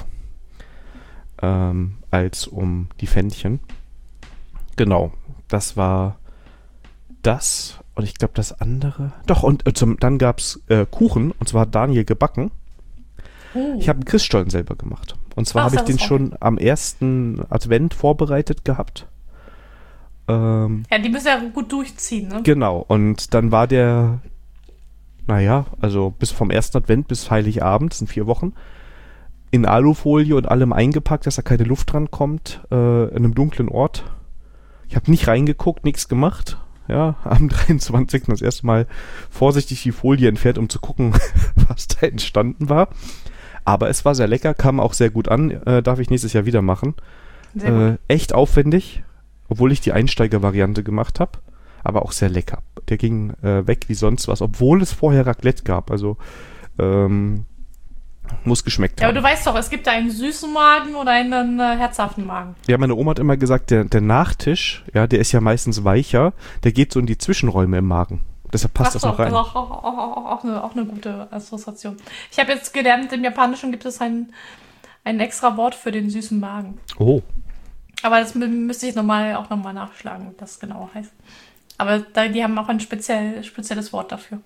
ähm, als um die Pfännchen. Genau, das war das. Und ich glaube, das andere... Doch, und äh, zum, dann gab es äh, Kuchen. Und zwar hat Daniel gebacken. Uh. Ich habe einen Christstollen selber gemacht. Und zwar habe ich den schon am ersten Advent vorbereitet gehabt. Ähm, ja, die müssen ja gut durchziehen, ne? Genau. Und dann war der... Naja, also bis vom ersten Advent bis Heiligabend, das sind vier Wochen, in Alufolie und allem eingepackt, dass da keine Luft dran kommt, äh, in einem dunklen Ort. Ich habe nicht reingeguckt, nichts gemacht. Ja, am dreiundzwanzigsten das erste Mal vorsichtig die Folie entfernt, um zu gucken, was da entstanden war. Aber es war sehr lecker, kam auch sehr gut an, äh, darf ich nächstes Jahr wieder machen. Sehr gut. Äh, echt aufwendig, obwohl ich die Einsteiger-Variante gemacht habe. Aber auch sehr lecker. Der ging äh, weg wie sonst was, obwohl es vorher Raclette gab. Also ähm, muss geschmeckt ja, haben. Ja, aber du weißt doch, es gibt da einen süßen Magen oder einen äh, herzhaften Magen. Ja, meine Oma hat immer gesagt, der, der Nachtisch, ja, der ist ja meistens weicher, der geht so in die Zwischenräume im Magen. Deshalb passt Ach das so, noch rein. Das ist auch, auch, auch, auch, eine, auch eine gute Assoziation. Ich habe jetzt gelernt, im Japanischen gibt es ein, ein extra Wort für den süßen Magen. Oh. Aber das müsste ich nochmal, auch nochmal nachschlagen, was das genau heißt. Aber da, die haben auch ein speziell, spezielles Wort dafür.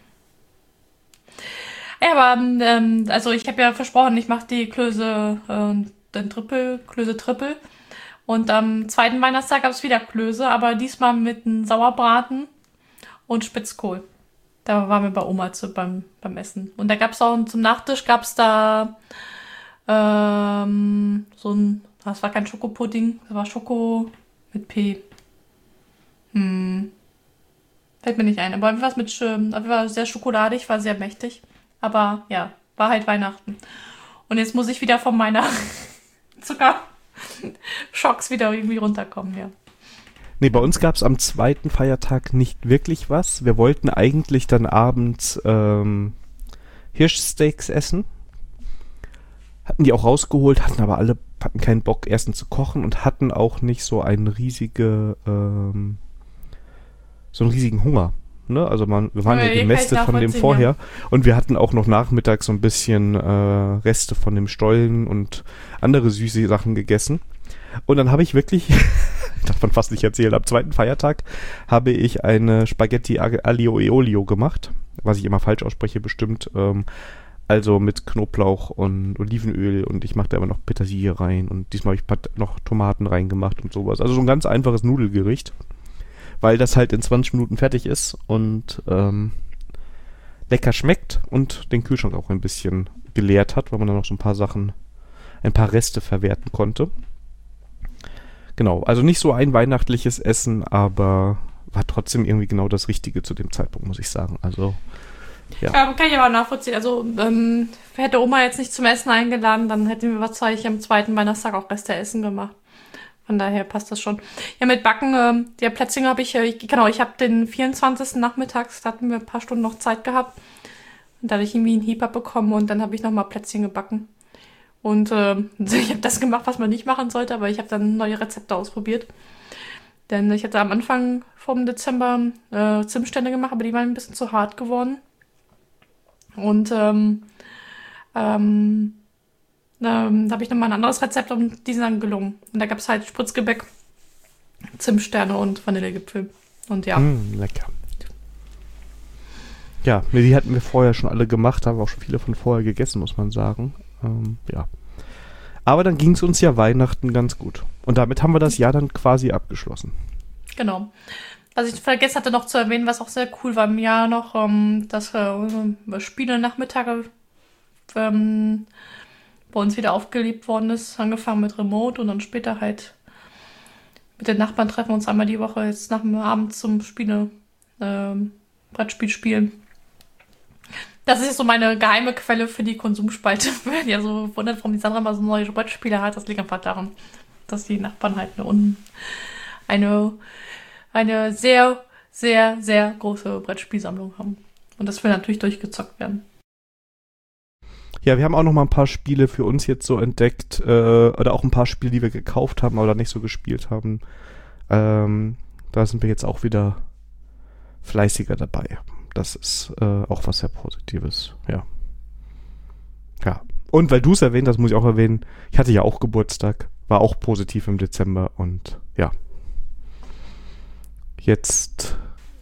Ja, aber ähm, also ich habe ja versprochen, ich mache die Klöße, äh, den Trippel, Klöße Trippel. Und am zweiten Weihnachtstag gab es wieder Klöße, aber diesmal mit einem Sauerbraten und Spitzkohl. Da waren wir bei Oma zu, beim, beim Essen. Und da gab es auch zum Nachtisch gab es da ähm, so ein, das war kein Schokopudding, das war Schoko mit P. Hm. Fällt mir nicht ein. Aber was mit, war sehr schokoladig, war sehr mächtig. Aber ja, war halt Weihnachten. Und jetzt muss ich wieder von meiner Zuckerschocks wieder irgendwie runterkommen, ja. Nee, bei uns gab es am zweiten Feiertag nicht wirklich was. Wir wollten eigentlich dann abends ähm, Hirschsteaks essen. Hatten die auch rausgeholt, hatten aber alle hatten keinen Bock, erstens zu kochen und hatten auch nicht so einen riesige, ähm, so einen riesigen Hunger. Ne? Also man, wir waren ja, ja gemästet von dem vorher. Ja. Und wir hatten auch noch nachmittags so ein bisschen äh, Reste von dem Stollen und andere süße Sachen gegessen. Und dann habe ich wirklich, darf man fast nicht erzählen, am zweiten Feiertag habe ich eine Spaghetti Aglio e Olio gemacht, was ich immer falsch ausspreche bestimmt, ähm, also mit Knoblauch und Olivenöl und ich mache da immer noch Petersilie rein und diesmal habe ich noch Tomaten reingemacht und sowas. Also so ein ganz einfaches Nudelgericht, weil das halt in zwanzig Minuten fertig ist und ähm, lecker schmeckt und den Kühlschrank auch ein bisschen geleert hat, weil man dann noch so ein paar Sachen, ein paar Reste verwerten konnte. Genau, also nicht so ein weihnachtliches Essen, aber war trotzdem irgendwie genau das Richtige zu dem Zeitpunkt, muss ich sagen. Also, ja. Ja, kann ich aber nachvollziehen. Also, ähm, hätte Oma jetzt nicht zum Essen eingeladen, dann hätten wir wahrscheinlich am zweiten Weihnachtstag auch Reste Essen gemacht. Von daher passt das schon. Ja, mit Backen, ähm, der Plätzchen habe ich, äh, ich, genau, ich habe den vierundzwanzigsten nachmittags, da hatten wir ein paar Stunden noch Zeit gehabt. Und da habe ich irgendwie einen Hieb bekommen und dann habe ich nochmal Plätzchen gebacken. Und äh, ich habe das gemacht, was man nicht machen sollte, aber ich habe dann neue Rezepte ausprobiert. Denn ich hatte am Anfang vom Dezember äh, Zimtsterne gemacht, aber die waren ein bisschen zu hart geworden. Und ähm, ähm, ähm, da habe ich nochmal ein anderes Rezept und die sind dann gelungen. Und da gab es halt Spritzgebäck, Zimtsterne und Vanillegipfel. Und ja. Mm, lecker. Ja, nee, die hatten wir vorher schon alle gemacht, haben auch schon viele von vorher gegessen, muss man sagen. Ähm, ja. Aber dann ging es uns ja Weihnachten ganz gut. Und damit haben wir das Jahr dann quasi abgeschlossen. Genau. Was ich vergessen hatte noch zu erwähnen, was auch sehr cool war im Jahr noch, ähm, dass äh, Spiele-Nachmittage ähm, bei uns wieder aufgelebt worden ist. Angefangen mit Remote und dann später halt mit den Nachbarn treffen wir uns einmal die Woche jetzt nach dem Abend zum Spiele, ähm, Brettspiel spielen. Das ist so meine geheime Quelle für die Konsumspalte. Wenn ihr so wundert, warum die Sandra mal so neue Brettspiele hat, das liegt einfach daran, dass die Nachbarn halt eine, un- eine, eine sehr, sehr, sehr große Brettspielsammlung haben. Und das will natürlich durchgezockt werden. Ja, wir haben auch noch mal ein paar Spiele für uns jetzt so entdeckt, äh, oder auch ein paar Spiele, die wir gekauft haben, aber nicht so gespielt haben. Ähm, da sind wir jetzt auch wieder fleißiger dabei. Das ist äh, auch was sehr Positives, ja. Ja. Und weil du es erwähnt hast, muss ich auch erwähnen, ich hatte ja auch Geburtstag, war auch positiv im Dezember und ja. Jetzt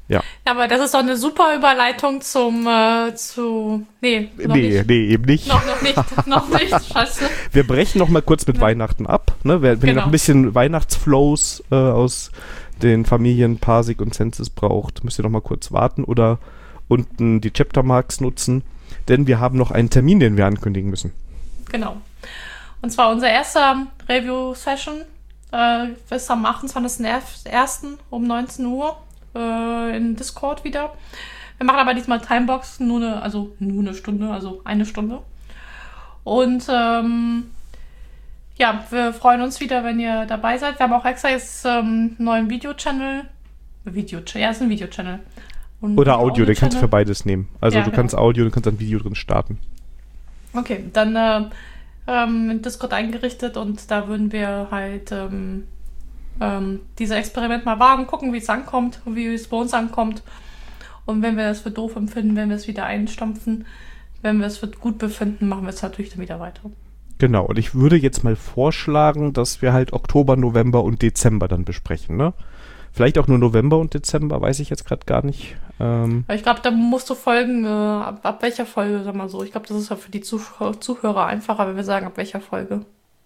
Ja. Aber das ist doch eine super Überleitung zum, äh, zu, nee, noch nee, nicht. nee, eben nicht. Noch, noch nicht, noch nicht, scheiße. Wir brechen noch mal kurz mit ja. Weihnachten ab. Ne? Wenn genau. ihr noch ein bisschen Weihnachtsflows äh, aus den Familien Parsec und Census braucht, müsst ihr noch mal kurz warten oder unten die Chaptermarks nutzen, denn wir haben noch einen Termin, den wir ankündigen müssen. Genau. Und zwar unser erster Review-Session äh, ist am achtundzwanzigsten ersten um neunzehn Uhr äh, in Discord wieder. Wir machen aber diesmal Timebox, nur eine, also nur eine Stunde, also eine Stunde. Und ähm, ja, wir freuen uns wieder, wenn ihr dabei seid. Wir haben auch extra jetzt ähm, einen neuen Video-Channel. Video, ja, ist ein Video-Channel. Und Oder Audio, den kannst du für beides nehmen. Also ja, du genau. kannst Audio, du kannst ein Video drin starten. Okay, dann äh, ähm, in Discord eingerichtet und da würden wir halt ähm, ähm, dieses Experiment mal wagen, gucken, wie es ankommt und wie es bei uns ankommt. Und wenn wir das für doof empfinden, wenn wir es wieder einstampfen, wenn wir es für gut befinden, machen wir es natürlich dann wieder weiter. Genau, und ich würde jetzt mal vorschlagen, dass wir halt Oktober, November und Dezember dann besprechen, ne? Vielleicht auch nur November und Dezember, weiß ich jetzt gerade gar nicht. Ähm ich glaube, da musst du folgen, äh, ab, ab welcher Folge, sag mal so. Ich glaube, das ist ja für die Zuh- Zuhörer einfacher, wenn wir sagen, ab welcher Folge.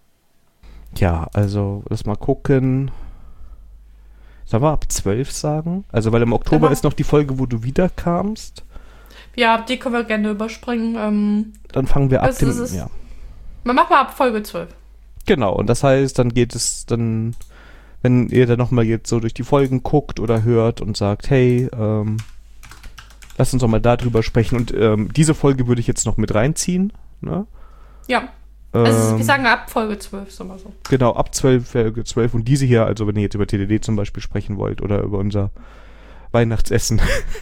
Ja, also, lass mal gucken. Sollen wir ab zwölf sagen? Also, weil im Oktober Genau. ist noch die Folge, wo du wiederkamst. Ja, die können wir gerne überspringen. Ähm, Dann fangen wir ab es, dem... es ist, ja. Man macht mal ab Folge zwölf. Genau, und das heißt, dann geht es dann... Wenn ihr dann nochmal jetzt so durch die Folgen guckt oder hört und sagt, hey, ähm, lasst uns doch mal darüber sprechen. Und ähm, diese Folge würde ich jetzt noch mit reinziehen. Ne? Ja. Also Ähm, wir sagen ab Folge zwölf, sagen wir so. Genau, ab zwölf, Folge zwölf. Und diese hier, also wenn ihr jetzt über T D D zum Beispiel sprechen wollt oder über unser Weihnachtsessen,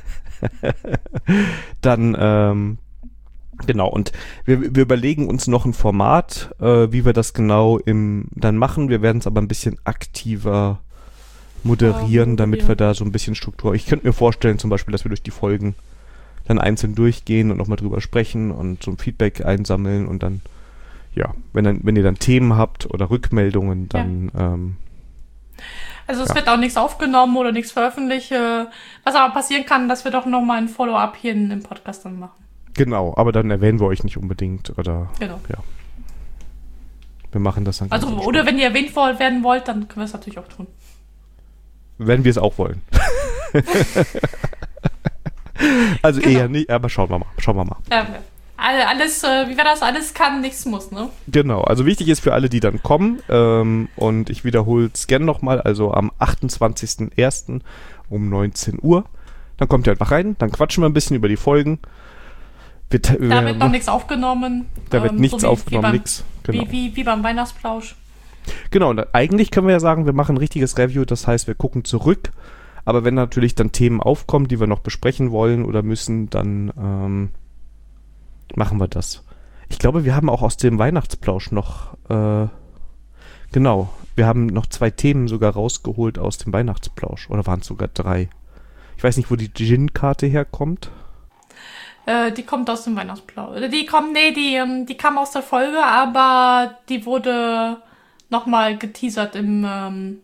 dann, ähm, genau. Und wir, wir überlegen uns noch ein Format, äh, wie wir das genau im dann machen. Wir werden es aber ein bisschen aktiver moderieren, Ja, damit ja. wir da so ein bisschen Struktur... Ich könnte mir vorstellen zum Beispiel, dass wir durch die Folgen dann einzeln durchgehen und nochmal drüber sprechen und so ein Feedback einsammeln und dann, ja, wenn dann, wenn ihr dann Themen habt oder Rückmeldungen, dann... Ja. Ähm, Also es ja. wird auch nichts aufgenommen oder nichts veröffentlicht. äh, Was aber passieren kann, dass wir doch nochmal ein Follow-up hier in, im Podcast dann machen. Genau, aber dann erwähnen wir euch nicht unbedingt oder Genau. ja. Wir machen das dann. Also, oder wenn ihr erwähnt wollt, werden wollt, dann können wir es natürlich auch tun. Wenn wir es auch wollen. Also Genau. eher nicht, aber schauen wir mal. Schauen wir mal. Ähm, alle- alles, äh, wie war das? Alles kann, nichts muss, ne? Genau, also wichtig ist für alle, die dann kommen, ähm, und ich wiederhole es gerne nochmal, also am achtundzwanzigsten ersten um neunzehn Uhr. Dann kommt ihr einfach rein, dann quatschen wir ein bisschen über die Folgen. Wir, Da wir, wird noch nichts aufgenommen. Da wird ähm, nichts so wie, aufgenommen, wie beim, nichts. Genau. Wie, wie, wie beim Weihnachtsplausch. Genau, und eigentlich können wir ja sagen, wir machen ein richtiges Review, das heißt, wir gucken zurück, aber wenn natürlich dann Themen aufkommen, die wir noch besprechen wollen oder müssen, dann ähm, machen wir das. Ich glaube, wir haben auch aus dem Weihnachtsplausch noch, äh, genau, wir haben noch zwei Themen sogar rausgeholt aus dem Weihnachtsplausch, oder waren es sogar drei? Ich weiß nicht, wo die Gin-Karte herkommt. Äh, die kommt aus dem Weihnachtsplausch. Die kommt, nee, die, ähm, die kam aus der Folge, aber die wurde nochmal geteasert im, ähm,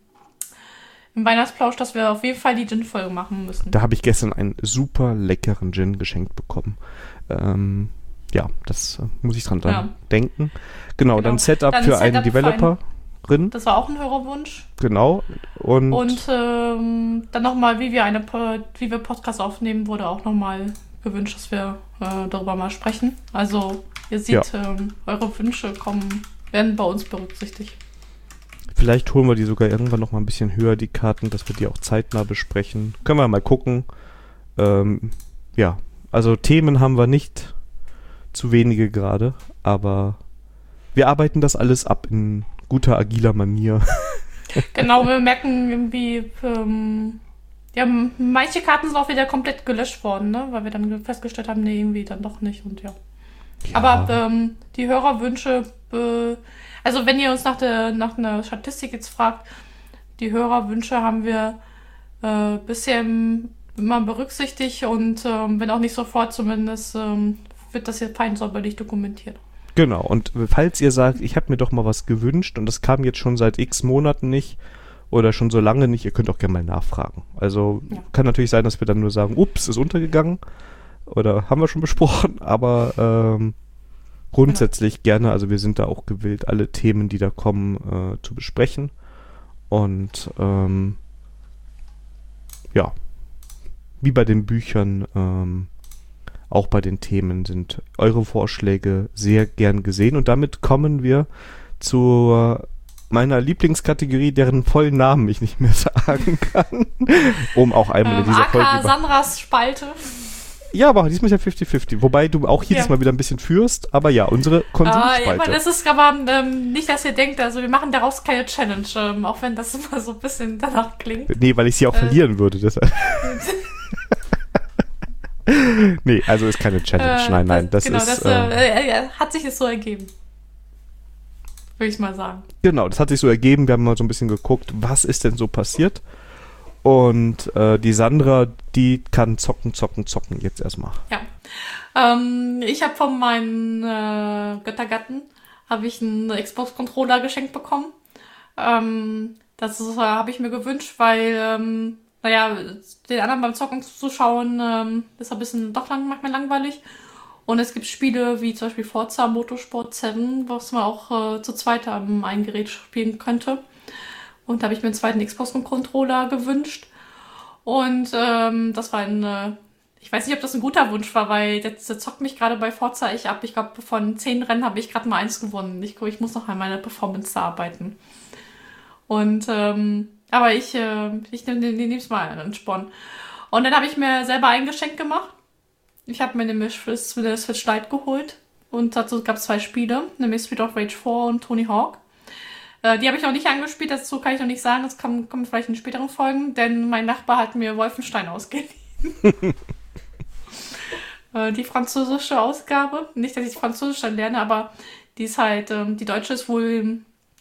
im Weihnachtsplausch, dass wir auf jeden Fall die Gin-Folge machen müssen. Da habe ich gestern einen super leckeren Gin geschenkt bekommen. Ähm, ja, das äh, muss ich dran Ja. denken. Genau, Genau. dann Setup Dann für Setup einen für Developerin. Das war auch ein Hörerwunsch. Genau. Und, Und ähm, dann nochmal, wie wir eine Po- wie wir Podcast aufnehmen, wurde auch nochmal gewünscht, dass wir äh, darüber mal sprechen. Also ihr seht, ähm, eure Wünsche kommen, werden bei uns berücksichtigt. vielleicht holen wir die sogar irgendwann noch mal ein bisschen höher, die Karten, dass wir die auch zeitnah besprechen. Können wir mal gucken. Ähm, ja, also Themen haben wir nicht zu wenige gerade, aber wir arbeiten das alles ab in guter, agiler Manier. Genau, wir merken irgendwie, ähm, ja, m- manche Karten sind auch wieder komplett gelöscht worden, ne? Weil wir dann festgestellt haben, nee, irgendwie dann doch nicht und ja. Ja. Aber ähm, die Hörerwünsche, äh, also wenn ihr uns nach der nach einer Statistik jetzt fragt, die Hörerwünsche haben wir äh, bisher im, immer berücksichtigt und ähm, wenn auch nicht sofort, zumindest ähm, wird das hier fein säuberlich dokumentiert. Genau, und falls ihr sagt, ich habe mir doch mal was gewünscht und das kam jetzt schon seit x Monaten nicht oder schon so lange nicht, ihr könnt auch gerne mal nachfragen. Also ja. Kann natürlich sein, dass wir dann nur sagen, ups, ist untergegangen oder haben wir schon besprochen, aber ähm, grundsätzlich genau. Gerne, also wir sind da auch gewillt, alle Themen, die da kommen, äh, zu besprechen und ähm, ja, wie bei den Büchern, ähm, auch bei den Themen sind eure Vorschläge sehr gern gesehen und damit kommen wir zu meiner Lieblingskategorie, deren vollen Namen ich nicht mehr sagen kann, um auch einmal ähm, in dieser A K Folge... Sandras Spalte. Ja, aber diesmal ist ja fünfzig fünfzig, wobei du auch jedes ja. Mal wieder ein bisschen führst, aber ja, unsere Konsumspalte. Uh, ja, aber das ist aber ähm, nicht, dass ihr denkt, also wir machen daraus keine Challenge, ähm, auch wenn das immer so ein bisschen danach klingt. Nee, weil ich sie auch äh. verlieren würde, deshalb. Nee, also ist keine Challenge, äh, nein, nein, das, das genau, ist... Genau, das äh, äh, hat sich jetzt so ergeben. Würde ich mal sagen. Genau, das hat sich so ergeben, wir haben mal so ein bisschen geguckt, was ist denn so passiert. Und äh, die Sandra, die kann zocken, zocken, zocken jetzt erstmal. Ja. Ähm, ich habe von meinen äh, Göttergatten habe ich einen Xbox-Controller geschenkt bekommen. Ähm, das äh, habe ich mir gewünscht, weil, ähm, naja, den anderen beim Zocken zuzuschauen, ähm, ist ein bisschen doch lang, manchmal langweilig. Und es gibt Spiele wie zum Beispiel Forza Motorsport sieben, was man auch äh, zu zweit am einen Gerät spielen könnte. Und da habe ich mir einen zweiten Xbox-Controller gewünscht. Und ähm, das war ein, äh, ich weiß nicht, ob das ein guter Wunsch war, weil der, der zockt mich gerade bei Forza ich ab. Ich glaube, von zehn Rennen habe ich gerade mal eins gewonnen. Ich, ich muss noch an meiner Performance da arbeiten. Und, ähm, aber ich, äh, ich nehme es mal an Sporn. Und dann habe ich mir selber ein Geschenk gemacht. Ich habe mir nämlich das Switch Lite geholt. Und dazu gab es zwei Spiele, nämlich Street of Rage vier und Tony Hawk. Die habe ich noch nicht angespielt, dazu kann ich noch nicht sagen, das kommt, kommt vielleicht in späteren Folgen, denn mein Nachbar hat mir Wolfenstein ausgeliehen. Die französische Ausgabe, nicht, dass ich Französisch dann lerne, aber die ist halt, ähm, die deutsche ist wohl,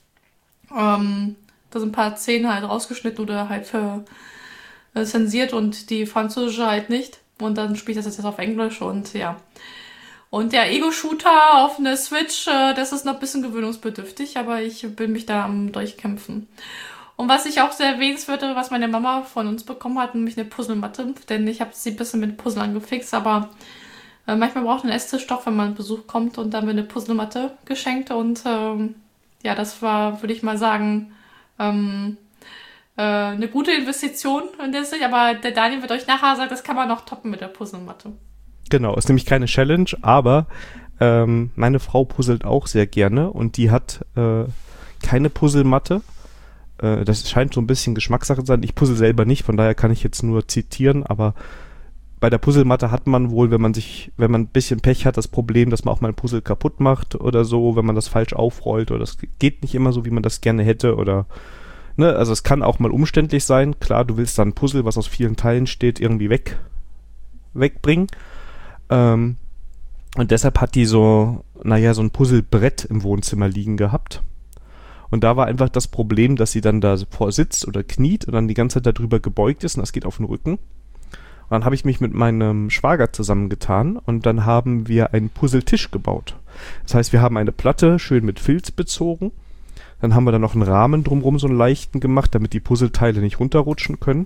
ähm, da sind ein paar Szenen halt rausgeschnitten oder halt für, äh, zensiert und die französische halt nicht. Und dann spiele ich das jetzt auf Englisch und ja. Und der Ego-Shooter auf eine Switch, äh, das ist noch ein bisschen gewöhnungsbedürftig, aber ich bin mich da am Durchkämpfen. Und was ich auch sehr erwähnenswert, was meine Mama von uns bekommen hat, nämlich eine Puzzlematte, denn ich habe sie ein bisschen mit Puzzle angefixt, aber äh, manchmal braucht ein Esstisch doch, wenn man Besuch kommt und dann wird eine Puzzlematte geschenkt und ähm, ja, das war, würde ich mal sagen, ähm, äh, eine gute Investition in der Sicht, aber der Daniel wird euch nachher sagen, das kann man noch toppen mit der Puzzlematte. Genau, ist nämlich keine Challenge, aber ähm, meine Frau puzzelt auch sehr gerne und die hat äh, keine Puzzlematte. Äh, das scheint so ein bisschen Geschmackssache zu sein. Ich puzzle selber nicht, von daher kann ich jetzt nur zitieren, aber bei der Puzzlematte hat man wohl, wenn man sich, wenn man ein bisschen Pech hat, das Problem, dass man auch mal ein Puzzle kaputt macht oder so, wenn man das falsch aufrollt oder das geht nicht immer so, wie man das gerne hätte oder ne, also es kann auch mal umständlich sein. Klar, du willst dann ein Puzzle, was aus vielen Teilen steht, irgendwie weg wegbringen. Ähm, und deshalb hat die so, naja, so ein Puzzlebrett im Wohnzimmer liegen gehabt. Und da war einfach das Problem, dass sie dann da vor sitzt oder kniet und dann die ganze Zeit darüber gebeugt ist und das geht auf den Rücken. Und dann habe ich mich mit meinem Schwager zusammengetan und dann haben wir einen Puzzletisch gebaut. Das heißt, wir haben eine Platte schön mit Filz bezogen. Dann haben wir da noch einen Rahmen drumherum, so einen leichten gemacht, damit die Puzzleteile nicht runterrutschen können.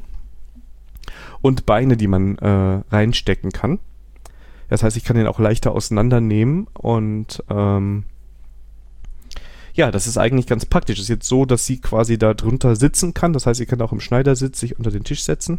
Und Beine, die man äh, reinstecken kann. Das heißt, ich kann den auch leichter auseinandernehmen und ähm, ja, das ist eigentlich ganz praktisch. Es ist jetzt so, dass sie quasi da drunter sitzen kann. Das heißt, sie kann auch im Schneidersitz sich unter den Tisch setzen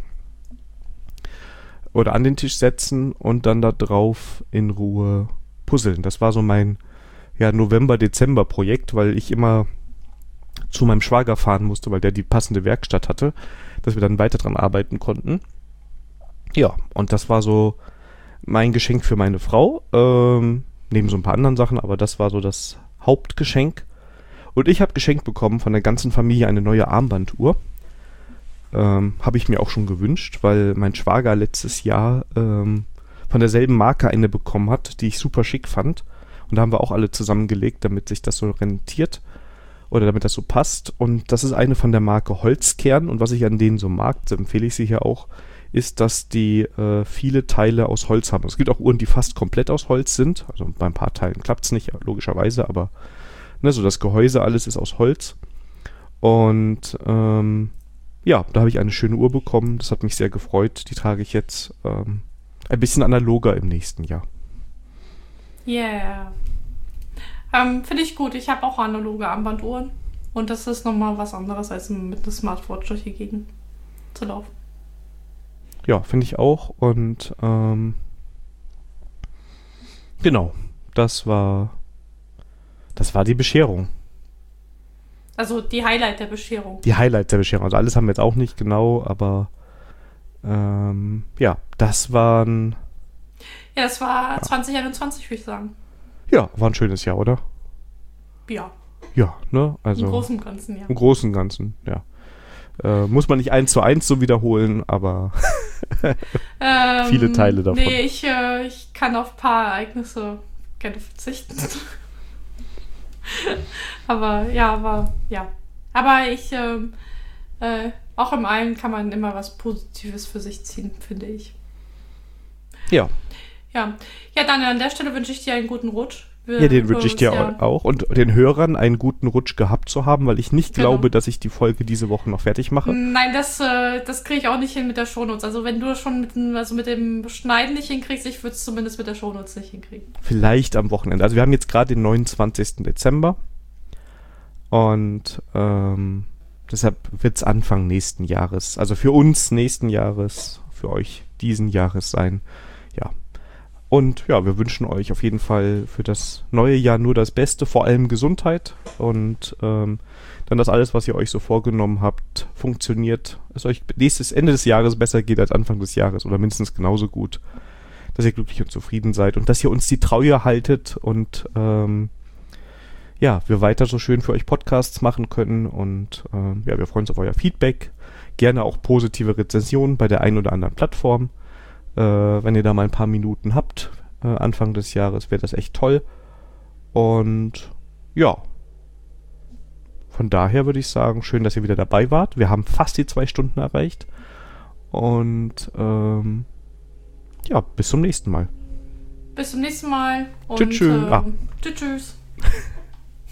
oder an den Tisch setzen und dann da drauf in Ruhe puzzeln. Das war so mein ja, November-Dezember-Projekt, weil ich immer zu meinem Schwager fahren musste, weil der die passende Werkstatt hatte, dass wir dann weiter dran arbeiten konnten. Ja, und das war so mein Geschenk für meine Frau, ähm, neben so ein paar anderen Sachen, aber das war so das Hauptgeschenk. Und ich habe geschenkt bekommen von der ganzen Familie eine neue Armbanduhr. Ähm, habe ich mir auch schon gewünscht, weil mein Schwager letztes Jahr ähm, von derselben Marke eine bekommen hat, die ich super schick fand. Und da haben wir auch alle zusammengelegt, damit sich das so rentiert oder damit das so passt. Und das ist eine von der Marke Holzkern. Und was ich an denen so mag, so empfehle ich sie hier auch, ist, dass die äh, viele Teile aus Holz haben. Es gibt auch Uhren, die fast komplett aus Holz sind. Also bei ein paar Teilen klappt es nicht, logischerweise, aber ne, so das Gehäuse, alles ist aus Holz. Und ähm, ja, da habe ich eine schöne Uhr bekommen. Das hat mich sehr gefreut. Die trage ich jetzt ähm, ein bisschen analoger im nächsten Jahr. Yeah. Ähm, Finde ich gut. Ich habe auch analoge Armbanduhren. Und das ist nochmal was anderes, als mit einer Smartwatch durch die Gegend zu laufen. Ja, finde ich auch. Und ähm, genau, das war das war die Bescherung. Also die Highlight der Bescherung. Die Highlight der Bescherung. Also alles haben wir jetzt auch nicht genau, aber ähm, ja, das waren... Ja, das war ja. zwanzig einundzwanzig, würde ich sagen. Ja, war ein schönes Jahr, oder? Ja. Ja, ne? Also im Großen und Ganzen, ja. Im Großen und Ganzen, ja. Äh, muss man nicht eins zu eins so wiederholen, aber ähm, viele Teile davon. Nee, ich, äh, ich kann auf ein paar Ereignisse gerne verzichten. aber ja, aber ja. Aber ich, ähm, äh, auch im Allen kann man immer was Positives für sich ziehen, finde ich. Ja. Ja. Ja, dann an der Stelle wünsche ich dir einen guten Rutsch. Wir ja, den wünsche ich dir ja auch. Und den Hörern einen guten Rutsch gehabt zu haben, weil ich nicht genau. glaube, dass ich die Folge diese Woche noch fertig mache. Nein, das, äh, das kriege ich auch nicht hin mit der Shownotes. Also wenn du schon mit, also mit dem Schneiden nicht hinkriegst, ich würde es zumindest mit der Shownotes nicht hinkriegen. Vielleicht am Wochenende. Also wir haben jetzt gerade den neunundzwanzigsten Dezember. Und ähm, deshalb wird es Anfang nächsten Jahres, also für uns nächsten Jahres, für euch diesen Jahres sein. Ja. Und ja, wir wünschen euch auf jeden Fall für das neue Jahr nur das Beste, vor allem Gesundheit und ähm, dann, dass alles, was ihr euch so vorgenommen habt, funktioniert, es euch nächstes Ende des Jahres besser geht als Anfang des Jahres oder mindestens genauso gut, dass ihr glücklich und zufrieden seid und dass ihr uns die Treue haltet und ähm, ja, wir weiter so schön für euch Podcasts machen können und ähm, ja, wir freuen uns auf euer Feedback, gerne auch positive Rezensionen bei der einen oder anderen Plattform. Äh, wenn ihr da mal ein paar Minuten habt, äh, Anfang des Jahres, wäre das echt toll. Und ja, von daher würde ich sagen, schön, dass ihr wieder dabei wart. Wir haben fast die zwei Stunden erreicht. Und ähm, ja, bis zum nächsten Mal. Bis zum nächsten Mal. Und, tschüss. Tschüss. Ähm, ah. tschüss. Tschüss.